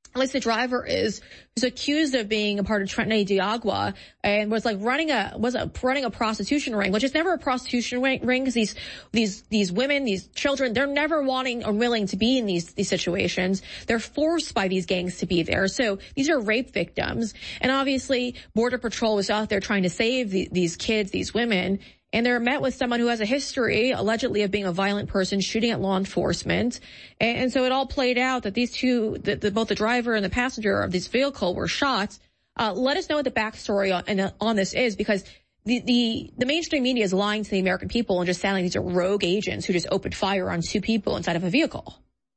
at least the driver is, who's accused of being a part of Tren de Agua and was like running a, was a, running a prostitution ring, which is never a prostitution ring, because these, these, these women, these children, they're never wanting or willing to be in these, these situations. They're forced by these gangs to be there. So these are rape victims. And obviously Border Patrol was out there trying to save the, these kids, these women. And they're met with someone who has a history, allegedly, of being a violent person, shooting at law enforcement. And, and so it all played out that these two, the, the, both the driver and the passenger of this vehicle were shot. Uh, let us know what the backstory on, on this is, because the, the, the mainstream media is lying to the American people and just sounding these are rogue agents who just opened fire on two people inside of a vehicle.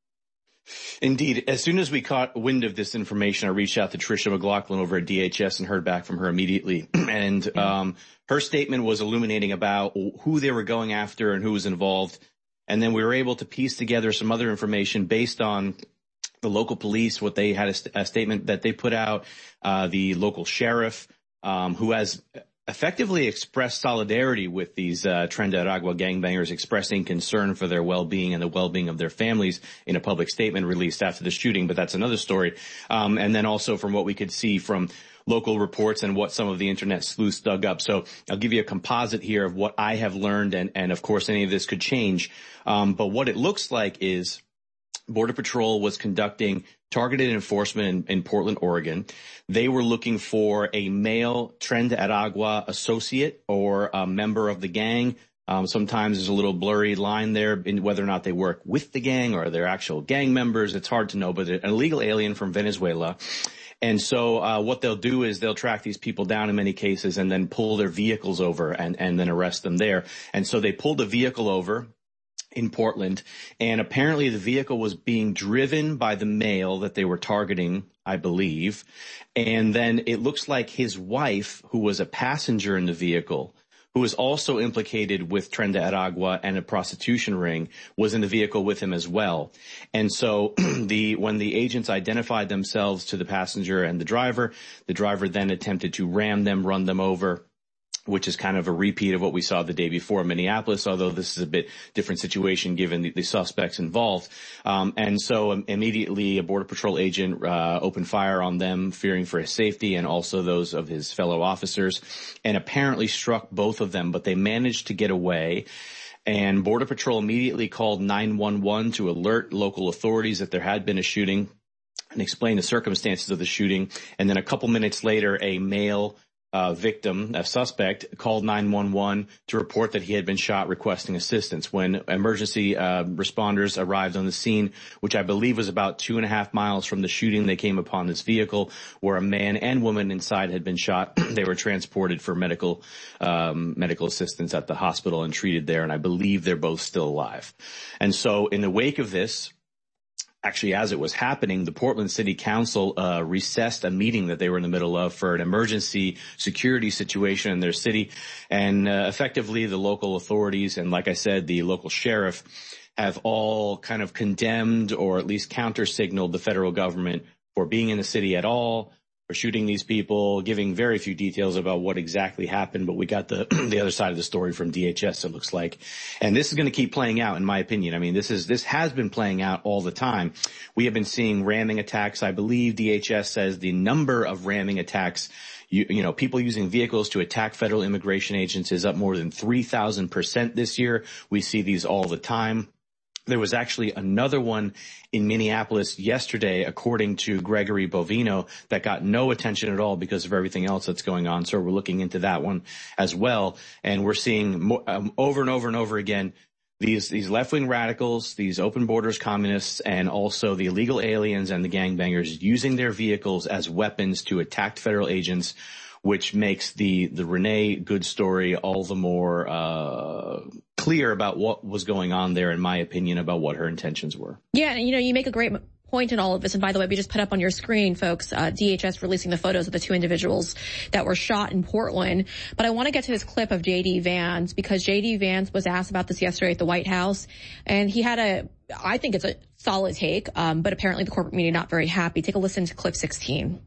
Indeed. As soon as we caught wind of this information, I reached out to Tricia McLaughlin over at D H S and heard back from her immediately. And um her statement was illuminating about who they were going after and who was involved. And then we were able to piece together some other information based on the local police, what they had a, st- a statement that they put out, uh the local sheriff, um who has effectively expressed solidarity with these uh, Tren de Aragua gangbangers, expressing concern for their well-being and the well-being of their families in a public statement released after the shooting. But that's another story. Um, and then also from what we could see from local reports and what some of the internet sleuths dug up. So I'll give you a composite here of what I have learned. And, and of course, any of this could change. Um, but what it looks like is Border Patrol was conducting targeted enforcement in, in Portland, Oregon. They were looking for a male Tren de Aragua associate or a member of the gang. Um, sometimes there's a little blurry line there in whether or not they work with the gang or they're actual gang members. It's hard to know, but an illegal alien from Venezuela. And so uh what they'll do is they'll track these people down in many cases and then pull their vehicles over and, and then arrest them there. And so they pulled the vehicle over in Portland, and apparently the vehicle was being driven by the male that they were targeting, I believe. And then it looks like his wife, who was a passenger in the vehicle, who was also implicated with Tren de Aragua and a prostitution ring, was in the vehicle with him as well. And so the when the agents identified themselves to the passenger and the driver, the driver then attempted to ram them, run them over, which is kind of a repeat of what we saw the day before in Minneapolis, although this is a bit different situation given the, the suspects involved. Um, and so um, immediately a Border Patrol agent uh, opened fire on them, fearing for his safety and also those of his fellow officers, and apparently struck both of them, but they managed to get away. And Border Patrol immediately called nine one one to alert local authorities that there had been a shooting and explain the circumstances of the shooting. And then a couple minutes later, a male Uh, victim, a suspect, called nine one one to report that he had been shot, requesting assistance. When emergency uh, responders arrived on the scene, which I believe was about two and a half miles from the shooting, they came upon this vehicle where a man and woman inside had been shot. They were transported for medical um, medical assistance at the hospital and treated there, and I believe they're both still alive. And so in the wake of this, actually, as it was happening, the Portland City Council uh recessed a meeting that they were in the middle of for an emergency security situation in their city. And uh, effectively, the local authorities and, like I said, the local sheriff have all kind of condemned or at least counter-signaled the federal government for being in the city at all, for shooting these people, giving very few details about what exactly happened. But we got the the other side of the story from D H S, it looks like. And this is going to keep playing out, in my opinion. I mean, this is this has been playing out all the time. We have been seeing ramming attacks. I believe D H S says the number of ramming attacks, you, you know, people using vehicles to attack federal immigration agents is up more than three thousand percent this year. We see these all the time. There was actually another one in Minneapolis yesterday, according to Gregory Bovino, that got no attention at all because of everything else that's going on. So we're looking into that one as well. And we're seeing more, um, over and over and over again, these, these left-wing radicals, these open borders communists, and also the illegal aliens and the gangbangers using their vehicles as weapons to attack federal agents, which makes the, the Renee Good story all the more, uh, clear about what was going on there, in my opinion, about what her intentions were. Yeah. And, you know, you make a great point in all of this. And by the way, we just put up on your screen, folks, uh, D H S releasing the photos of the two individuals that were shot in Portland. But I want to get to this clip of J D Vance, because J D Vance was asked about this yesterday at the White House, and he had a, I think it's a solid take, um, but apparently the corporate media not very happy. Take a listen to clip sixteen.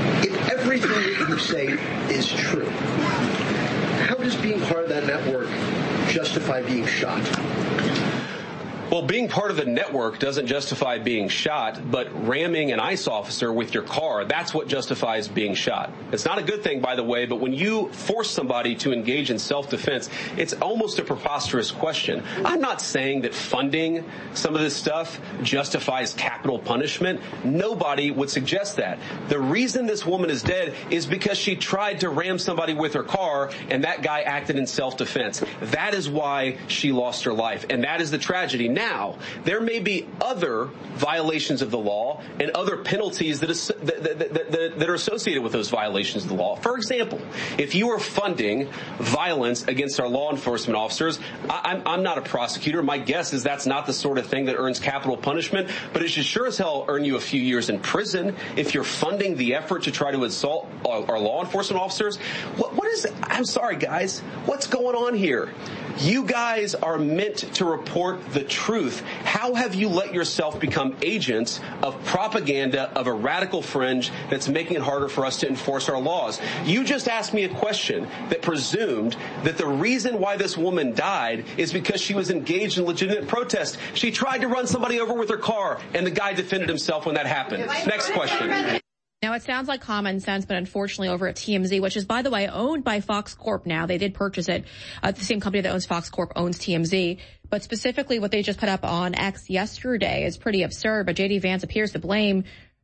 If everything that you say is true, how does being part of that network justify being shot? Well, being part of the network doesn't justify being shot, but ramming an ICE officer with your car, that's what justifies being shot. It's not a good thing, by the way, but when you force somebody to engage in self-defense, it's almost a preposterous question. I'm not saying that funding some of this stuff justifies capital punishment. Nobody would suggest that. The reason this woman is dead is because she tried to ram somebody with her car, and that guy acted in self-defense. That is why she lost her life, and that is the tragedy. Now, there may be other violations of the law and other penalties that, is, that, that, that, that are associated with those violations of the law. For example, if you are funding violence against our law enforcement officers, I, I'm, I'm not a prosecutor. My guess is that's not the sort of thing that earns capital punishment, but it should sure as hell earn you a few years in prison if you're funding the effort to try to assault our, our law enforcement officers. What, what is, I'm sorry, guys, what's going on here? You guys are meant to report the truth. How have you let yourself become agents of propaganda of a radical fringe that's making it harder for us to enforce our laws? You just asked me a question that presumed that the reason why this woman died is because she was engaged in legitimate protest. She tried to run somebody over with her car, and the guy defended himself when that happened. Next question. Now, it sounds like common sense, but unfortunately over at T M Z, which is, by the way, owned by Fox Corp now. They did purchase it. Uh, the same company that owns Fox Corp owns T M Z. But specifically what they just put up on X yesterday is pretty absurd. But J D Vance appears to blame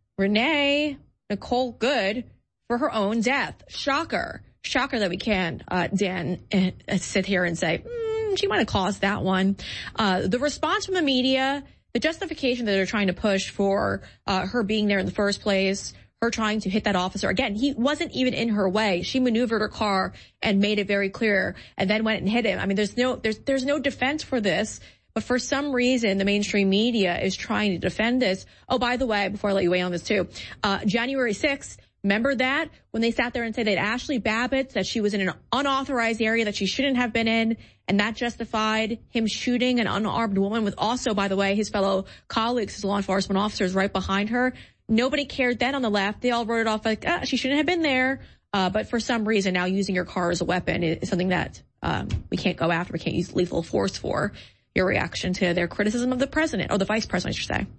Renee Nicole Good for her own death. Shocker. Shocker that we can, uh, Dan, uh, sit here and say, mm, she might have caused that one. Uh, the response from the media, the justification that they're trying to push for uh, her being there in the first place, her trying to hit that officer. Again, he wasn't even in her way. She maneuvered her car and made it very clear and then went and hit him. I mean, there's no, there's, there's no defense for this, but for some reason, the mainstream media is trying to defend this. Oh, by the way, before I let you weigh on this too, uh, January sixth, remember that when they sat there and said that Ashley Babbitt, that she was in an unauthorized area that she shouldn't have been in, and that justified him shooting an unarmed woman with also, by the way, his fellow colleagues, his law enforcement officers right behind her. Nobody cared then on the left. They all wrote it off like, ah, she shouldn't have been there. Uh, but for some reason, now using your car as a weapon is something that um, we can't go after. We can't use lethal force for. Your reaction to their criticism of the president, or the vice president, I should say.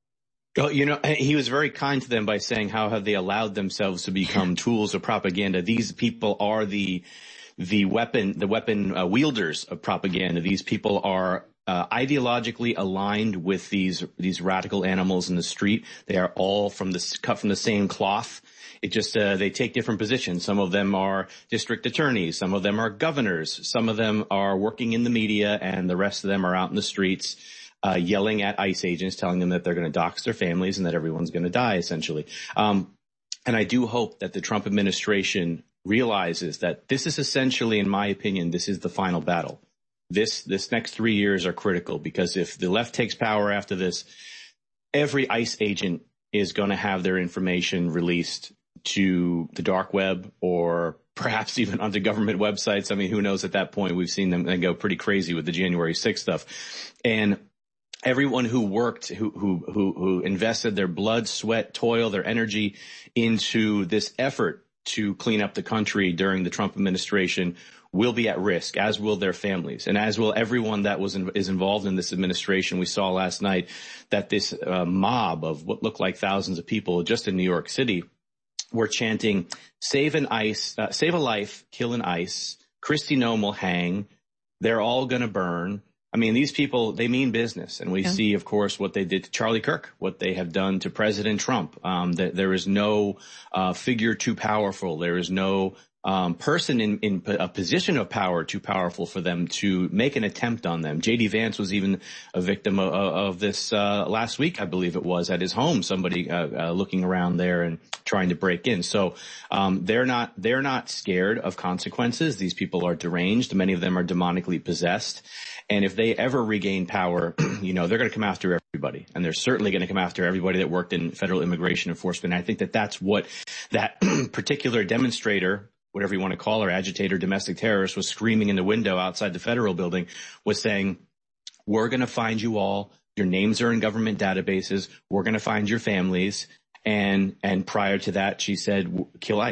Oh, you know, he was very kind to them by saying, how have they allowed themselves to become tools of propaganda? These people are the the weapon, the weapon uh, wielders of propaganda. These people are Uh, ideologically aligned with these these radical animals in the street. They are all from the cut from the same cloth. It just uh, they take different positions. Some of them are district attorneys, some of them are governors, some of them are working in the media, and the rest of them are out in the streets uh, yelling at ICE agents, telling them that they're going to dox their families and that everyone's going to die, essentially. Um, and I do hope that the Trump administration realizes that this is essentially, in my opinion, this is the final battle. This, this next three years are critical, because if the left takes power after this, every ICE agent is going to have their information released to the dark web, or perhaps even onto government websites. I mean, who knows at that point? We've seen them go pretty crazy with the January sixth stuff. And everyone who worked, who, who, who, who invested their blood, sweat, toil, their energy into this effort to clean up the country during the Trump administration will be at risk, as will their families, and as will everyone that was in, is involved in this administration. We saw last night that this uh, mob of what looked like thousands of people just in New York City were chanting, "Save an ICE, uh, save a life, kill an ICE. Kristi Noem will hang. They're all going to burn." I mean, these people, they mean business. And we yeah. see, of course, what they did to Charlie Kirk, what they have done to President Trump. Um, that there is no uh, figure too powerful. There is no Um, person in, in a position of power too powerful for them to make an attempt on them. J D Vance was even a victim of, of this uh, last week, I believe it was, at his home. Somebody uh, uh, looking around there and trying to break in. So um, they're not they're not scared of consequences. These people are deranged. Many of them are demonically possessed. And if they ever regain power, you know, they're going to come after everybody. And they're certainly going to come after everybody that worked in federal immigration enforcement. And I think that that's what that particular demonstrator, whatever you want to call her, agitator, domestic terrorist, was screaming in the window outside the federal building, was saying, we're going to find you all. Your names are in government databases. We're going to find your families. And, and prior to that, she said, kill ICE.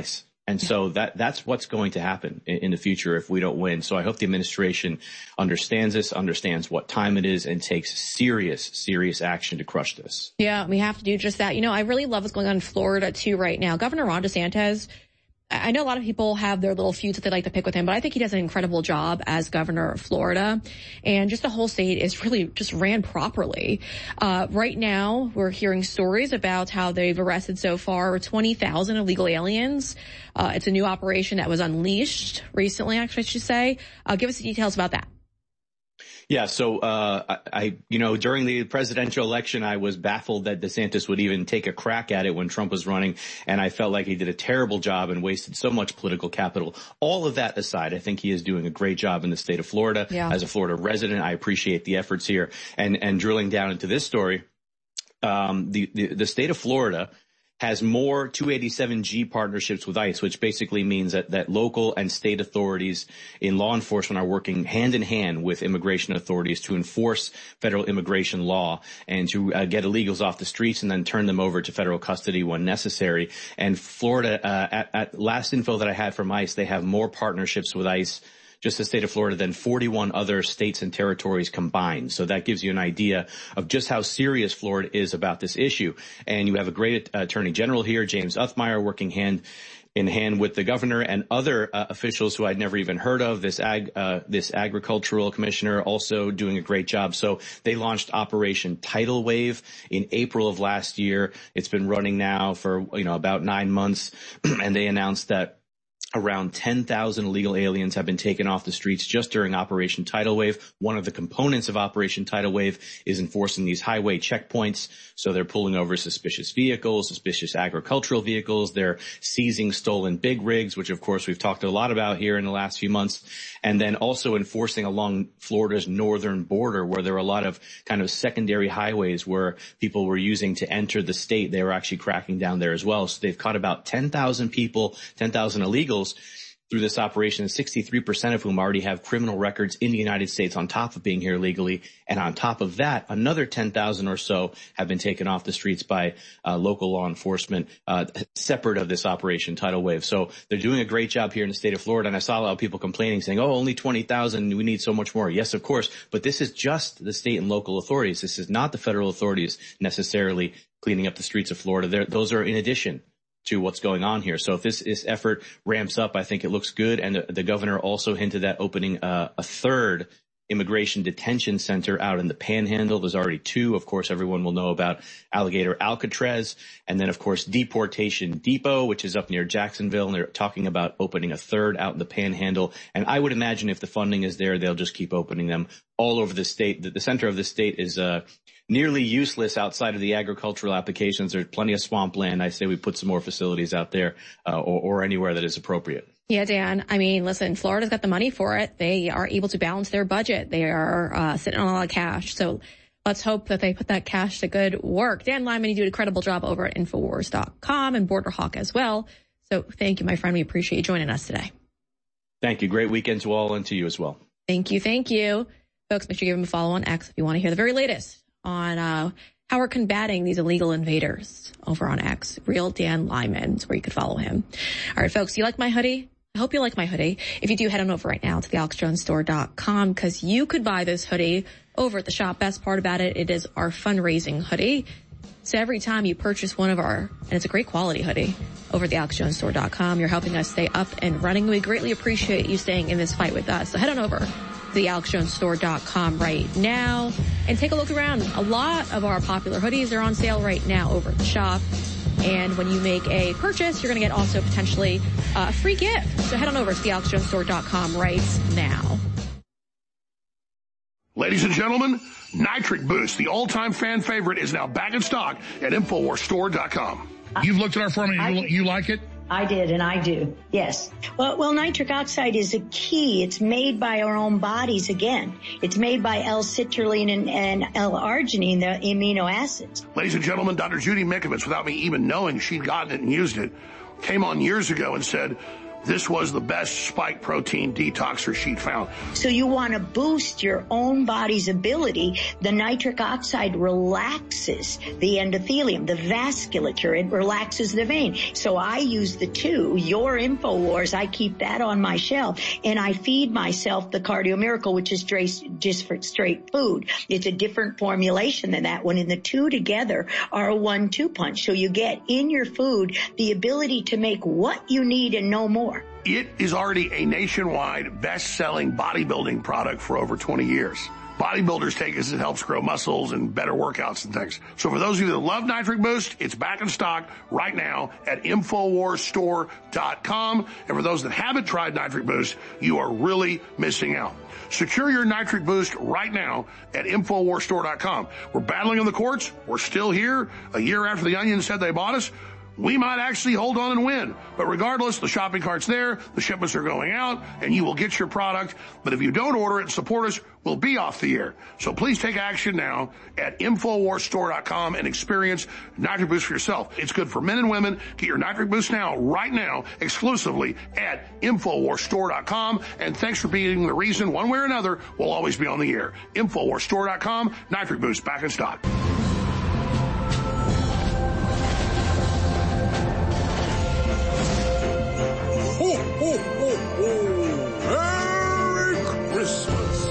And so that, that's what's going to happen in, in the future if we don't win. So I hope the administration understands this, understands what time it is, and takes serious, serious action to crush this. Yeah, we have to do just that. You know, I really love what's going on in Florida too right now. Governor Ron DeSantis, I know a lot of people have their little feuds that they like to pick with him, but I think he does an incredible job as governor of Florida. And just the whole state is really just ran properly. Uh, right now, we're hearing stories about how they've arrested so far twenty thousand illegal aliens. Uh, it's a new operation that was unleashed recently, actually, I should say. Uh, give us the details about that. Yeah, so uh I, you know, during the presidential election, I was baffled that DeSantis would even take a crack at it when Trump was running, and I felt like he did a terrible job and wasted so much political capital. All of that aside, I think he is doing a great job in the state of Florida. Yeah. As a Florida resident, I appreciate the efforts here. And and drilling down into this story, um the the, the state of Florida has more two eighty-seven G partnerships with ICE, which basically means that, that local and state authorities in law enforcement are working hand in hand with immigration authorities to enforce federal immigration law and to uh, get illegals off the streets and then turn them over to federal custody when necessary. And Florida, uh, at, at last info that I had from ICE, they have more partnerships with ICE, just the state of Florida, than forty-one other states and territories combined. So that gives you an idea of just how serious Florida is about this issue. And you have a great attorney general here, James Uthmeier, working hand in hand with the governor and other uh, officials who I'd never even heard of. This ag, uh, this agricultural commissioner also doing a great job. So they launched Operation Tidal Wave in April of last year. It's been running now for, you know, about nine months. And they announced that around ten thousand illegal aliens have been taken off the streets just during Operation Tidal Wave. One of the components of Operation Tidal Wave is enforcing these highway checkpoints. So they're pulling over suspicious vehicles, suspicious agricultural vehicles. They're seizing stolen big rigs, which of course we've talked a lot about here in the last few months. And then also enforcing along Florida's northern border, where there are a lot of kind of secondary highways where people were using to enter the state. They were actually cracking down there as well. So they've caught about ten thousand people, ten thousand illegals through this operation, sixty-three percent of whom already have criminal records in the United States on top of being here legally. And on top of that, another ten thousand or so have been taken off the streets by uh, local law enforcement, uh, separate of this Operation Tidal Wave. So they're doing a great job here in the state of Florida. And I saw a lot of people complaining, saying, oh, only twenty thousand, we need so much more. Yes, of course. But this is just the state and local authorities. This is not the federal authorities necessarily cleaning up the streets of Florida. They're, those are in addition to what's going on here. So if this, this effort ramps up, I think it looks good. And the, the governor also hinted at opening uh, a third immigration detention center out in the Panhandle. There's already two. Of course, everyone will know about Alligator Alcatraz. And then, of course, Deportation Depot, which is up near Jacksonville. And they're talking about opening a third out in the Panhandle. And I would imagine if the funding is there, they'll just keep opening them all over the state. The, the center of the state is uh nearly useless outside of the agricultural applications. There's plenty of swampland. I say we put some more facilities out there uh, or, or anywhere that is appropriate. Yeah, Dan. I mean, listen, Florida's got the money for it. They are able to balance their budget. They are uh, sitting on a lot of cash. So let's hope that they put that cash to good work. Dan Lyman, you do an incredible job over at Infowars dot com and Border Hawk as well. So thank you, my friend. We appreciate you joining us today. Thank you. Great weekend to all and to you as well. Thank you. Thank you. Folks, make sure you give him a follow on X if you want to hear the very latest on uh how we're combating these illegal invaders over on X. Real Dan Lyman is where you could follow him. All right, folks, you like my hoodie? I hope you like my hoodie. If you do, head on over right now to the alex jones store dot com because you could buy this hoodie over at the shop. Best part about it, it is our fundraising hoodie. So every time you purchase one of our, and it's a great quality hoodie, over at the alex jones store dot com, you're helping us stay up and running. We greatly appreciate you staying in this fight with us. So head on over to the alex jones store dot com right now and take a look around. A lot of our popular hoodies are on sale right now over at the shop. And when you make a purchase, you're going to get also potentially a free gift. So head on over to the alex jones store dot com right now. Ladies and gentlemen, Nitric Boost, the all-time fan favorite, is now back in stock at infowars store dot com. You've looked at our formula. You, you like it? I did, and I do, yes. Well, well, nitric oxide is a key. It's made by our own bodies again. It's made by L-citrulline and, and L-arginine, the amino acids. Ladies and gentlemen, Doctor Judy Mikovits, without me even knowing she'd gotten it and used it, came on years ago and said, this was the best spike protein detoxer she'd found. So you want to boost your own body's ability. The nitric oxide relaxes the endothelium, the vasculature. It relaxes the vein. So I use the two, your InfoWars, I keep that on my shelf, and I feed myself the Cardio Miracle, which is just for straight food. It's a different formulation than that one, and the two together are a one two punch. So you get in your food the ability to make what you need and no more. It is already a nationwide best-selling bodybuilding product for over twenty years. Bodybuilders take it as it helps grow muscles and better workouts and things. So for those of you that love Nitric Boost, it's back in stock right now at Infowars Store dot com. And for those that haven't tried Nitric Boost, you are really missing out. Secure your Nitric Boost right now at Infowars Store dot com. We're battling in the courts. We're still here. A year after the Onion said they bought us, we might actually hold on and win. But regardless, the shopping cart's there, the shipments are going out, and you will get your product. But if you don't order it and support us, we'll be off the air. So please take action now at Infowars Store dot com and experience Nitric Boost for yourself. It's good for men and women. Get your Nitric Boost now, right now, exclusively at Infowars Store dot com. And thanks for being the reason, one way or another, we'll always be on the air. Infowars Store dot com, Nitric Boost back in stock. Ho, ho, ho, ho! Merry Christmas!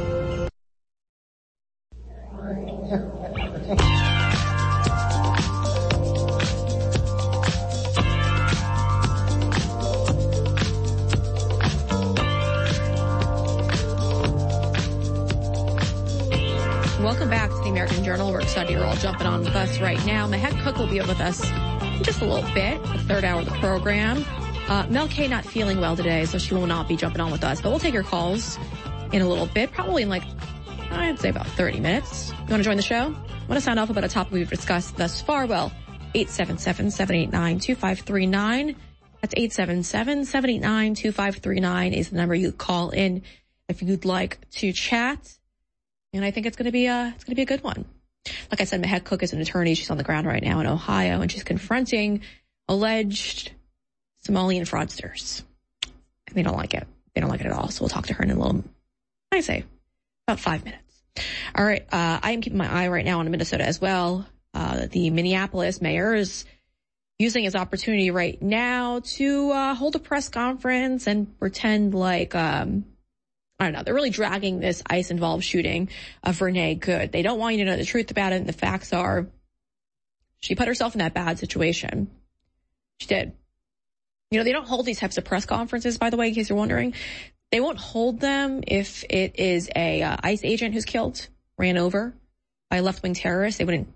Welcome back to the American Journal. We're excited you're all jumping on with us right now. Mehed Cook will be with us in just a little bit, the third hour of the program. Uh, Mel K not feeling well today, so she will not be jumping on with us. But we'll take your calls in a little bit, probably in like, I'd say about thirty minutes. You want to join the show? Want to sound off about a topic we've discussed thus far? Well, eight seven seven, seven eight nine, two five three nine. That's eight seven seven, seven eight nine, two five three nine is the number you call in if you'd like to chat. And I think it's going to be a, it's going to be a good one. Like I said, Mehed Cook is an attorney. She's on the ground right now in Ohio, and she's confronting alleged Somalian fraudsters. And they don't like it. They don't like it at all. So we'll talk to her in a little, I say, about five minutes. All right. Uh, I am keeping my eye right now on Minnesota as well. Uh, the Minneapolis mayor is using his opportunity right now to uh, hold a press conference and pretend like, um, I don't know, they're really dragging this ICE-involved shooting of Renee Good. They don't want you to know the truth about it. And the facts are she put herself in that bad situation. She did. You know, they don't hold these types of press conferences, by the way, in case you're wondering. They won't hold them if it is a uh, ICE agent who's killed, ran over by a left-wing terrorist. They wouldn't,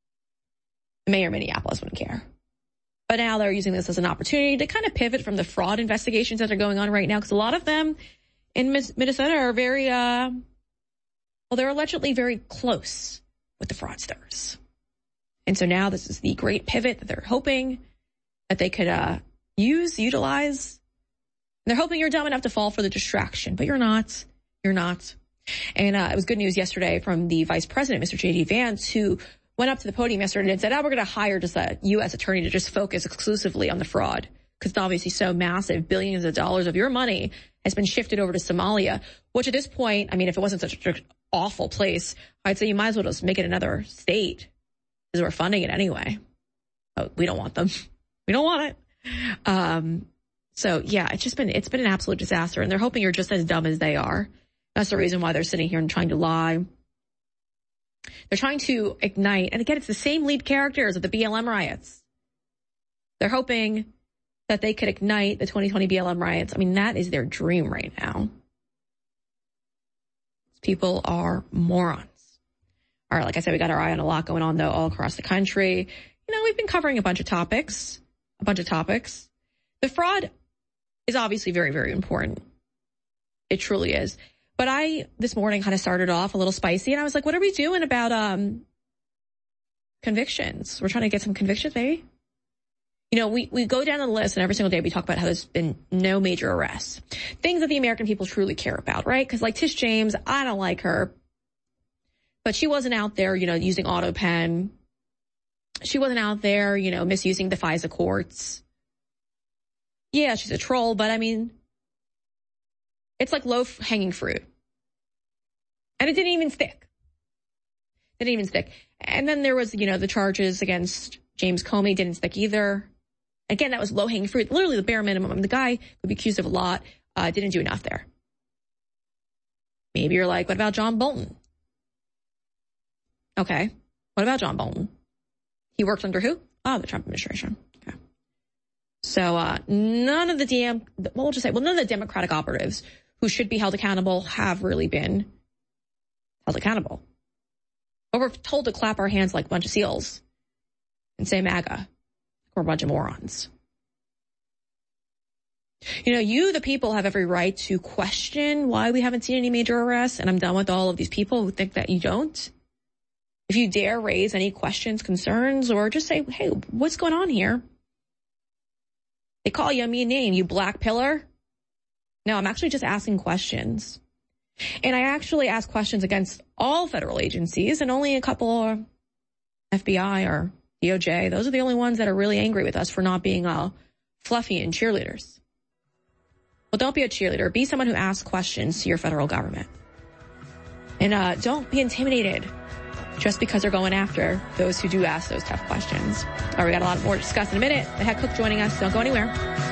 the mayor of Minneapolis wouldn't care. But now they're using this as an opportunity to kind of pivot from the fraud investigations that are going on right now, because a lot of them in Minnesota are very, uh, well, they're allegedly very close with the fraudsters. And so now this is the great pivot that they're hoping that they could, uh, use, utilize. They're hoping you're dumb enough to fall for the distraction, but you're not. You're not. And uh, it was good news yesterday from the vice president, Mister J D Vance, who went up to the podium yesterday and said, oh, we're going to hire just a U S attorney to just focus exclusively on the fraud, because it's obviously so massive. Billions of dollars of your money has been shifted over to Somalia, which at this point, I mean, if it wasn't such an awful place, I'd say you might as well just make it another state, because we're funding it anyway. But we don't want them. We don't want it. Um, so yeah, it's just been, it's been an absolute disaster, and they're hoping you're just as dumb as they are. That's the reason why they're sitting here and trying to lie. They're trying to ignite, and again, it's the same lead characters of the B L M riots. They're hoping that they could ignite the twenty twenty B L M riots. I mean, that is their dream right now. People are morons. All right, like I said, we got our eye on a lot going on, though, all across the country. You know, we've been covering a bunch of topics. A bunch of topics. The fraud is obviously very, very important. It truly is. But I, this morning, kind of started off a little spicy, and I was like, what are we doing about um convictions? We're trying to get some convictions, maybe? You know, we, we go down the list, and every single day we talk about how there's been no major arrests. Things that the American people truly care about, right? Because like Tish James, I don't like her. But she wasn't out there, you know, using AutoPen. She wasn't out there, you know, misusing the FISA courts. yeah, she's a troll, but I mean, it's like low-hanging fruit. And it didn't even stick. It didn't even stick. And then there was, you know, the charges against James Comey didn't stick either. Again, that was low-hanging fruit, literally the bare minimum. I mean, the guy could be accused of a lot, uh, didn't do enough there. Maybe you're like, what about John Bolton? Okay. What about John Bolton? He worked under who? Oh, the Trump administration. Okay. So, uh, none of the D M, well, we'll just say, well, none of the Democratic operatives who should be held accountable have really been held accountable. But we're told to clap our hands like a bunch of seals and say MAGA. We're a bunch of morons. You know, you, the people, have every right to question why we haven't seen any major arrests, and I'm done with all of these people who think that you don't. If you dare raise any questions, concerns, or just say, hey, what's going on here? They call you a mean name, you black pillar. No, I'm actually just asking questions. And I actually ask questions against all federal agencies, and only a couple are F B I or D O J. Those are the only ones that are really angry with us for not being uh, fluffy and cheerleaders. Well, don't be a cheerleader. Be someone who asks questions to your federal government. And uh, don't be intimidated just because they're going after those who do ask those tough questions. All right, we got a lot more to discuss in a minute. Mahek Cook joining us. Don't go anywhere.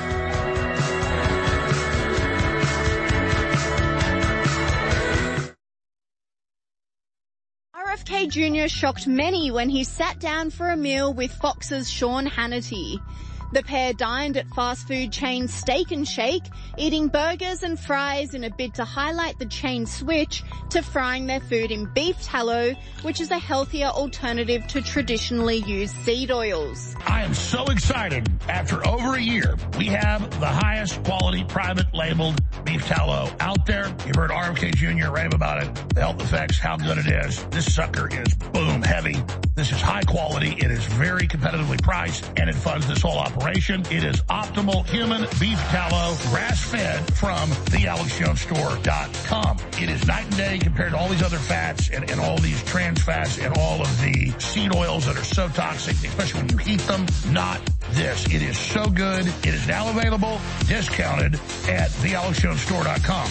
R F K Junior shocked many when he sat down for a meal with Fox's Sean Hannity. The pair dined at fast food chain Steak and Shake, eating burgers and fries in a bid to highlight the chain's switch to frying their food in beef tallow, which is a healthier alternative to traditionally used seed oils. I am so excited. After over a year, we have the highest quality private labeled beef tallow out there. You've heard R F K Junior rave about it, the health effects, how good it is. This sucker is boom heavy. This is high quality. It is very competitively priced, and it funds this whole operation. It is optimal human beef tallow, grass-fed from the alex jones store dot com. It is night and day compared to all these other fats and, and all these trans fats and all of the seed oils that are so toxic, especially when you heat them. Not this. It is so good. It is now available, discounted at the alex jones store dot com.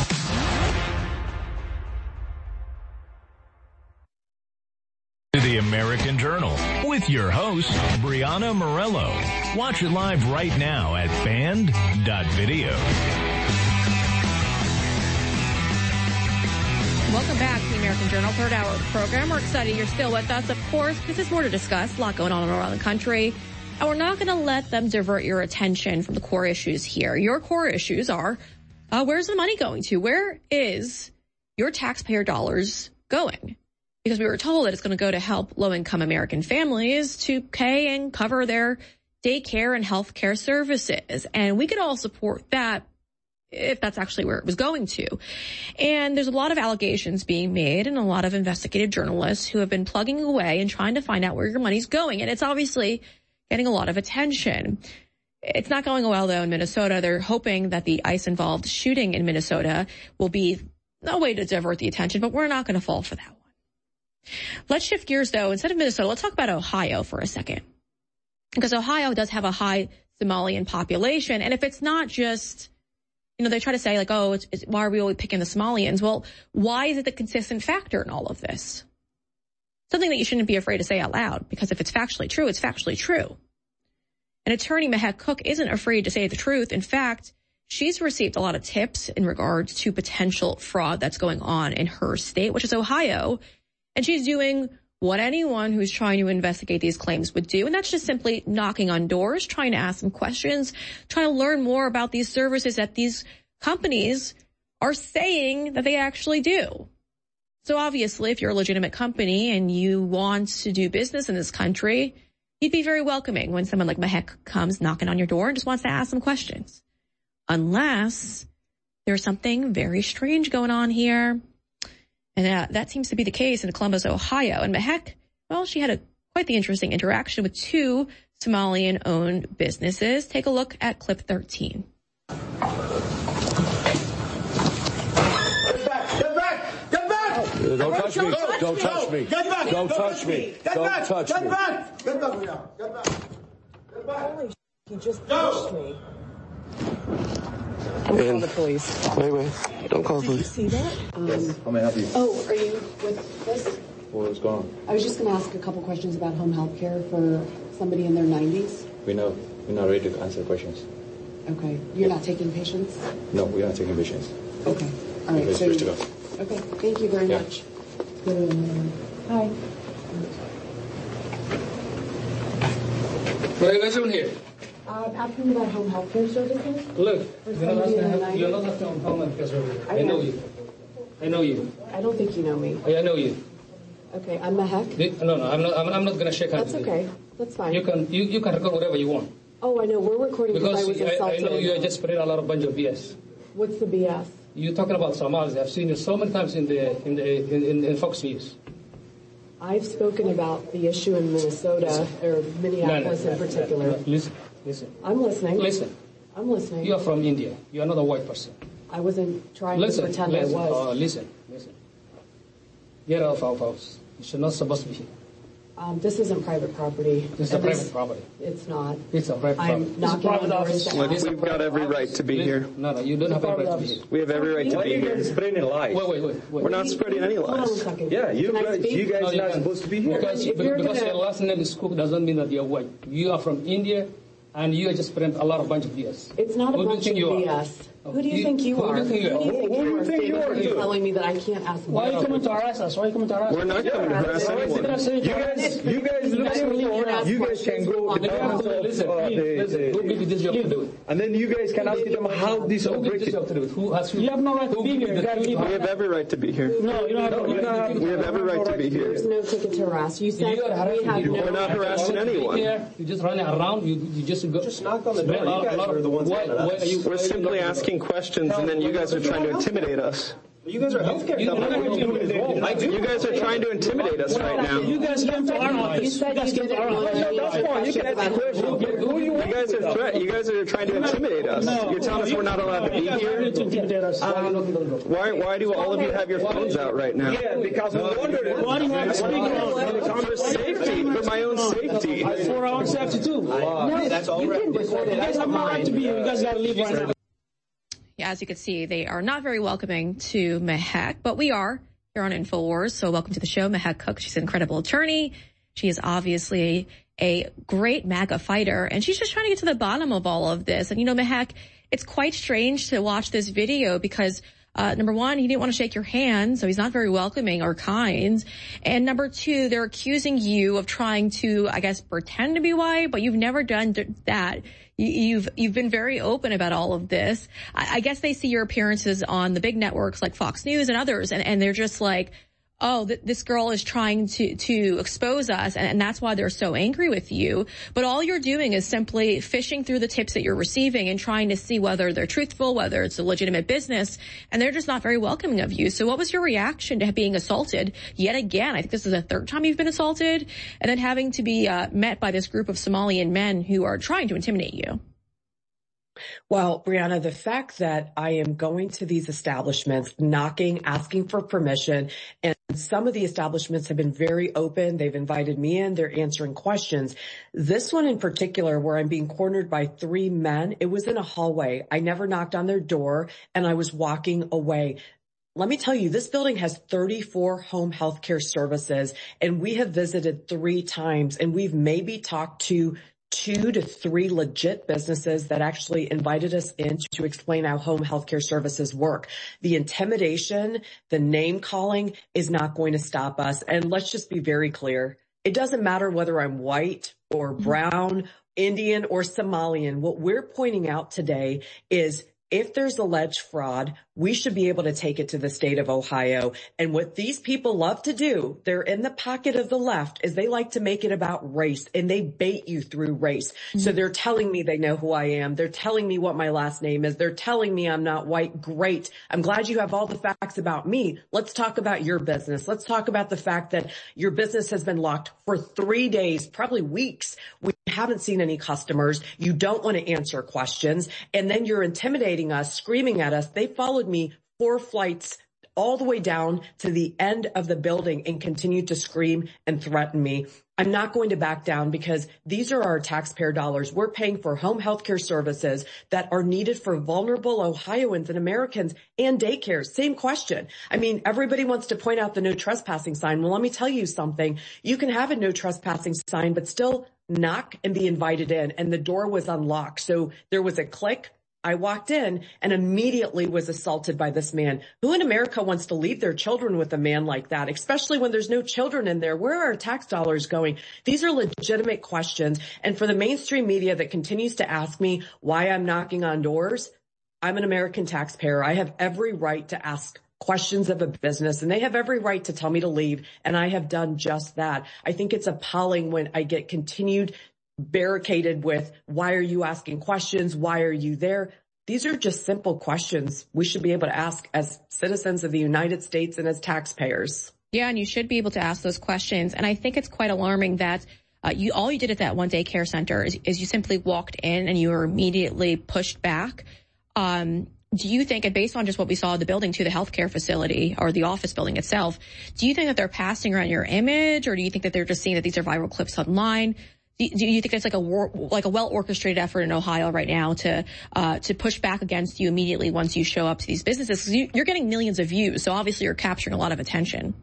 The American Journal with your host, Brianna Morello. Watch it live right now at band dot video. Welcome back to the American Journal, third hour of the program. We're excited you're still with us, of course, because there's more to discuss, a lot going on around the country. And we're not going to let them divert your attention from the core issues here. Your core issues are, uh, where's the money going to? Where is your taxpayer dollars going? Because we were told that it's going to go to help low-income American families to pay and cover their daycare and health care services. And we could all support that if that's actually where it was going to. And there's a lot of allegations being made and a lot of investigative journalists who have been plugging away and trying to find out where your money's going. And it's obviously getting a lot of attention. It's not going well, though, in Minnesota. They're hoping that the ICE-involved shooting in Minnesota will be a way to divert the attention, but we're not going to fall for that one. Let's shift gears, though. Instead of Minnesota, let's talk about Ohio for a second. Because Ohio does have a high Somalian population. And if it's not just, you know, they try to say like, oh, it's, it's, why are we always picking the Somalians? Well, why is it the consistent factor in all of this? Something that you shouldn't be afraid to say out loud, because if it's factually true, it's factually true. And attorney Mahek Cook isn't afraid to say the truth. In fact, she's received a lot of tips in regards to potential fraud that's going on in her state, which is Ohio. And she's doing what anyone who's trying to investigate these claims would do. And that's just simply knocking on doors, trying to ask some questions, trying to learn more about these services that these companies are saying that they actually do. So obviously, if you're a legitimate company and you want to do business in this country, you'd be very welcoming when someone like Mahek comes knocking on your door and just wants to ask some questions. Unless there's something very strange going on here. And uh, that seems to be the case in Columbus, Ohio. And Mahek, well, she had a quite the interesting interaction with two Somalian-owned businesses. Take a look at clip thirteen. Get back! Get back! Get back! Don't touch me! Don't touch me! Get back! Don't touch me! Don't touch me! Get back! Get back! Get back! Get back! Holy shit, he just Go. pushed me. I'm calling the police. Wait, wait. Don't call the police. Did you see that? Um, yes. How may I help you? Oh, are you with this? What's going on? I was just going to ask a couple questions about home health care for somebody in their nineties. We know. We're not ready to answer questions. Okay. You're yeah. not taking patients? No, we're not taking patients. Okay. All right. So, to go. Okay. Thank you very yeah. much. Hi. What are you guys doing here? Uh, asking about home health care services. Look, you're not asking, you're not asking home health care services. I, I know you. I know you. I don't think you know me. I know you. Okay, I'm Mehek. No, no, I'm not. I'm, I'm not going to shake hands. That's okay. That's fine. You can you, you can record whatever you want. Oh, I know. We're recording because I was insulted. I, I know you just spread a lot of bunch of B S. What's the B S? You're talking about Somalis. I've seen you so many times in the in the in, in, in Fox News. I've spoken about the issue in Minnesota listen. or Minneapolis no, no, in particular. No, no. Listen, listen. I'm listening. Listen. I'm listening. You are from India. You are not a white person. I wasn't trying listen, to pretend listen. I was. Oh, listen, listen. Get out of our house. You're not supposed to be here. Um, this isn't private property. This is a private property. It's not. It's a private property. I'm knocking on doors. Look, we've got every right to be here. No, no, you don't have every right to be here. We have every right to be here. You're spreading lies. Wait, wait, wait. wait. We're not spreading any lies. Hold on a second. Yeah, you Can guys, you guys no, are not supposed to be here. Because, because your last name is Cook doesn't mean that you're white. You are from India, and you are just spreading a lot of bunch of B S. It's not a Who bunch of B S. Who do you, you think you who are? Do you think you who do you think you are? Who do you think you are? You're telling me that I can't ask. Why are you coming to harass us? Why are you coming to harass us? We're not coming to harass anyone. You guys, you guys, you guys can go. Listen, listen. Who gave you this job to do it? And then you guys can ask them how this operates. Who has you have no right to be here. We have every right to be here. No, you don't have. We have every right to be here. There's no ticket to harass. You said we have no. We're not harassing anyone. You just running around. You you just go. Just knock on the door. You guys are the ones. We're simply asking questions, and then you guys are trying to intimidate us. You guys are healthcare companies. You guys are trying to intimidate us right now. You guys came to our office. You guys came to our office. That's fine. You can ask questions. You guys are threat. You guys are trying to intimidate us. You're telling us we're not allowed to be here. Why? Why do all of you have your phones out right now? Yeah, because we're wondering. Why do you have speakers? For safety, for my own safety. For our safety too. No, that's all right. You guys have no right to be here. You guys got to leave right now. Yeah, as you can see, they are not very welcoming to Mehek, but we are here on InfoWars. So welcome to the show, Mehek Cook. She's an incredible attorney. She is obviously a great MAGA fighter, and she's just trying to get to the bottom of all of this. And, you know, Mehek, it's quite strange to watch this video because, uh, number one, he didn't want to shake your hand, so he's not very welcoming or kind. And number two, they're accusing you of trying to, I guess, pretend to be white, but you've never done that. You've you've been very open about all of this. I, I guess they see your appearances on the big networks like Fox News and others, and, and they're just like, oh, th- this girl is trying to to expose us, and, and that's why they're so angry with you. But all you're doing is simply fishing through the tips that you're receiving and trying to see whether they're truthful, whether it's a legitimate business, and they're just not very welcoming of you. So what was your reaction to being assaulted yet again? I think this is the third time you've been assaulted, and then having to be uh, met by this group of Somalian men who are trying to intimidate you. Well, Brianna, the fact that I am going to these establishments, knocking, asking for permission, and some of the establishments have been very open. They've invited me in. They're answering questions. This one in particular, where I'm being cornered by three men, it was in a hallway. I never knocked on their door, and I was walking away. Let me tell you, this building has thirty-four home health care services, and we have visited three times, and we've maybe talked to two to three legit businesses that actually invited us in to explain how home healthcare services work. The intimidation, the name calling is not going to stop us. And let's just be very clear. It doesn't matter whether I'm white or brown, Indian or Somalian. What we're pointing out today is if there's alleged fraud, we should be able to take it to the state of Ohio. And what these people love to do, they're in the pocket of the left, is they like to make it about race, and they bait you through race. Mm-hmm. So they're telling me they know who I am. They're telling me what my last name is. They're telling me I'm not white. Great. I'm glad you have all the facts about me. Let's talk about your business. Let's talk about the fact that your business has been locked for three days, probably weeks. We haven't seen any customers. You don't want to answer questions. And then you're intimidating us, screaming at us. They followed me four flights all the way down to the end of the building and continued to scream and threaten me. I'm not going to back down because these are our taxpayer dollars. We're paying for home health care services that are needed for vulnerable Ohioans and Americans and daycares. Same question. I mean, everybody wants to point out the no trespassing sign. Well, let me tell you something. You can have a no trespassing sign, but still knock and be invited in. And the door was unlocked. So there was a click. I walked in and immediately was assaulted by this man. Who in America wants to leave their children with a man like that, especially when there's no children in there? Where are our tax dollars going? These are legitimate questions. And for the mainstream media that continues to ask me why I'm knocking on doors, I'm an American taxpayer. I have every right to ask questions of a business, and they have every right to tell me to leave. And I have done just that. I think it's appalling when I get continued barricaded with, why are you asking questions? Why are you there? These are just simple questions we should be able to ask as citizens of the United States and as taxpayers. Yeah, and you should be able to ask those questions. And I think it's quite alarming that uh, you all you did at that one daycare center is, is you simply walked in and you were immediately pushed back. Um, do you think, and based on just what we saw in the building to the healthcare facility or the office building itself, do you think that they're passing around your image, or do you think that they're just seeing that these are viral clips online? Do you think it's like a war, like a well-orchestrated effort in Ohio right now to uh to push back against you immediately once you show up to these businesses? You, you're getting millions of views, so obviously you're capturing a lot of attention.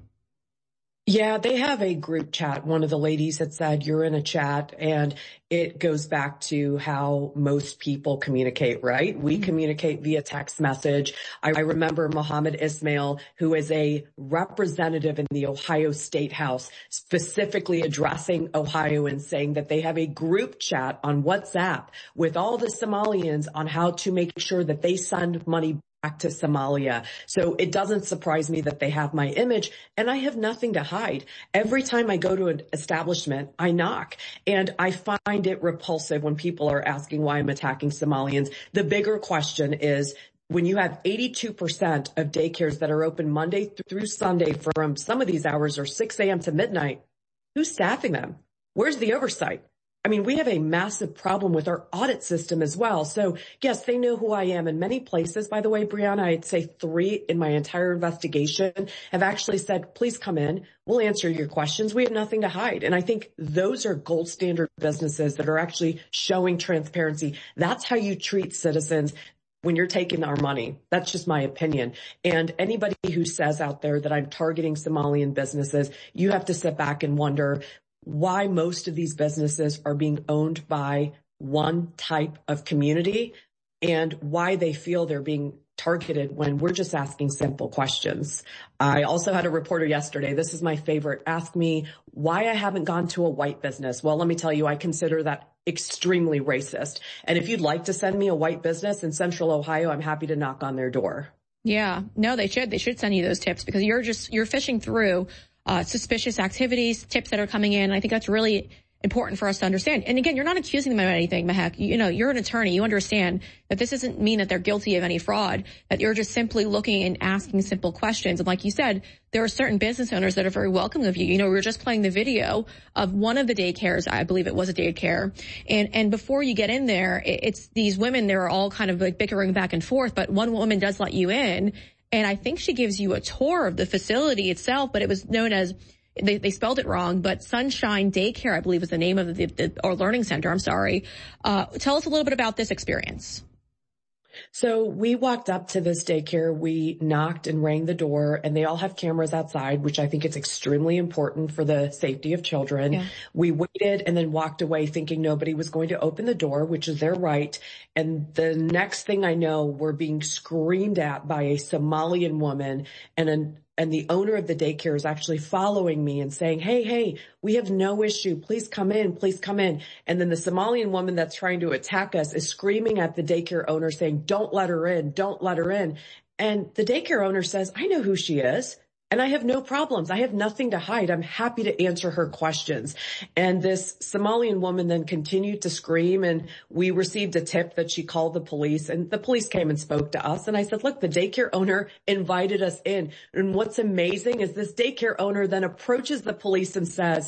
Yeah, they have a group chat. One of the ladies had said, you're in a chat, and it goes back to how most people communicate, right? We mm-hmm. communicate via text message. I, I remember Mohammed Ismail, who is a representative in the Ohio State House, specifically addressing Ohio and saying that they have a group chat on WhatsApp with all the Somalians on how to make sure that they send money back to Somalia. So it doesn't surprise me that they have my image, and I have nothing to hide. Every time I go to an establishment, I knock, and I find it repulsive when people are asking why I'm attacking Somalians. The bigger question is, when you have eighty-two percent of daycares that are open Monday through Sunday from some of these hours are six a.m. to midnight, who's staffing them? Where's the oversight? I mean, we have a massive problem with our audit system as well. So yes, they know who I am. In many places, by the way, Brianna, I'd say three in my entire investigation have actually said, please come in. We'll answer your questions. We have nothing to hide. And I think those are gold standard businesses that are actually showing transparency. That's how you treat citizens when you're taking our money. That's just my opinion. And anybody who says out there that I'm targeting Somalian businesses, you have to sit back and wonder why most of these businesses are being owned by one type of community and why they feel they're being targeted when we're just asking simple questions. I also had a reporter yesterday. This is my favorite. Ask me why I haven't gone to a white business. Well, let me tell you, I consider that extremely racist. And if you'd like to send me a white business in Central Ohio, I'm happy to knock on their door. Yeah, no, they should. They should send you those tips because you're just, you're fishing through Uh, suspicious activities, tips that are coming in. I think that's really important for us to understand. And again, you're not accusing them of anything, Mahek. You, you know, you're an attorney. You understand that this doesn't mean that they're guilty of any fraud, that you're just simply looking and asking simple questions. And like you said, there are certain business owners that are very welcoming of you. You know, we were just playing the video of one of the daycares. I believe it was a daycare. And, and before you get in there, it, it's these women, they're all kind of like bickering back and forth, but one woman does let you in. And I think she gives you a tour of the facility itself, but it was known as, they, they spelled it wrong, but Sunshine Daycare, I believe, was the name of the, the or Learning Center. I'm sorry. Uh, tell us a little bit about this experience. So we walked up to this daycare, we knocked and rang the door, and they all have cameras outside, which I think is extremely important for the safety of children. Yeah. We waited and then walked away thinking nobody was going to open the door, which is their right. And the next thing I know, we're being screamed at by a Somalian woman, and an And the owner of the daycare is actually following me and saying, hey, hey, we have no issue. Please come in. Please come in. And then the Somalian woman that's trying to attack us is screaming at the daycare owner saying, don't let her in. Don't let her in. And the daycare owner says, I know who she is. And I have no problems. I have nothing to hide. I'm happy to answer her questions. And this Somalian woman then continued to scream, and we received a tip that she called the police, and the police came and spoke to us. And I said, look, the daycare owner invited us in. And what's amazing is this daycare owner then approaches the police and says,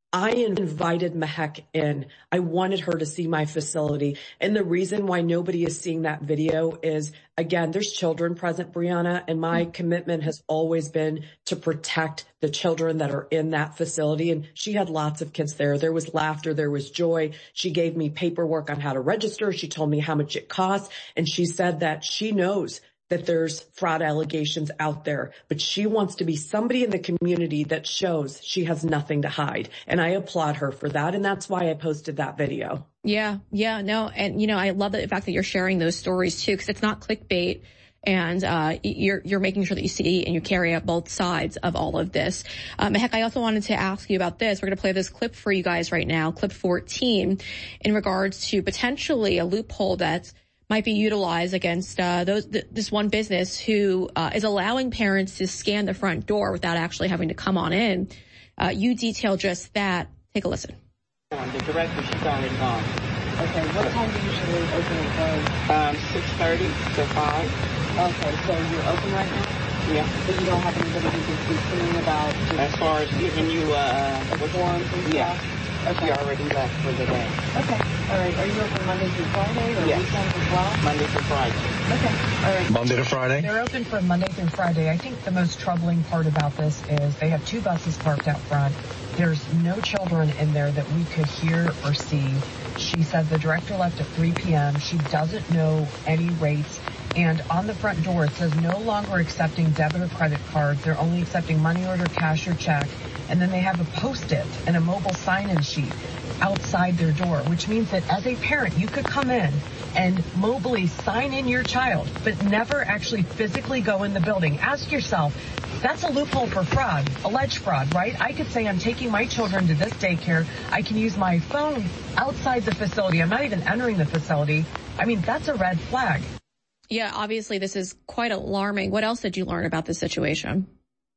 I invited Mehek in. I wanted her to see my facility. And the reason why nobody is seeing that video is, again, there's children present, Brianna, and my mm-hmm. commitment has always been to protect the children that are in that facility. And she had lots of kids there. There was laughter. There was joy. She gave me paperwork on how to register. She told me how much it costs. And she said that she knows that there's fraud allegations out there, but she wants to be somebody in the community that shows she has nothing to hide. And I applaud her for that. And that's why I posted that video. Yeah. Yeah. No. And, you know, I love the fact that you're sharing those stories too, because it's not clickbait. And, uh, you're, you're making sure that you see and you carry out both sides of all of this. Um, Mehek, I also wanted to ask you about this. We're going to play this clip for you guys right now, clip fourteen, in regards to potentially a loophole that's might be utilized against uh, those th- this one business who uh, is allowing parents to scan the front door without actually having to come on in. Uh, you detail just that. Take a listen. The director, she's already gone. Okay, what time do you usually open and close? Um, six thirty to five. Okay, so you're open right now? Yeah. But you don't have anybody who can speak to me about... As far as giving you uh, the forms and yeah. stuff? Okay. She already left for the day. Okay. All right. Are you open Monday through Friday or yes. weekends as well? Monday through Friday. Okay. All right. Monday to Friday? They're open from Monday through Friday. I think the most troubling part about this is they have two buses parked out front. There's no children in there that we could hear or see. She said the director left at three p.m. She doesn't know any rates. And on the front door, it says no longer accepting debit or credit cards. They're only accepting money order, cash, or check. And then they have a Post-it and a mobile sign-in sheet outside their door, which means that as a parent, you could come in and mobily sign in your child, but never actually physically go in the building. Ask yourself, that's a loophole for fraud, alleged fraud, right? I could say I'm taking my children to this daycare. I can use my phone outside the facility. I'm not even entering the facility. I mean, that's a red flag. Yeah, obviously this is quite alarming. What else did you learn about this situation?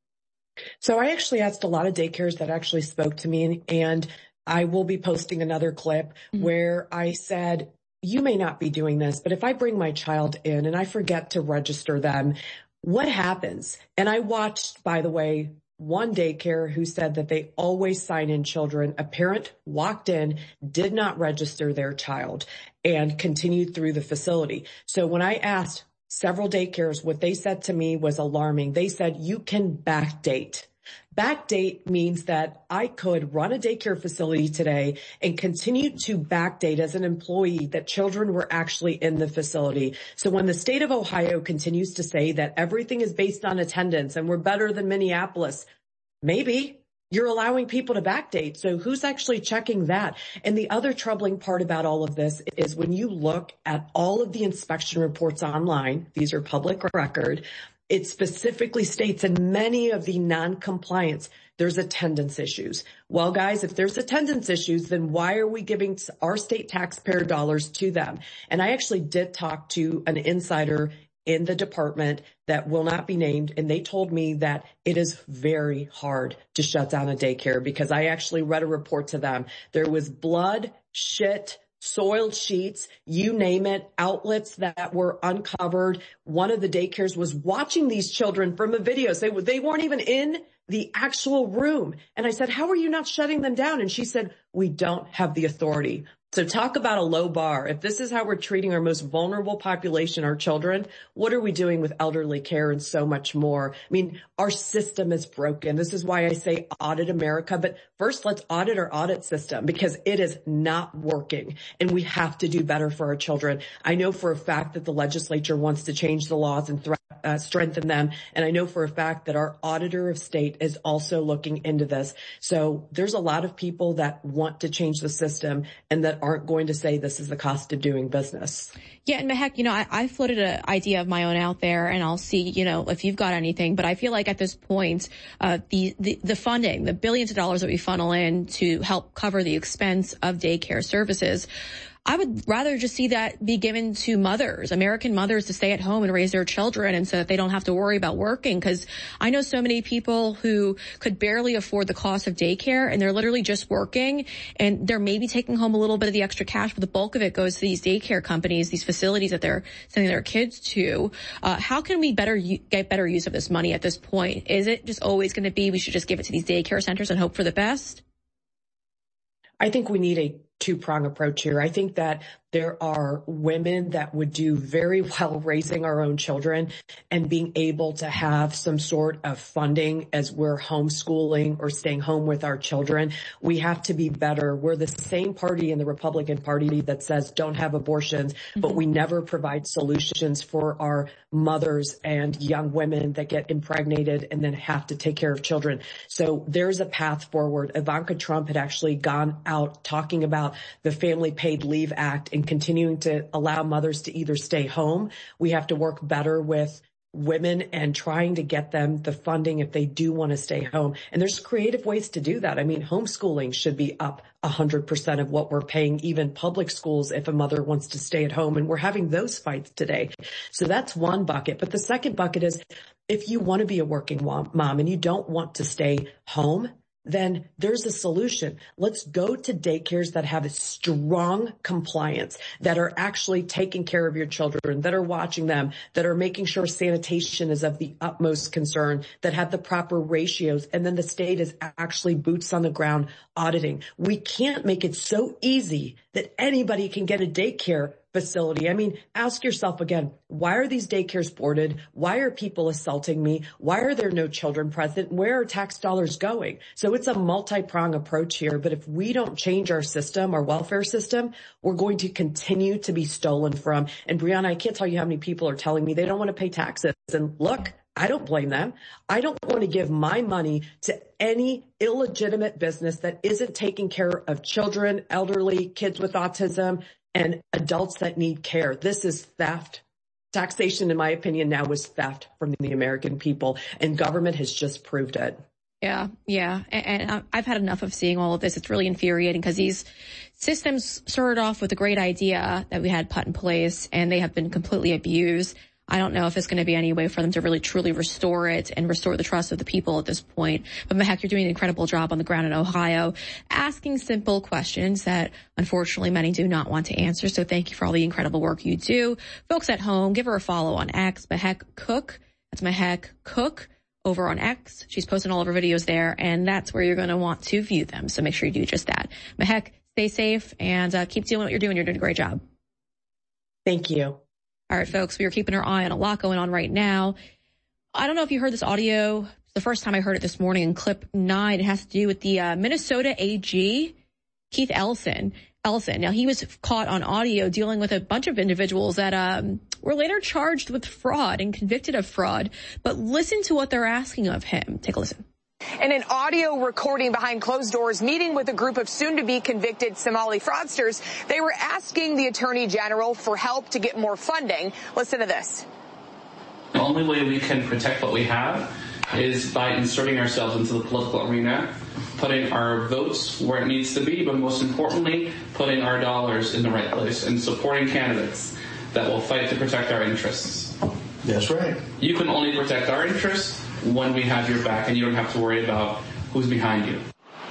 So I actually asked a lot of daycares that actually spoke to me, and I will be posting another clip mm-hmm. where I said, you may not be doing this, but if I bring my child in and I forget to register them, what happens? And I watched, by the way, one daycare who said that they always sign in children. A parent walked in, did not register their child, and continued through the facility. So when I asked several daycares, what they said to me was alarming. They said, you can backdate. Backdate means that I could run a daycare facility today and continue to backdate as an employee that children were actually in the facility. So when the state of Ohio continues to say that everything is based on attendance and we're better than Minneapolis, maybe you're allowing people to backdate. So who's actually checking that? And the other troubling part about all of this is when you look at all of the inspection reports online, these are public record, it specifically states in many of the non-compliance, there's attendance issues. Well, guys, if there's attendance issues, then why are we giving our state taxpayer dollars to them? And I actually did talk to an insider in the department that will not be named, and they told me that it is very hard to shut down a daycare because I actually read a report to them. There was blood, shit, soiled sheets, you name it, outlets that were uncovered. One of the daycares was watching these children from a video. They, they weren't even in the actual room. And I said, how are you not shutting them down? And she said, we don't have the authority. So talk about a low bar. If this is how we're treating our most vulnerable population, our children, what are we doing with elderly care and so much more? I mean, our system is broken. This is why I say audit America. But first, let's audit our audit system because it is not working and we have to do better for our children. I know for a fact that the legislature wants to change the laws and threat, uh, strengthen them. And I know for a fact that our auditor of state is also looking into this. So there's a lot of people that want to change the system and that aren't going to say this is the cost of doing business. Yeah, and Mehek, you know, I, I floated an idea of my own out there, and I'll see, you know, if you've got anything. But I feel like at this point, uh, the, the, the funding, the billions of dollars that we funnel in to help cover the expense of daycare services, I would rather just see that be given to mothers, American mothers, to stay at home and raise their children, and so that they don't have to worry about working. Because I know so many people who could barely afford the cost of daycare, and they're literally just working, and they're maybe taking home a little bit of the extra cash, but the bulk of it goes to these daycare companies, these facilities that they're sending their kids to. Uh, how can we better u- get better use of this money at this point? Is it just always going to be we should just give it to these daycare centers and hope for the best? I think we need a two-prong approach here. I think that there are women that would do very well raising our own children and being able to have some sort of funding as we're homeschooling or staying home with our children. We have to be better. We're the same party in the Republican Party that says don't have abortions, but we never provide solutions for our mothers and young women that get impregnated and then have to take care of children. So there's a path forward. Ivanka Trump had actually gone out talking about the Family Paid Leave Act and continuing to allow mothers to either stay home. We have to work better with women and trying to get them the funding if they do want to stay home. And there's creative ways to do that. I mean, homeschooling should be up one hundred percent of what we're paying even public schools if a mother wants to stay at home. And we're having those fights today. So that's one bucket. But the second bucket is if you want to be a working mom and you don't want to stay home, then there's a solution. Let's go to daycares that have a strong compliance, that are actually taking care of your children, that are watching them, that are making sure sanitation is of the utmost concern, that have the proper ratios, and then the state is actually boots on the ground auditing. We can't make it so easy that anybody can get a daycare facility. I mean, ask yourself again, why are these daycares boarded? Why are people assaulting me? Why are there no children present? Where are tax dollars going? So it's a multi-prong approach here. But if we don't change our system, our welfare system, we're going to continue to be stolen from. And Brianna, I can't tell you how many people are telling me they don't want to pay taxes. And look, I don't blame them. I don't want to give my money to any illegitimate business that isn't taking care of children, elderly, kids with autism, and adults that need care. This is theft. Taxation, in my opinion, now is theft from the American people, and government has just proved it. Yeah, yeah. And, and I've had enough of seeing all of this. It's really infuriating because these systems started off with a great idea that we had put in place, and they have been completely abused. I don't know if it's going to be any way for them to really truly restore it and restore the trust of the people at this point. But Mehek, you're doing an incredible job on the ground in Ohio, asking simple questions that unfortunately many do not want to answer. So thank you for all the incredible work you do. Folks at home, give her a follow on X, Mehek Cook. That's Mehek Cook over on X. She's posting all of her videos there, and that's where you're going to want to view them. So make sure you do just that. Mehek, stay safe and uh, keep doing what you're doing. You're doing a great job. Thank you. All right, folks, we are keeping our eye on a lot going on right now. I don't know if you heard this audio. It's the first time I heard it this morning in clip nine. It has to do with the uh, Minnesota A G, Keith Ellison. Ellison. Now, he was caught on audio dealing with a bunch of individuals that um, were later charged with fraud and convicted of fraud. But listen to what they're asking of him. Take a listen. In an audio recording behind closed doors, meeting with a group of soon-to-be convicted Somali fraudsters, they were asking the Attorney General for help to get more funding. Listen to this. The only way we can protect what we have is by inserting ourselves into the political arena, putting our votes where it needs to be, but most importantly, putting our dollars in the right place and supporting candidates that will fight to protect our interests. That's right. You can only protect our interests when we have your back, and you don't have to worry about who's behind you.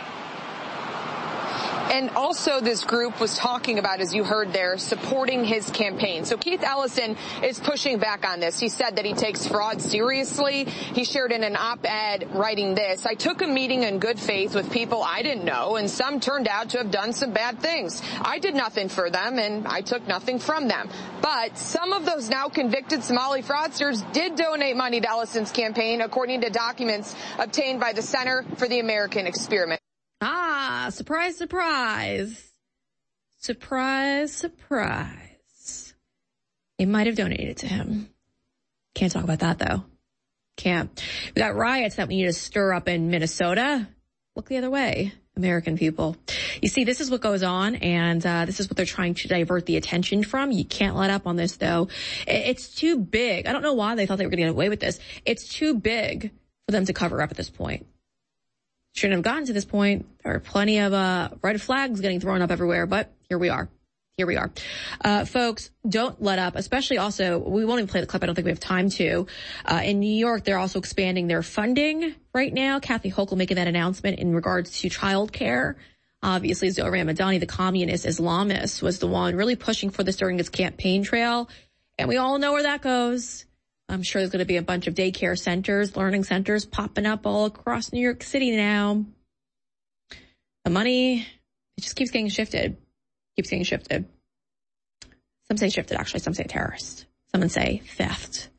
And also this group was talking about, as you heard there, supporting his campaign. So Keith Ellison is pushing back on this. He said that he takes fraud seriously. He shared in an op-ed writing this: I took a meeting in good faith with people I didn't know, and some turned out to have done some bad things. I did nothing for them, and I took nothing from them. But some of those now convicted Somali fraudsters did donate money to Ellison's campaign, according to documents obtained by the Center for the American Experiment. Ah, surprise, surprise. Surprise, surprise. They might have donated to him. Can't talk about that, though. Can't. We got riots that we need to stir up in Minnesota. Look the other way, American people. You see, this is what goes on, and uh, this is what they're trying to divert the attention from. You can't let up on this, though. It's too big. I don't know why they thought they were going to get away with this. It's too big for them to cover up at this point. Shouldn't have gotten to this point. There are plenty of uh, red flags getting thrown up everywhere, but here we are. Here we are. Uh, folks, don't let up, especially also, we won't even play the clip. I don't think we have time to. Uh, in New York, they're also expanding their funding right now. Kathy Hochul making that announcement in regards to childcare. Obviously, Zohran Madani, the communist Islamist, was the one really pushing for this during his campaign trail. And we all know where that goes. I'm sure there's going to be a bunch of daycare centers, learning centers popping up all across New York City now. The money It just keeps getting shifted. Keeps getting shifted. Some say shifted, actually. Some say terrorist. Some say theft.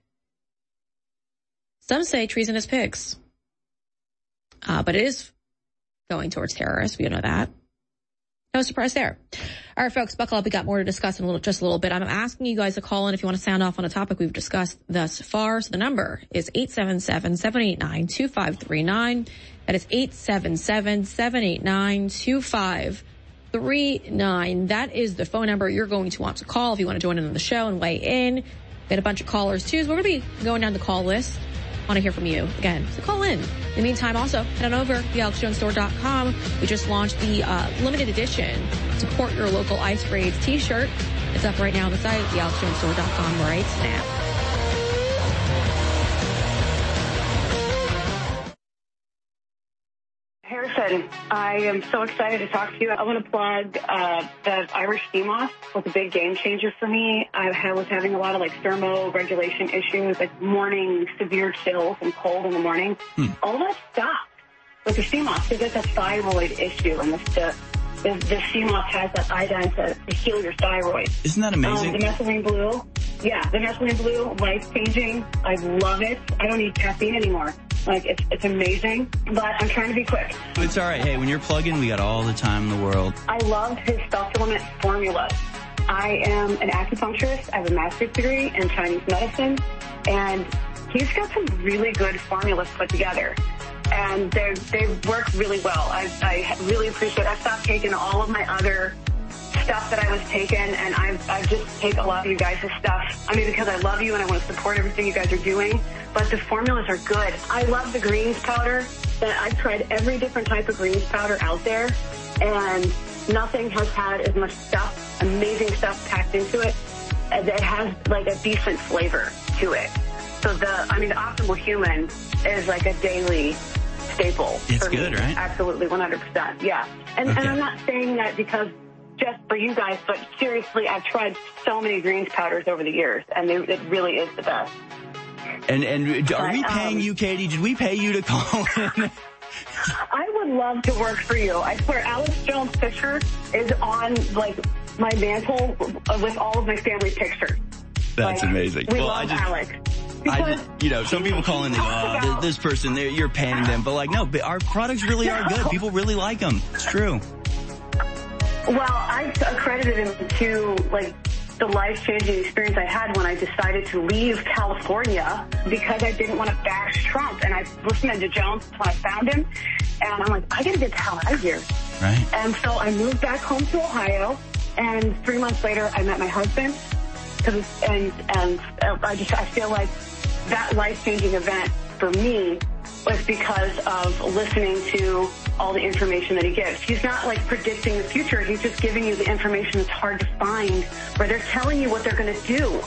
Some say treasonous pigs. Uh, but it is going towards terrorists. We know that. No surprise there. All right, folks, buckle up. We got more to discuss in a little, just a little bit. I'm asking you guys to call in if you want to sound off on a topic we've discussed thus far. So the number is eight seven seven, seven eight nine, two five three nine. That is eight seven seven, seven eight nine, two five three nine. That is the phone number you're going to want to call if you want to join in on the show and weigh in. We had a bunch of callers too, so we're going to be going down the call list. I want to hear from you again, so call in. In the meantime, also head on over to the alex jones store dot com. We just launched the uh, limited edition Support Your Local Ice Raids t-shirt. It's up right now on the site, the alex jones store dot com right now. Harrison, I am so excited to talk to you. I want to plug uh, the Irish sea moss was a big game changer for me. I was having a lot of like thermoregulation issues, like morning severe chills and cold in the morning. Hmm. All that stopped with the sea moss because it's a thyroid issue, and the the, the sea moss has that iodine to, to heal your thyroid. Isn't that amazing? Um, the methylene blue, yeah, the methylene blue, life changing. I love it. I don't need caffeine anymore. Like, it's, it's amazing, but I'm trying to be quick. It's all right. Hey, when you're plugging, we got all the time in the world. I love his supplement formula. I am an acupuncturist. I have a master's degree in Chinese medicine, and he's got some really good formulas put together, and they they work really well. I, I really appreciate it. I stopped taking all of my other stuff that I was taking, and I've, I've just take a lot of you guys' stuff. I mean, because I love you and I want to support everything you guys are doing, but the formulas are good. I love the greens powder. I've tried every different type of greens powder out there, and nothing has had as much stuff, amazing stuff packed into it, that has like a decent flavor to it. So the, I mean, the Optimal Human is like a daily staple. It's for good, me. right? Absolutely, one hundred percent, yeah. And, okay. and I'm not saying that because just for you guys, but seriously, I've tried so many greens powders over the years, and they, it really is the best. And and are but, we paying um, you, Katie? Did we pay you to call in? I would love to work for you. I swear, Alex Jones' picture is on, like, my mantle with all of my family pictures. That's like, amazing. We well, love I just, Alex. I just, you know, some people call in, they go, oh, this, this person, you're paying them. But, like, no, but our products really are good. People really like them. It's true. Well, I accredited him to, like, the life-changing experience I had when I decided to leave California because I didn't want to bash Trump. And I listened to Jones when I found him, and I'm like, I got to get the hell out of here. Right. And so I moved back home to Ohio, and three months later, I met my husband. Cause, and and I just I feel like that life-changing event for me was because of listening to all the information that he gives. He's not like predicting the future. He's just giving you the information that's hard to find, where they're telling you what they're going to do.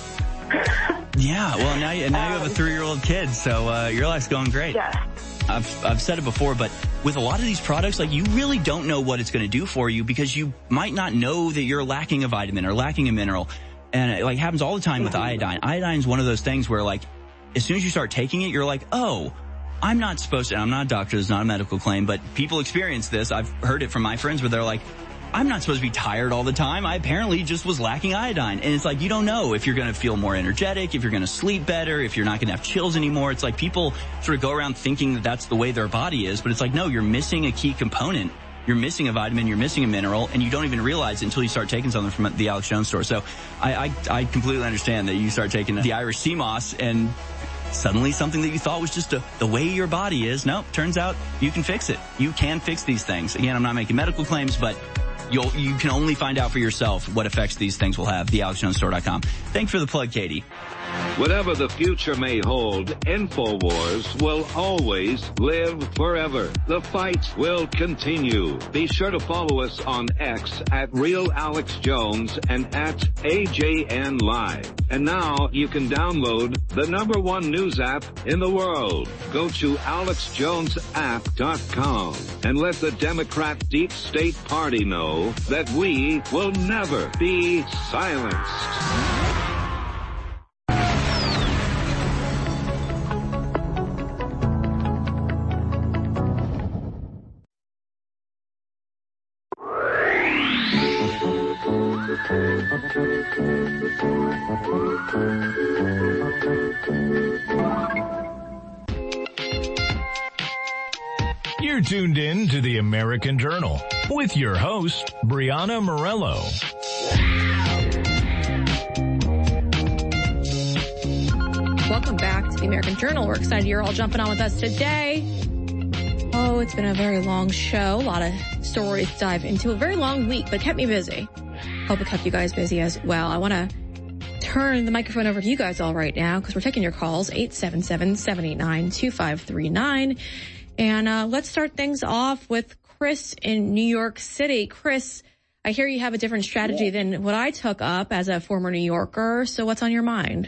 Yeah, well, now you, now um, you have a three-year-old kid, so uh, your life's going great. Yeah. I've, I've said it before, but with a lot of these products, like, you really don't know what it's going to do for you because you might not know that you're lacking a vitamin or lacking a mineral. And it, like, happens all the time with iodine. Iodine is one of those things where, like, as soon as you start taking it, you're like, oh, I'm not supposed to, and I'm not a doctor, it's not a medical claim, but people experience this. I've heard it from my friends where they're like, I'm not supposed to be tired all the time. I apparently just was lacking iodine. And it's like, you don't know if you're going to feel more energetic, if you're going to sleep better, if you're not going to have chills anymore. It's like people sort of go around thinking that that's the way their body is, but it's like, no, you're missing a key component. You're missing a vitamin, you're missing a mineral, and you don't even realize it until you start taking something from the Alex Jones store. So I, I, I completely understand that you start taking the Irish sea moss and suddenly something that you thought was just a, the way your body is. Nope, turns out you can fix it. You can fix these things. Again, I'm not making medical claims, but you'll, you can only find out for yourself what effects these things will have. the alex jones store dot com. Thanks for the plug, Katie. Whatever the future may hold, InfoWars will always live forever. The fight will continue. Be sure to follow us on X at Real Alex Jones and at A J N Live. And now you can download the number one news app in the world. Go to alex jones app dot com and let the Democrat Deep State Party know that we will never be silenced. You're tuned in to the American Journal with your host, Brianna Morello. Welcome back to the American Journal. We're excited you're all jumping on with us today. Oh, it's been a very long show. A lot of stories to dive into. A very long week, but kept me busy. Hope it kept you guys busy as well. I want to turn the microphone over to you guys all right now because we're taking your calls, eight seven seven, seven eight nine, two five three nine. And uh let's start things off with Chris in New York City. Chris, I hear you have a different strategy than what I took up as a former New Yorker. So what's on your mind?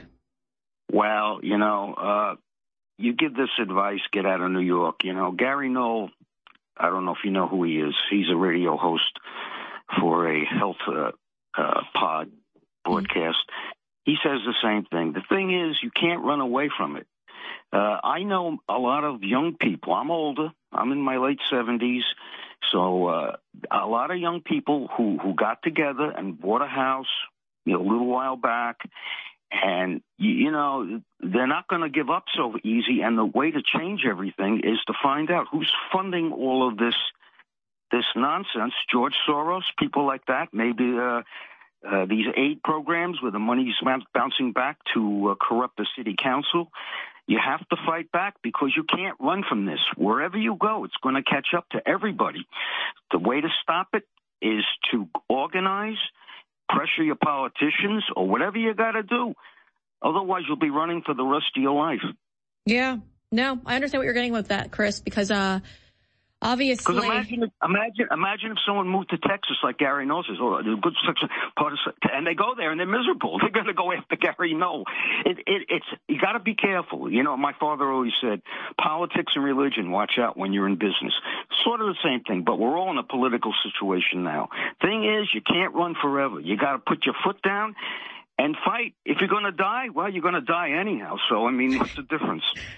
Well, you know, uh you give this advice, get out of New York. You know, Gary Knoll, I don't know if you know who he is. He's a radio host for a health uh, uh, pod broadcast. He says the same thing. The thing is, you can't run away from it. Uh, I know a lot of young people. I'm older. I'm in my late seventies. So uh, a lot of young people who, who got together and bought a house, you know, a little while back. And, you, you know, they're not going to give up so easy. And the way to change everything is to find out who's funding all of this this nonsense. George Soros, people like that, maybe uh, uh, these aid programs where the money's bouncing back to uh, corrupt the city council. You have to fight back because you can't run from this. Wherever you go, it's going to catch up to everybody. The way to stop it is to organize, pressure your politicians, or whatever you got to do. Otherwise, you'll be running for the rest of your life. Yeah. No, I understand what you're getting with that, Chris, because uh, obviously... Because imagine, if, imagine, imagine if someone moved to Texas like Gary Knoll says, oh, the good section, part of, and they go there and they're miserable. They're going to go after Gary Knoll. It, it, it's you got to be careful. You know, my father always said, politics and religion, watch out when you're in business. Sort of the same thing, but we're all in a political situation now. Thing is, you can't run forever. You got to put your foot down and fight. If you're going to die, well, you're going to die anyhow. So, I mean, what's the difference?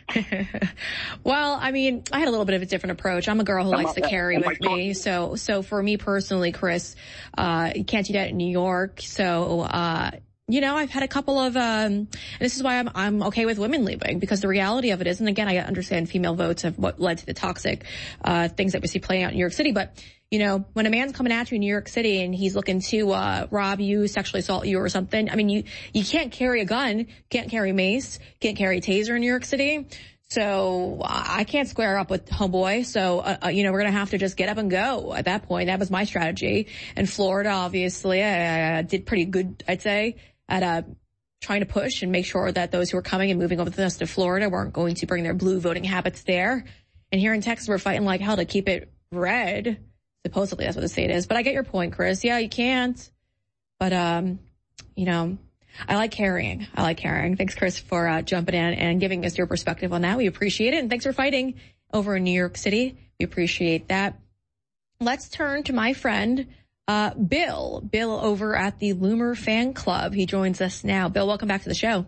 Well, I mean, I had a little bit of a different approach. I'm a girl who likes to carry with me. So, so for me personally, Chris, uh, you can't do that in New York. So, uh, you know, I've had a couple of, um, and this is why I'm, I'm okay with women leaving, because the reality of it is, and again, I understand female votes have what led to the toxic, uh, things that we see playing out in New York City, but you know, when a man's coming at you in New York City and he's looking to, uh, rob you, sexually assault you or something, I mean, you, you can't carry a gun, can't carry mace, can't carry a taser in New York City. So I can't square up with homeboy. So, uh, you know, we're going to have to just get up and go at that point. That was my strategy. In Florida, obviously, I, I did pretty good, I'd say, at, uh, trying to push and make sure that those who were coming and moving over to us to Florida weren't going to bring their blue voting habits there. And here in Texas, we're fighting like hell to keep it red. Supposedly that's what the state is. But I get your point, Chris. Yeah, you can't. But, um, you know, I like carrying. I like carrying. Thanks, Chris, for uh, jumping in and giving us your perspective on that. We appreciate it. And thanks for fighting over in New York City. We appreciate that. Let's turn to my friend, uh, Bill. Bill over at the Loomer Fan Club. He joins us now. Bill, welcome back to the show.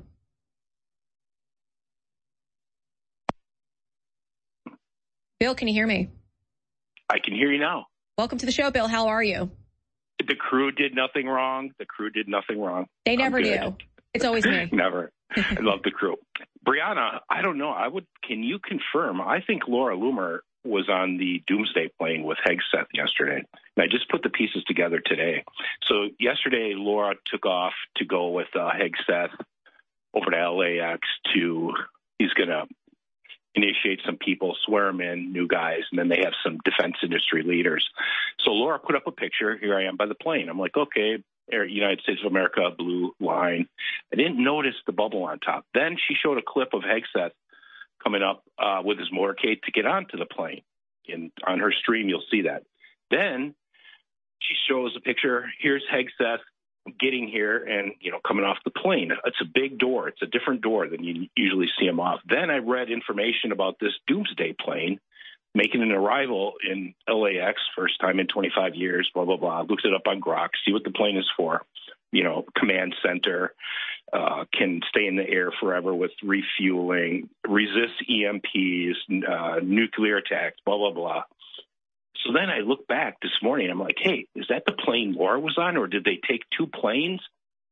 Bill, can you hear me? I can hear you now. Welcome to the show, Bill. How are you? The crew did nothing wrong. The crew did nothing wrong. They never do. It's always me. Never. I love the crew. Brianna, I don't know. I would. Can you confirm? I think Laura Loomer was on the Doomsday plane with Hegseth yesterday. And I just put the pieces together today. So yesterday, Laura took off to go with uh, Hegseth over to L A X to, he's going to initiate some people, swear them in, new guys, and then they have some defense industry leaders. So Laura put up a picture. Here I am by the plane. I'm like, okay, United States of America, blue line. I didn't notice the bubble on top. Then she showed a clip of Hegseth coming up uh, with his motorcade to get onto the plane. And on her stream, you'll see that. Then she shows a picture. Here's Hegseth getting here and, you know, coming off the plane. It's a big door. It's a different door than you usually see him off. Then I read information about this Doomsday plane making an arrival in L A X, first time in twenty-five years, blah, blah, blah. Looked it up on Grok, see what the plane is for. You know, command center, uh, can stay in the air forever with refueling, resist E M Ps, uh, nuclear attacks, blah, blah, blah. So then I look back this morning, I'm like, hey, is that the plane Laura was on, or did they take two planes,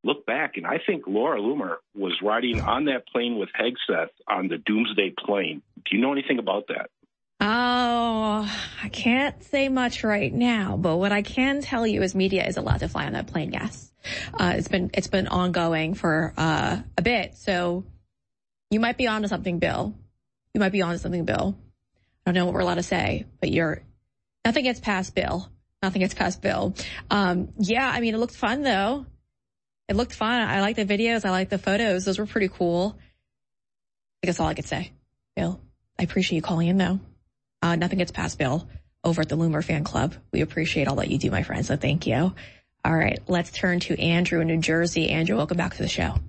look back, and I think Laura Loomer was riding on that plane with Hegseth on the Doomsday plane. Do you know anything about that? Oh, I can't say much right now, but what I can tell you is media is allowed to fly on that plane, yes. Uh, it's been, it's been ongoing for, uh, a bit. So you might be onto something, Bill. You might be onto something, Bill. I don't know what we're allowed to say, but you're, nothing gets past Bill. Nothing gets past Bill. Um, yeah, I mean, it looked fun though. It looked fun. I like the videos. I like the photos. Those were pretty cool. I guess all I could say. Bill, I appreciate you calling in though. Uh, nothing gets past Bill over at the Loomer Fan Club. We appreciate all that you do, my friend. So thank you. All right, let's turn to Andrew in New Jersey. Andrew, welcome back to the show.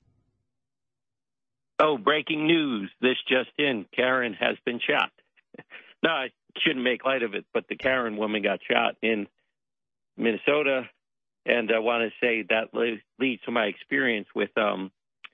Oh, breaking news. This just in. Karen has been shot. No, I shouldn't make light of it, but the Karen woman got shot in Minnesota. And I want to say that leads to my experience with um,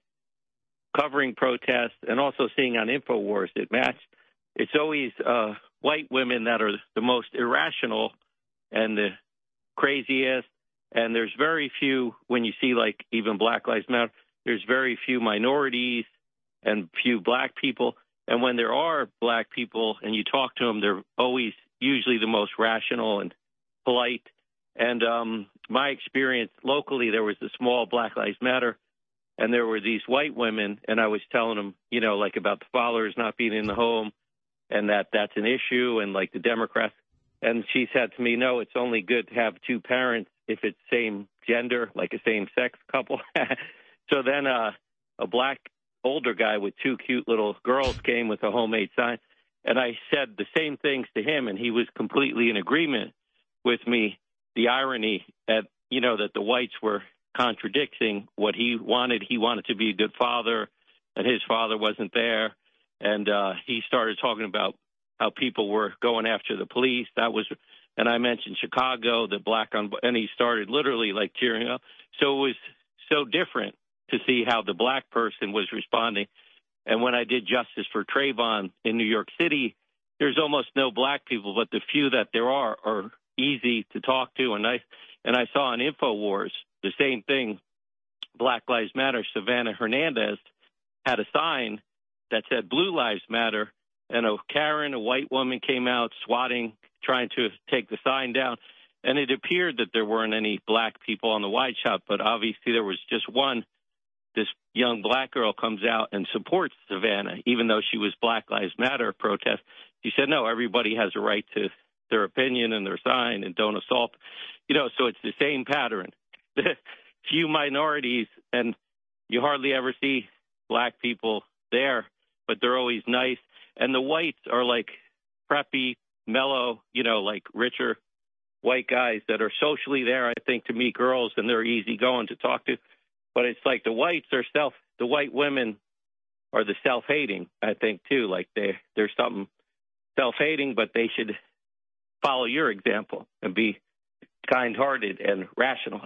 covering protests and also seeing on InfoWars it matched. It's always uh, white women that are the most irrational and the craziest. And there's very few, when you see like even Black Lives Matter, there's very few minorities and few black people. And when there are black people and you talk to them, they're always usually the most rational and polite. And um, my experience locally, there was a small Black Lives Matter, and there were these white women, and I was telling them, you know, like about the fathers not being in the home, and that that's an issue, and like the Democrats. And she said to me, no, it's only good to have two parents if it's same gender, like a same-sex couple. So then uh, a black older guy with two cute little girls came with a homemade sign, and I said the same things to him, and he was completely in agreement with me. The irony that, you know, that the whites were contradicting what he wanted. He wanted to be a good father, and his father wasn't there. And uh, he started talking about how people were going after the police. That was, and I mentioned Chicago, the black on, and he started literally like tearing up. So it was so different to see how the black person was responding. And when I did Justice for Trayvon in New York City, there's almost no black people, but the few that there are are easy to talk to. And I, and I saw on InfoWars the same thing. Black Lives Matter. Savannah Hernandez had a sign that said Blue Lives Matter. And a Karen, a white woman, came out swatting, trying to take the sign down. And it appeared that there weren't any black people on the wide shot, but obviously there was just one. This young black girl comes out and supports Savannah, even though she was Black Lives Matter protest. She said, no, everybody has a right to their opinion and their sign and don't assault. You know, so it's the same pattern. Few minorities, and you hardly ever see black people there, but they're always nice. And the whites are like preppy, mellow, you know, like richer white guys that are socially there, I think, to meet girls, and they're easygoing to talk to. But it's like the whites are self, the white women are the self-hating, I think, too. Like they, there's something self-hating, but they should follow your example and be kind-hearted and rational.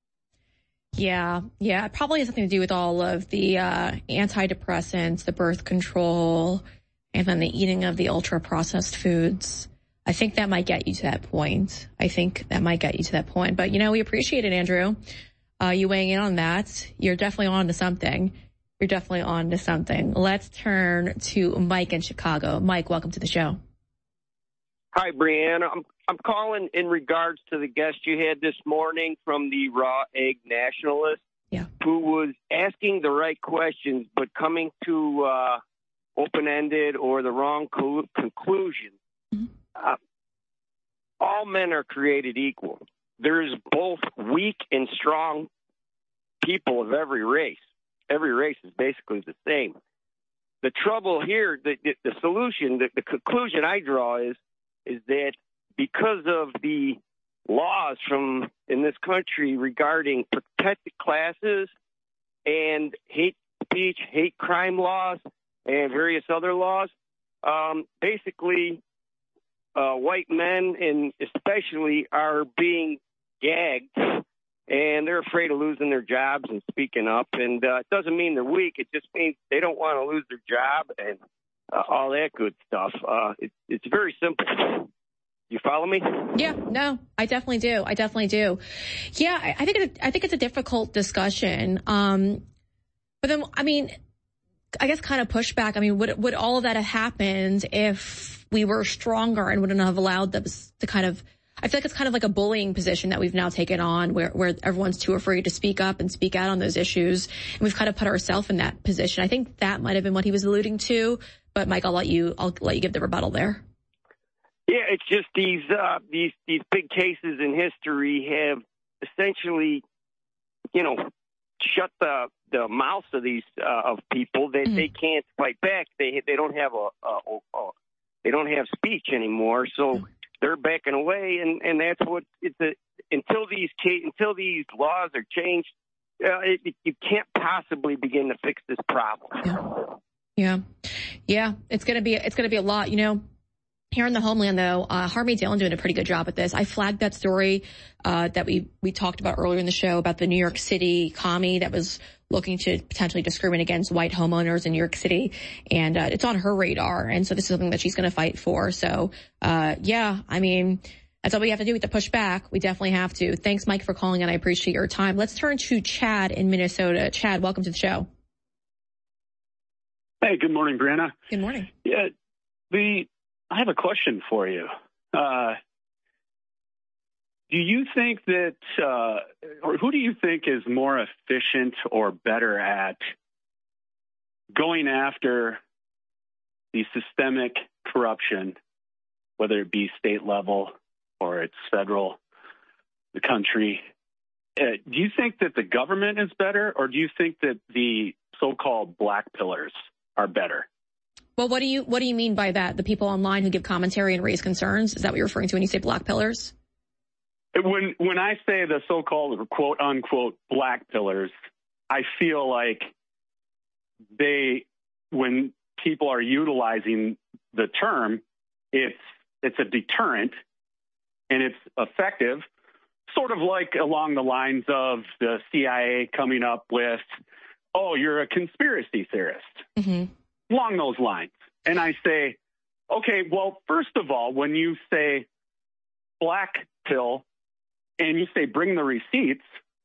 Yeah, yeah, it probably has something to do with all of the uh, antidepressants, the birth control, and then the eating of the ultra-processed foods. I think that might get you to that point. I think that might get you to that point. But, you know, we appreciate it, Andrew. Uh, you weighing in on that. You're definitely on to something. You're definitely on to something. Let's turn to Mike in Chicago. Mike, welcome to the show. Hi, Brianna. I'm I'm calling in regards to the guest you had this morning from the Raw Egg Nationalist, yeah, who was asking the right questions but coming to uh, open-ended or the wrong co- conclusion. Mm-hmm. Uh, all men are created equal. There's both weak and strong people of every race. Every race is basically the same. The trouble here, the, the, the solution, the, the conclusion I draw is, is that because of the laws from in this country regarding protected classes and hate speech, hate crime laws, and various other laws, um, basically uh, white men and especially are being gagged, and they're afraid of losing their jobs and speaking up. And uh, it doesn't mean they're weak. It just means they don't want to lose their job and uh, all that good stuff. Uh, it, it's very simple. You follow me? Yeah, no, I definitely do. I definitely do. Yeah, I, I think it, I think it's a difficult discussion. Um, but then, I mean, I guess kind of pushback. I mean, would would all of that have happened if we were stronger and wouldn't have allowed them to kind of? I feel like it's kind of like a bullying position that we've now taken on, where where everyone's too afraid to speak up and speak out on those issues, and we've kind of put ourselves in that position. I think that might have been what he was alluding to. But Mike, I'll let you I'll let you give the rebuttal there. Yeah, it's just these uh, these these big cases in history have essentially, you know, shut the the mouths of these uh, of people. They mm-hmm. they can't fight back. They they don't have a, a, a, a they don't have speech anymore. So mm-hmm. they're backing away, and, and that's what it's a, until these until these laws are changed, uh, it, you can't possibly begin to fix this problem. Yeah, yeah, yeah. It's gonna be it's gonna be a lot, you know. Here in the homeland, though, uh, Harvey Dillon doing a pretty good job at this. I flagged that story uh, that we we talked about earlier in the show about the New York City commie that was looking to potentially discriminate against white homeowners in New York City, and uh, it's on her radar. And so this is something that she's going to fight for. So, uh, yeah, I mean, that's all we have to do with the push back. We definitely have to. Thanks, Mike, for calling, and I appreciate your time. Let's turn to Chad in Minnesota. Chad, welcome to the show. Hey, good morning, Brianna. Good morning. Yeah, the I have a question for you. Uh, do you think that, uh, or who do you think is more efficient or better at going after the systemic corruption, whether it be state level or it's federal, the country? Uh, do you think that the government is better, or do you think that the so-called black pillars are better? Well, what do you what do you mean by that? The people online who give commentary and raise concerns? Is that what you're referring to when you say black pillars? When when I say the so-called quote unquote black pillars, I feel like they, when people are utilizing the term, it's it's a deterrent and it's effective, sort of like along the lines of the C I A coming up with, oh, you're a conspiracy theorist. Mm-hmm. Along those lines. And I say, okay, well, first of all, when you say black pill and you say bring the receipts,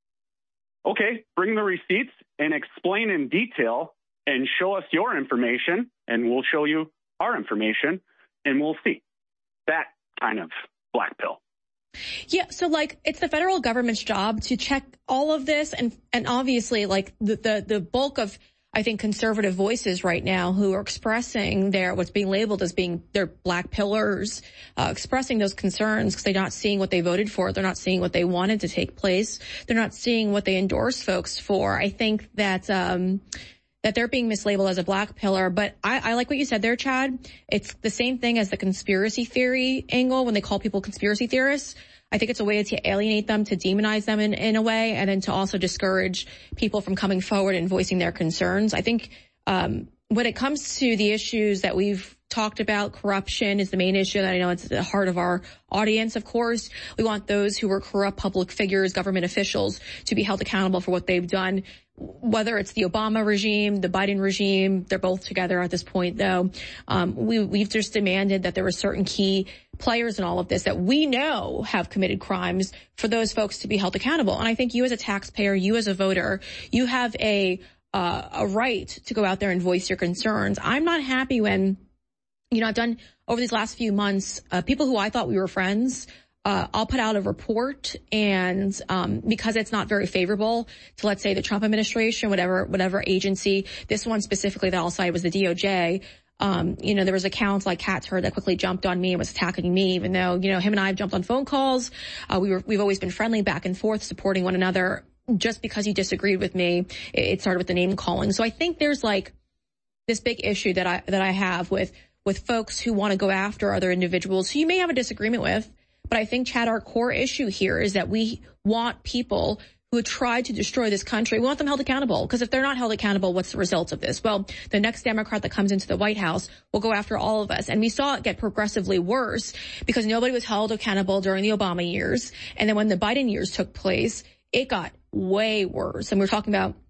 okay, bring the receipts and explain in detail and show us your information and we'll show you our information and we'll see. That kind of black pill. Yeah, so like it's the federal government's job to check all of this, and and obviously like the the, the bulk of I think conservative voices right now who are expressing their what's being labeled as being their black pillars, uh, expressing those concerns because they're not seeing what they voted for. They're not seeing what they wanted to take place. They're not seeing what they endorsed folks for. I think that um that they're being mislabeled as a black pillar. But I, I like what you said there, Chad. It's the same thing as the conspiracy theory angle when they call people conspiracy theorists. I think it's a way to alienate them, to demonize them in, in a way, and then to also discourage people from coming forward and voicing their concerns. I think um when it comes to the issues that we've talked about, corruption is the main issue that I know it's at the heart of our audience, of course. We want those who were corrupt public figures, government officials, to be held accountable for what they've done, whether it's the Obama regime, the Biden regime. They're both together at this point, though. Um, we, we've just demanded that there were certain key players in all of this that we know have committed crimes for those folks to be held accountable. And I think you as a taxpayer, you as a voter, you have a uh, a right to go out there and voice your concerns. I'm not happy when, you know, I've done over these last few months, uh, people who I thought we were friends, uh, I'll put out a report, and um because it's not very favorable to, let's say, the Trump administration, whatever whatever agency, this one specifically that I'll cite was the D O J. Um, you know, there was accounts like Cat's Herd that quickly jumped on me and was attacking me, even though, you know, him and I have jumped on phone calls. Uh, we were, we've always been friendly back and forth, supporting one another. Just because he disagreed with me, it started with the name calling. So I think there's like this big issue that I, that I have with, with folks who want to go after other individuals who you may have a disagreement with. But I think, Chad, our core issue here is that we want people who tried to destroy this country, we want them held accountable. Because if they're not held accountable, what's the result of this? Well, the next Democrat that comes into the White House will go after all of us. And we saw it get progressively worse because nobody was held accountable during the Obama years. And then when the Biden years took place, it got way worse. And we're talking about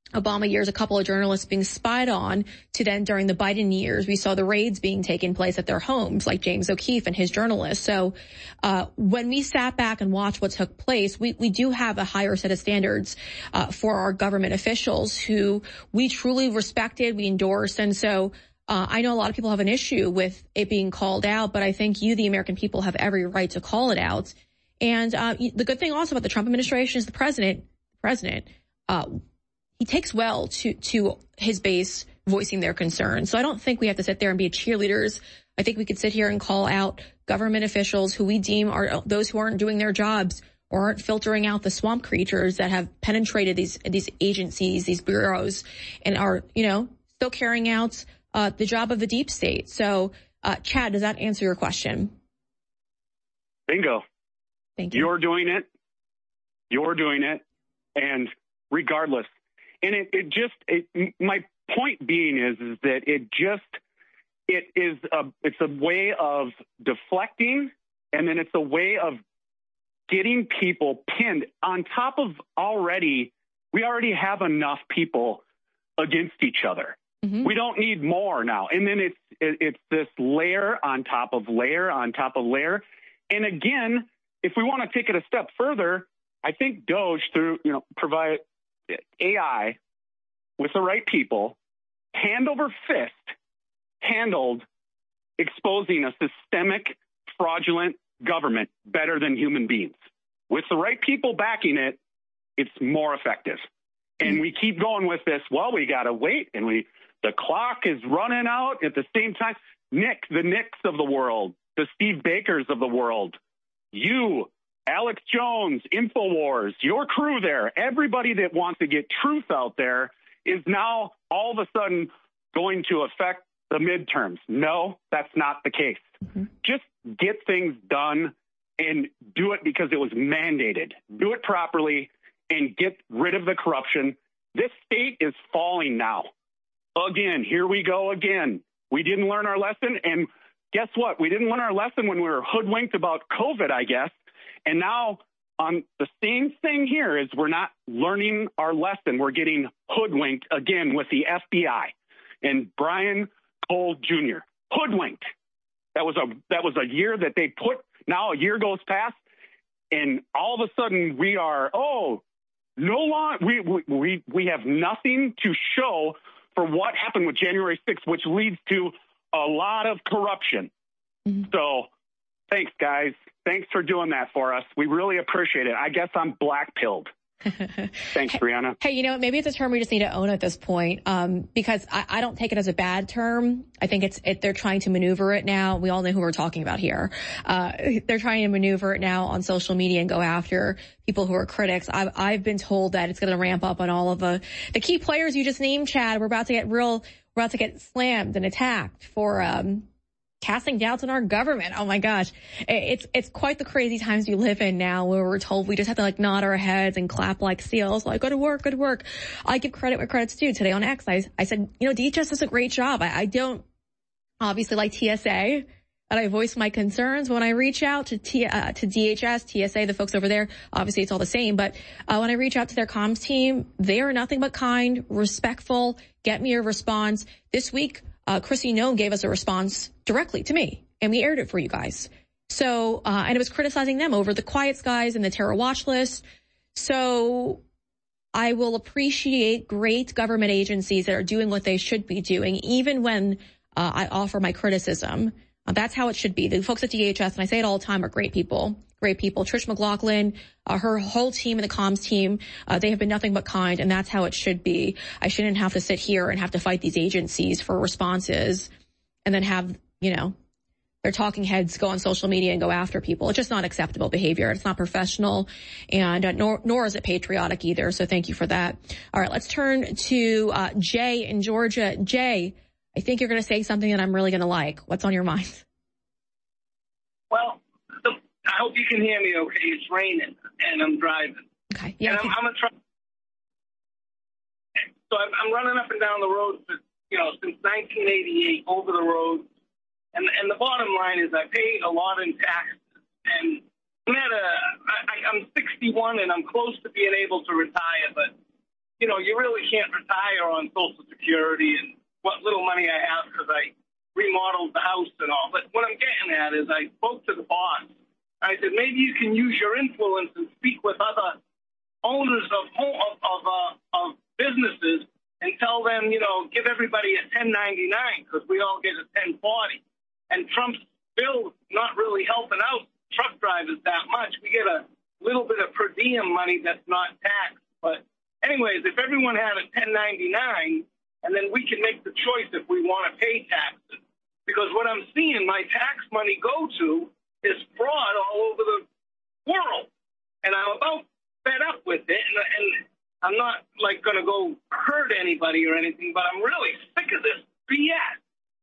Obama years, a couple of journalists being spied on, to then during the Biden years, we saw the raids being taking place at their homes, like James O'Keefe and his journalists. So uh when we sat back and watched what took place, we, we do have a higher set of standards uh for our government officials who we truly respected, we endorsed. And so uh I know a lot of people have an issue with it being called out, but I think you, the American people, have every right to call it out. And uh the good thing also about the Trump administration is the president, president, uh he takes well to, to his base voicing their concerns. So I don't think we have to sit there and be cheerleaders. I think we could sit here and call out government officials who we deem are those who aren't doing their jobs or aren't filtering out the swamp creatures that have penetrated these, these agencies, these bureaus, and are, you know, still carrying out, uh, the job of the deep state. So, uh, Chad, does that answer your question? Bingo. Thank you. You're doing it. You're doing it. And regardless, And it, it just, it, my point being is, is that it just, it is a, it's a way of deflecting, and then it's a way of getting people pinned on top of already, we already have enough people against each other. Mm-hmm. We don't need more now. And then it's, it, it's this layer on top of layer on top of layer. And again, if we want to take it a step further, I think Doge through, you know, provide A I with the right people, hand over fist, handled exposing a systemic, fraudulent government better than human beings. With the right people backing it, it's more effective. And we keep going with this, well, we got to wait, and we the clock is running out at the same time. Nick, the Nicks of the world, the Steve Bakers of the world, you, Alex Jones, InfoWars, your crew there, everybody that wants to get truth out there is now all of a sudden going to affect the midterms. No, that's not the case. Mm-hmm. Just get things done and do it because it was mandated. Do it properly and get rid of the corruption. This state is falling now. Again, here we go again. We didn't learn our lesson. And guess what? We didn't learn our lesson when we were hoodwinked about COVID, I guess. And now on the same thing here is we're not learning our lesson. We're getting hoodwinked again with the F B I and Brian Cole Junior Hoodwinked. That was a that was a year that they put. Now a year goes past, and all of a sudden we are oh no longer we we we, we have nothing to show for what happened with January sixth, which leads to a lot of corruption. Mm-hmm. So thanks, guys. Thanks for doing that for us. We really appreciate it. I guess I'm black-pilled. Thanks, Brianna. Hey, you know, maybe it's a term we just need to own at this point, um, because I, I don't take it as a bad term. I think it's it, they're trying to maneuver it now. We all know who we're talking about here. Uh, they're trying to maneuver it now on social media and go after people who are critics. I've, I've been told that it's going to ramp up on all of the, the key players you just named, Chad. We're about to get real, we're about to get slammed and attacked for, um, casting doubts on our government. Oh my gosh. It's, it's quite the crazy times we live in now where we're told we just have to like nod our heads and clap like seals, like go to work, go to work. I give credit where credit's due. Today on X, I, I said, you know, D H S does a great job. I, I don't obviously like T S A, and I voice my concerns when I reach out to T, uh, to D H S, T S A, the folks over there. Obviously it's all the same, but, uh, when I reach out to their comms team, they are nothing but kind, respectful, get me a response. This week, Uh, Chrissy Noem gave us a response directly to me, and we aired it for you guys. So, uh, and it was criticizing them over the Quiet Skies and the terror watch list. So I will appreciate great government agencies that are doing what they should be doing, even when uh, I offer my criticism. Uh, that's how it should be. The folks at D H S, and I say it all the time, are great people. Great people. Trish McLaughlin, uh, her whole team and the comms team, uh, they have been nothing but kind, and that's how it should be. I shouldn't have to sit here and have to fight these agencies for responses and then have, you know, their talking heads go on social media and go after people. It's just not acceptable behavior. It's not professional, and uh, nor, nor is it patriotic either. So thank you for that. All right, let's turn to uh, Jay in Georgia. Jay, I think you're going to say something that I'm really going to like. What's on your mind? Well, I hope you can hear me okay. It's raining, and I'm driving. Okay. Yeah. And I'm, I'm a try. So I'm, I'm running up and down the road for, you know, since nineteen eighty-eight, over the road. And and the bottom line is I pay a lot in taxes. And I'm, at a, I, I'm sixty-one, and I'm close to being able to retire. But, you know, you really can't retire on Social Security and what little money I have because I remodeled the house and all. But what I'm getting at is I spoke to the boss. I said, maybe you can use your influence and speak with other owners of home, of of, uh, of businesses and tell them, you know, give everybody a ten ninety-nine because we all get a ten forty. And Trump's bill not really helping out truck drivers that much. We get a little bit of per diem money that's not taxed. But anyways, if everyone had a ten ninety-nine, and then we can make the choice if we want to pay taxes. Because what I'm seeing my tax money go to is fraud all over the world. And I'm about fed up with it. And, and I'm not, like, going to go hurt anybody or anything, but I'm really sick of this B S.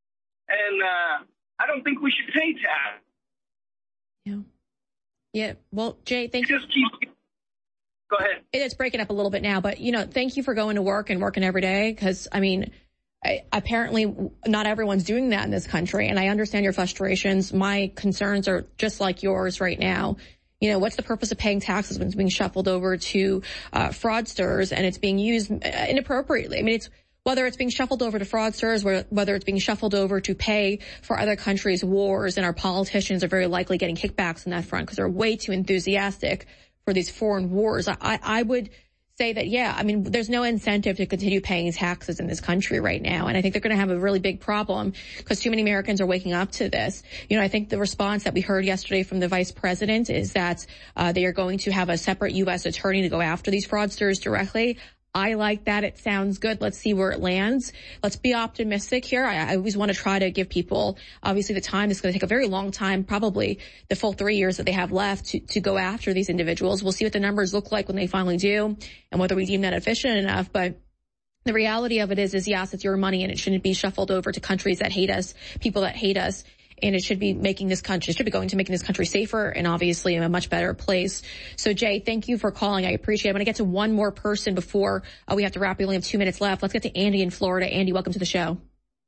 And uh, I don't think we should pay tax. Yeah. Yeah. Well, Jay, thank you. Just keep... Go ahead. It's breaking up a little bit now, but, you know, thank you for going to work and working every day because, I mean, I, apparently not everyone's doing that in this country, and I understand your frustrations. My concerns are just like yours right now. You know, what's the purpose of paying taxes when it's being shuffled over to uh, fraudsters and it's being used inappropriately? I mean, it's whether it's being shuffled over to fraudsters, whether it's being shuffled over to pay for other countries' wars, and our politicians are very likely getting kickbacks on that front because they're way too enthusiastic for these foreign wars. I, I would say that, yeah, I mean, there's no incentive to continue paying taxes in this country right now. And I think they're going to have a really big problem because too many Americans are waking up to this. You know, I think the response that we heard yesterday from the vice president is that uh, they are going to have a separate U S attorney to go after these fraudsters directly. I like that. It sounds good. Let's see where it lands. Let's be optimistic here. I, I always want to try to give people, obviously, the time. It's going to take a very long time, probably the full three years that they have left to, to go after these individuals. We'll see what the numbers look like when they finally do and whether we deem that efficient enough. But the reality of it is, is yes, it's your money and it shouldn't be shuffled over to countries that hate us, people that hate us. And it should be making this country, it should be going to making this country safer and obviously a much better place. So, Jay, thank you for calling. I appreciate it. I'm going to get to one more person before uh, we have to wrap. We only have two minutes left. Let's get to Andy in Florida. Andy, welcome to the show.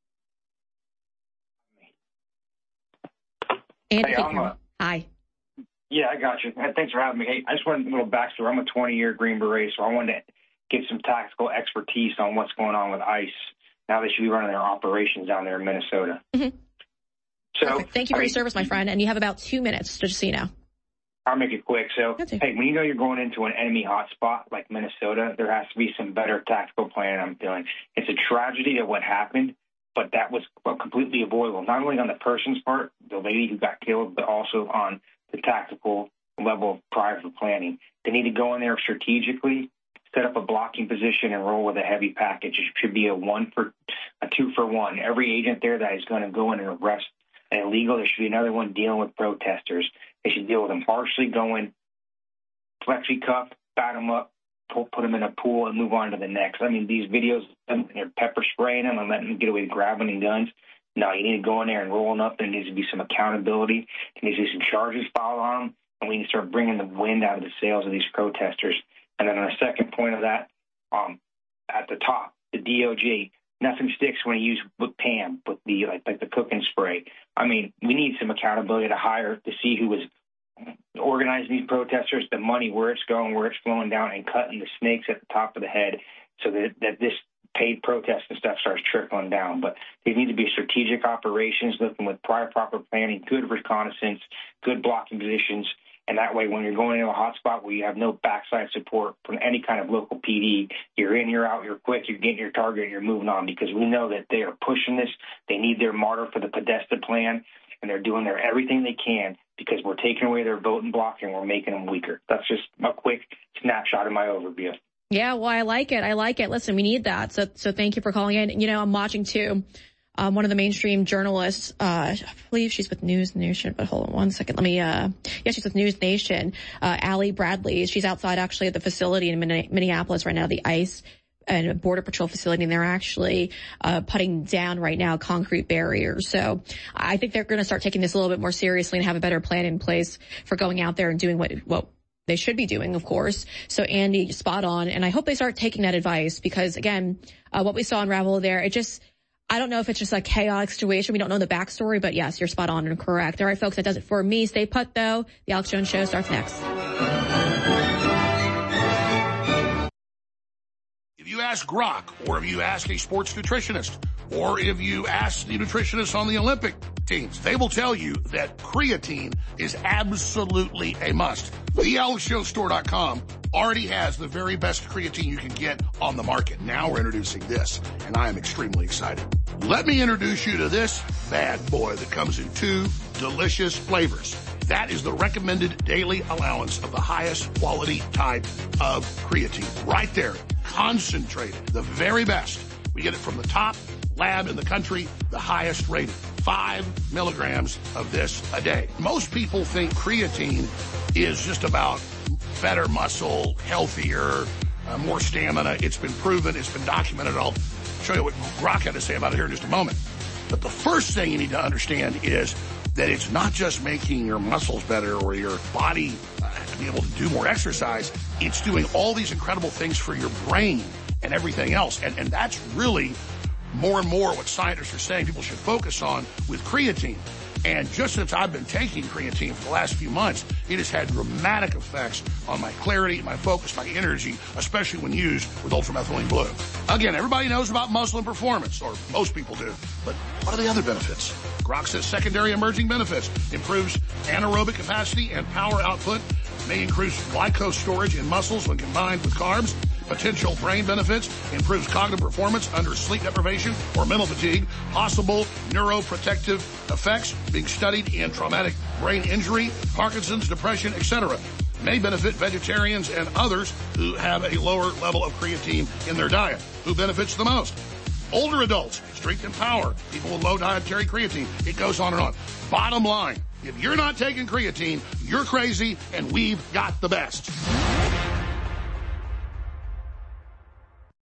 Andy, hey, I'm a, hi. Yeah, I got you. Thanks for having me. Hey, I just wanted a little backstory. I'm a twenty-year Green Beret, so I wanted to get some tactical expertise on what's going on with ICE. Now they should be running their operations down there in Minnesota. Mm-hmm. So, Perfect. Thank you for I mean, your service, my friend. And you have about two minutes, just so you know. I'll make it quick. So, hey, when you know you're going into an enemy hotspot like Minnesota, there has to be some better tactical plan, I'm feeling. It's a tragedy that what happened, but that was completely avoidable, not only on the person's part, the lady who got killed, but also on the tactical level prior to planning. They need to go in there strategically, set up a blocking position, and roll with a heavy package. It should be a one for a two for one. Every agent there that is going to go in and arrest an illegal, there should be another one dealing with protesters. They should deal with them harshly, going flexi cuff, bat them up, pull, put them in a pool, and move on to the next. I mean, these videos, they're pepper spraying them and letting them get away with grabbing guns. No, you need to go in there and roll them up. There needs to be some accountability. There needs to be some charges filed on them, and we need to start bringing the wind out of the sails of these protesters. And then on the second point of that, um, at the top, the D O J, nothing sticks when you use with Pam, with the like, like the cooking spray. I mean, we need some accountability to hire to see who was organizing these protesters, the money, where it's going, where it's flowing down, and cutting the snakes at the top of the head so that, that this paid protest and stuff starts trickling down. But they need to be strategic operations, looking with prior proper planning, good reconnaissance, good blocking positions. And that way, when you're going into a hotspot where you have no backside support from any kind of local P D, you're in, you're out, you're quick, you're getting your target, and you're moving on, because we know that they are pushing this. They need their martyr for the Podesta plan, and they're doing their everything they can because we're taking away their voting block and we're making them weaker. That's just a quick snapshot of my overview. Yeah, well, I like it. I like it. Listen, we need that. So, so thank you for calling in. You know, I'm watching too. Um, one of the mainstream journalists, uh, I believe she's with News Nation, but hold on one second. Let me, uh, yeah, she's with News Nation. Uh, Allie Bradley. She's outside actually at the facility in Minneapolis right now, the ICE and Border Patrol facility, and they're actually, uh, putting down right now concrete barriers. So I think they're going to start taking this a little bit more seriously and have a better plan in place for going out there and doing what, what they should be doing, of course. So Andy, spot on. And I hope they start taking that advice because again, uh, what we saw unravel there, it just, I don't know if it's just a chaotic situation. We don't know the backstory, but yes, you're spot on and correct. All right, folks, that does it for me. Stay put, though. The Alex Jones Show starts next. If ask Grok, or if you ask a sports nutritionist, or if you ask the nutritionist on the Olympic teams, they will tell you that creatine is absolutely a must. the alex jones store dot com already has the very best creatine you can get on the market. Now we're introducing this, and I am extremely excited. Let me introduce you to this bad boy that comes in two delicious flavors. That is the recommended daily allowance of the highest quality type of creatine. Right there, concentrated, the very best. We get it from the top lab in the country, the highest rated. Five milligrams of this a day. Most people think creatine is just about better muscle, healthier, uh, more stamina. It's been proven, it's been documented. I'll show you what Grok had to say about it here in just a moment. But the first thing you need to understand is that it's not just making your muscles better or your body uh, to be able to do more exercise. It's doing all these incredible things for your brain and everything else. And, and that's really more and more what scientists are saying people should focus on with creatine. And just since I've been taking creatine for the last few months, it has had dramatic effects on my clarity, my focus, my energy, especially when used with ultramethylene blue. Again, everybody knows about muscle and performance, or most people do, but what are the other benefits? Grok says secondary emerging benefits: improves anaerobic capacity and power output, may increase glycose storage in muscles when combined with carbs. Potential brain benefits: improves cognitive performance under sleep deprivation or mental fatigue. Possible neuroprotective effects being studied in traumatic brain injury, Parkinson's, depression, et cetera. May benefit vegetarians and others who have a lower level of creatine in their diet. Who benefits the most? Older adults, strength and power, people with low dietary creatine. It goes on and on. Bottom line, if you're not taking creatine, you're crazy, and we've got the best.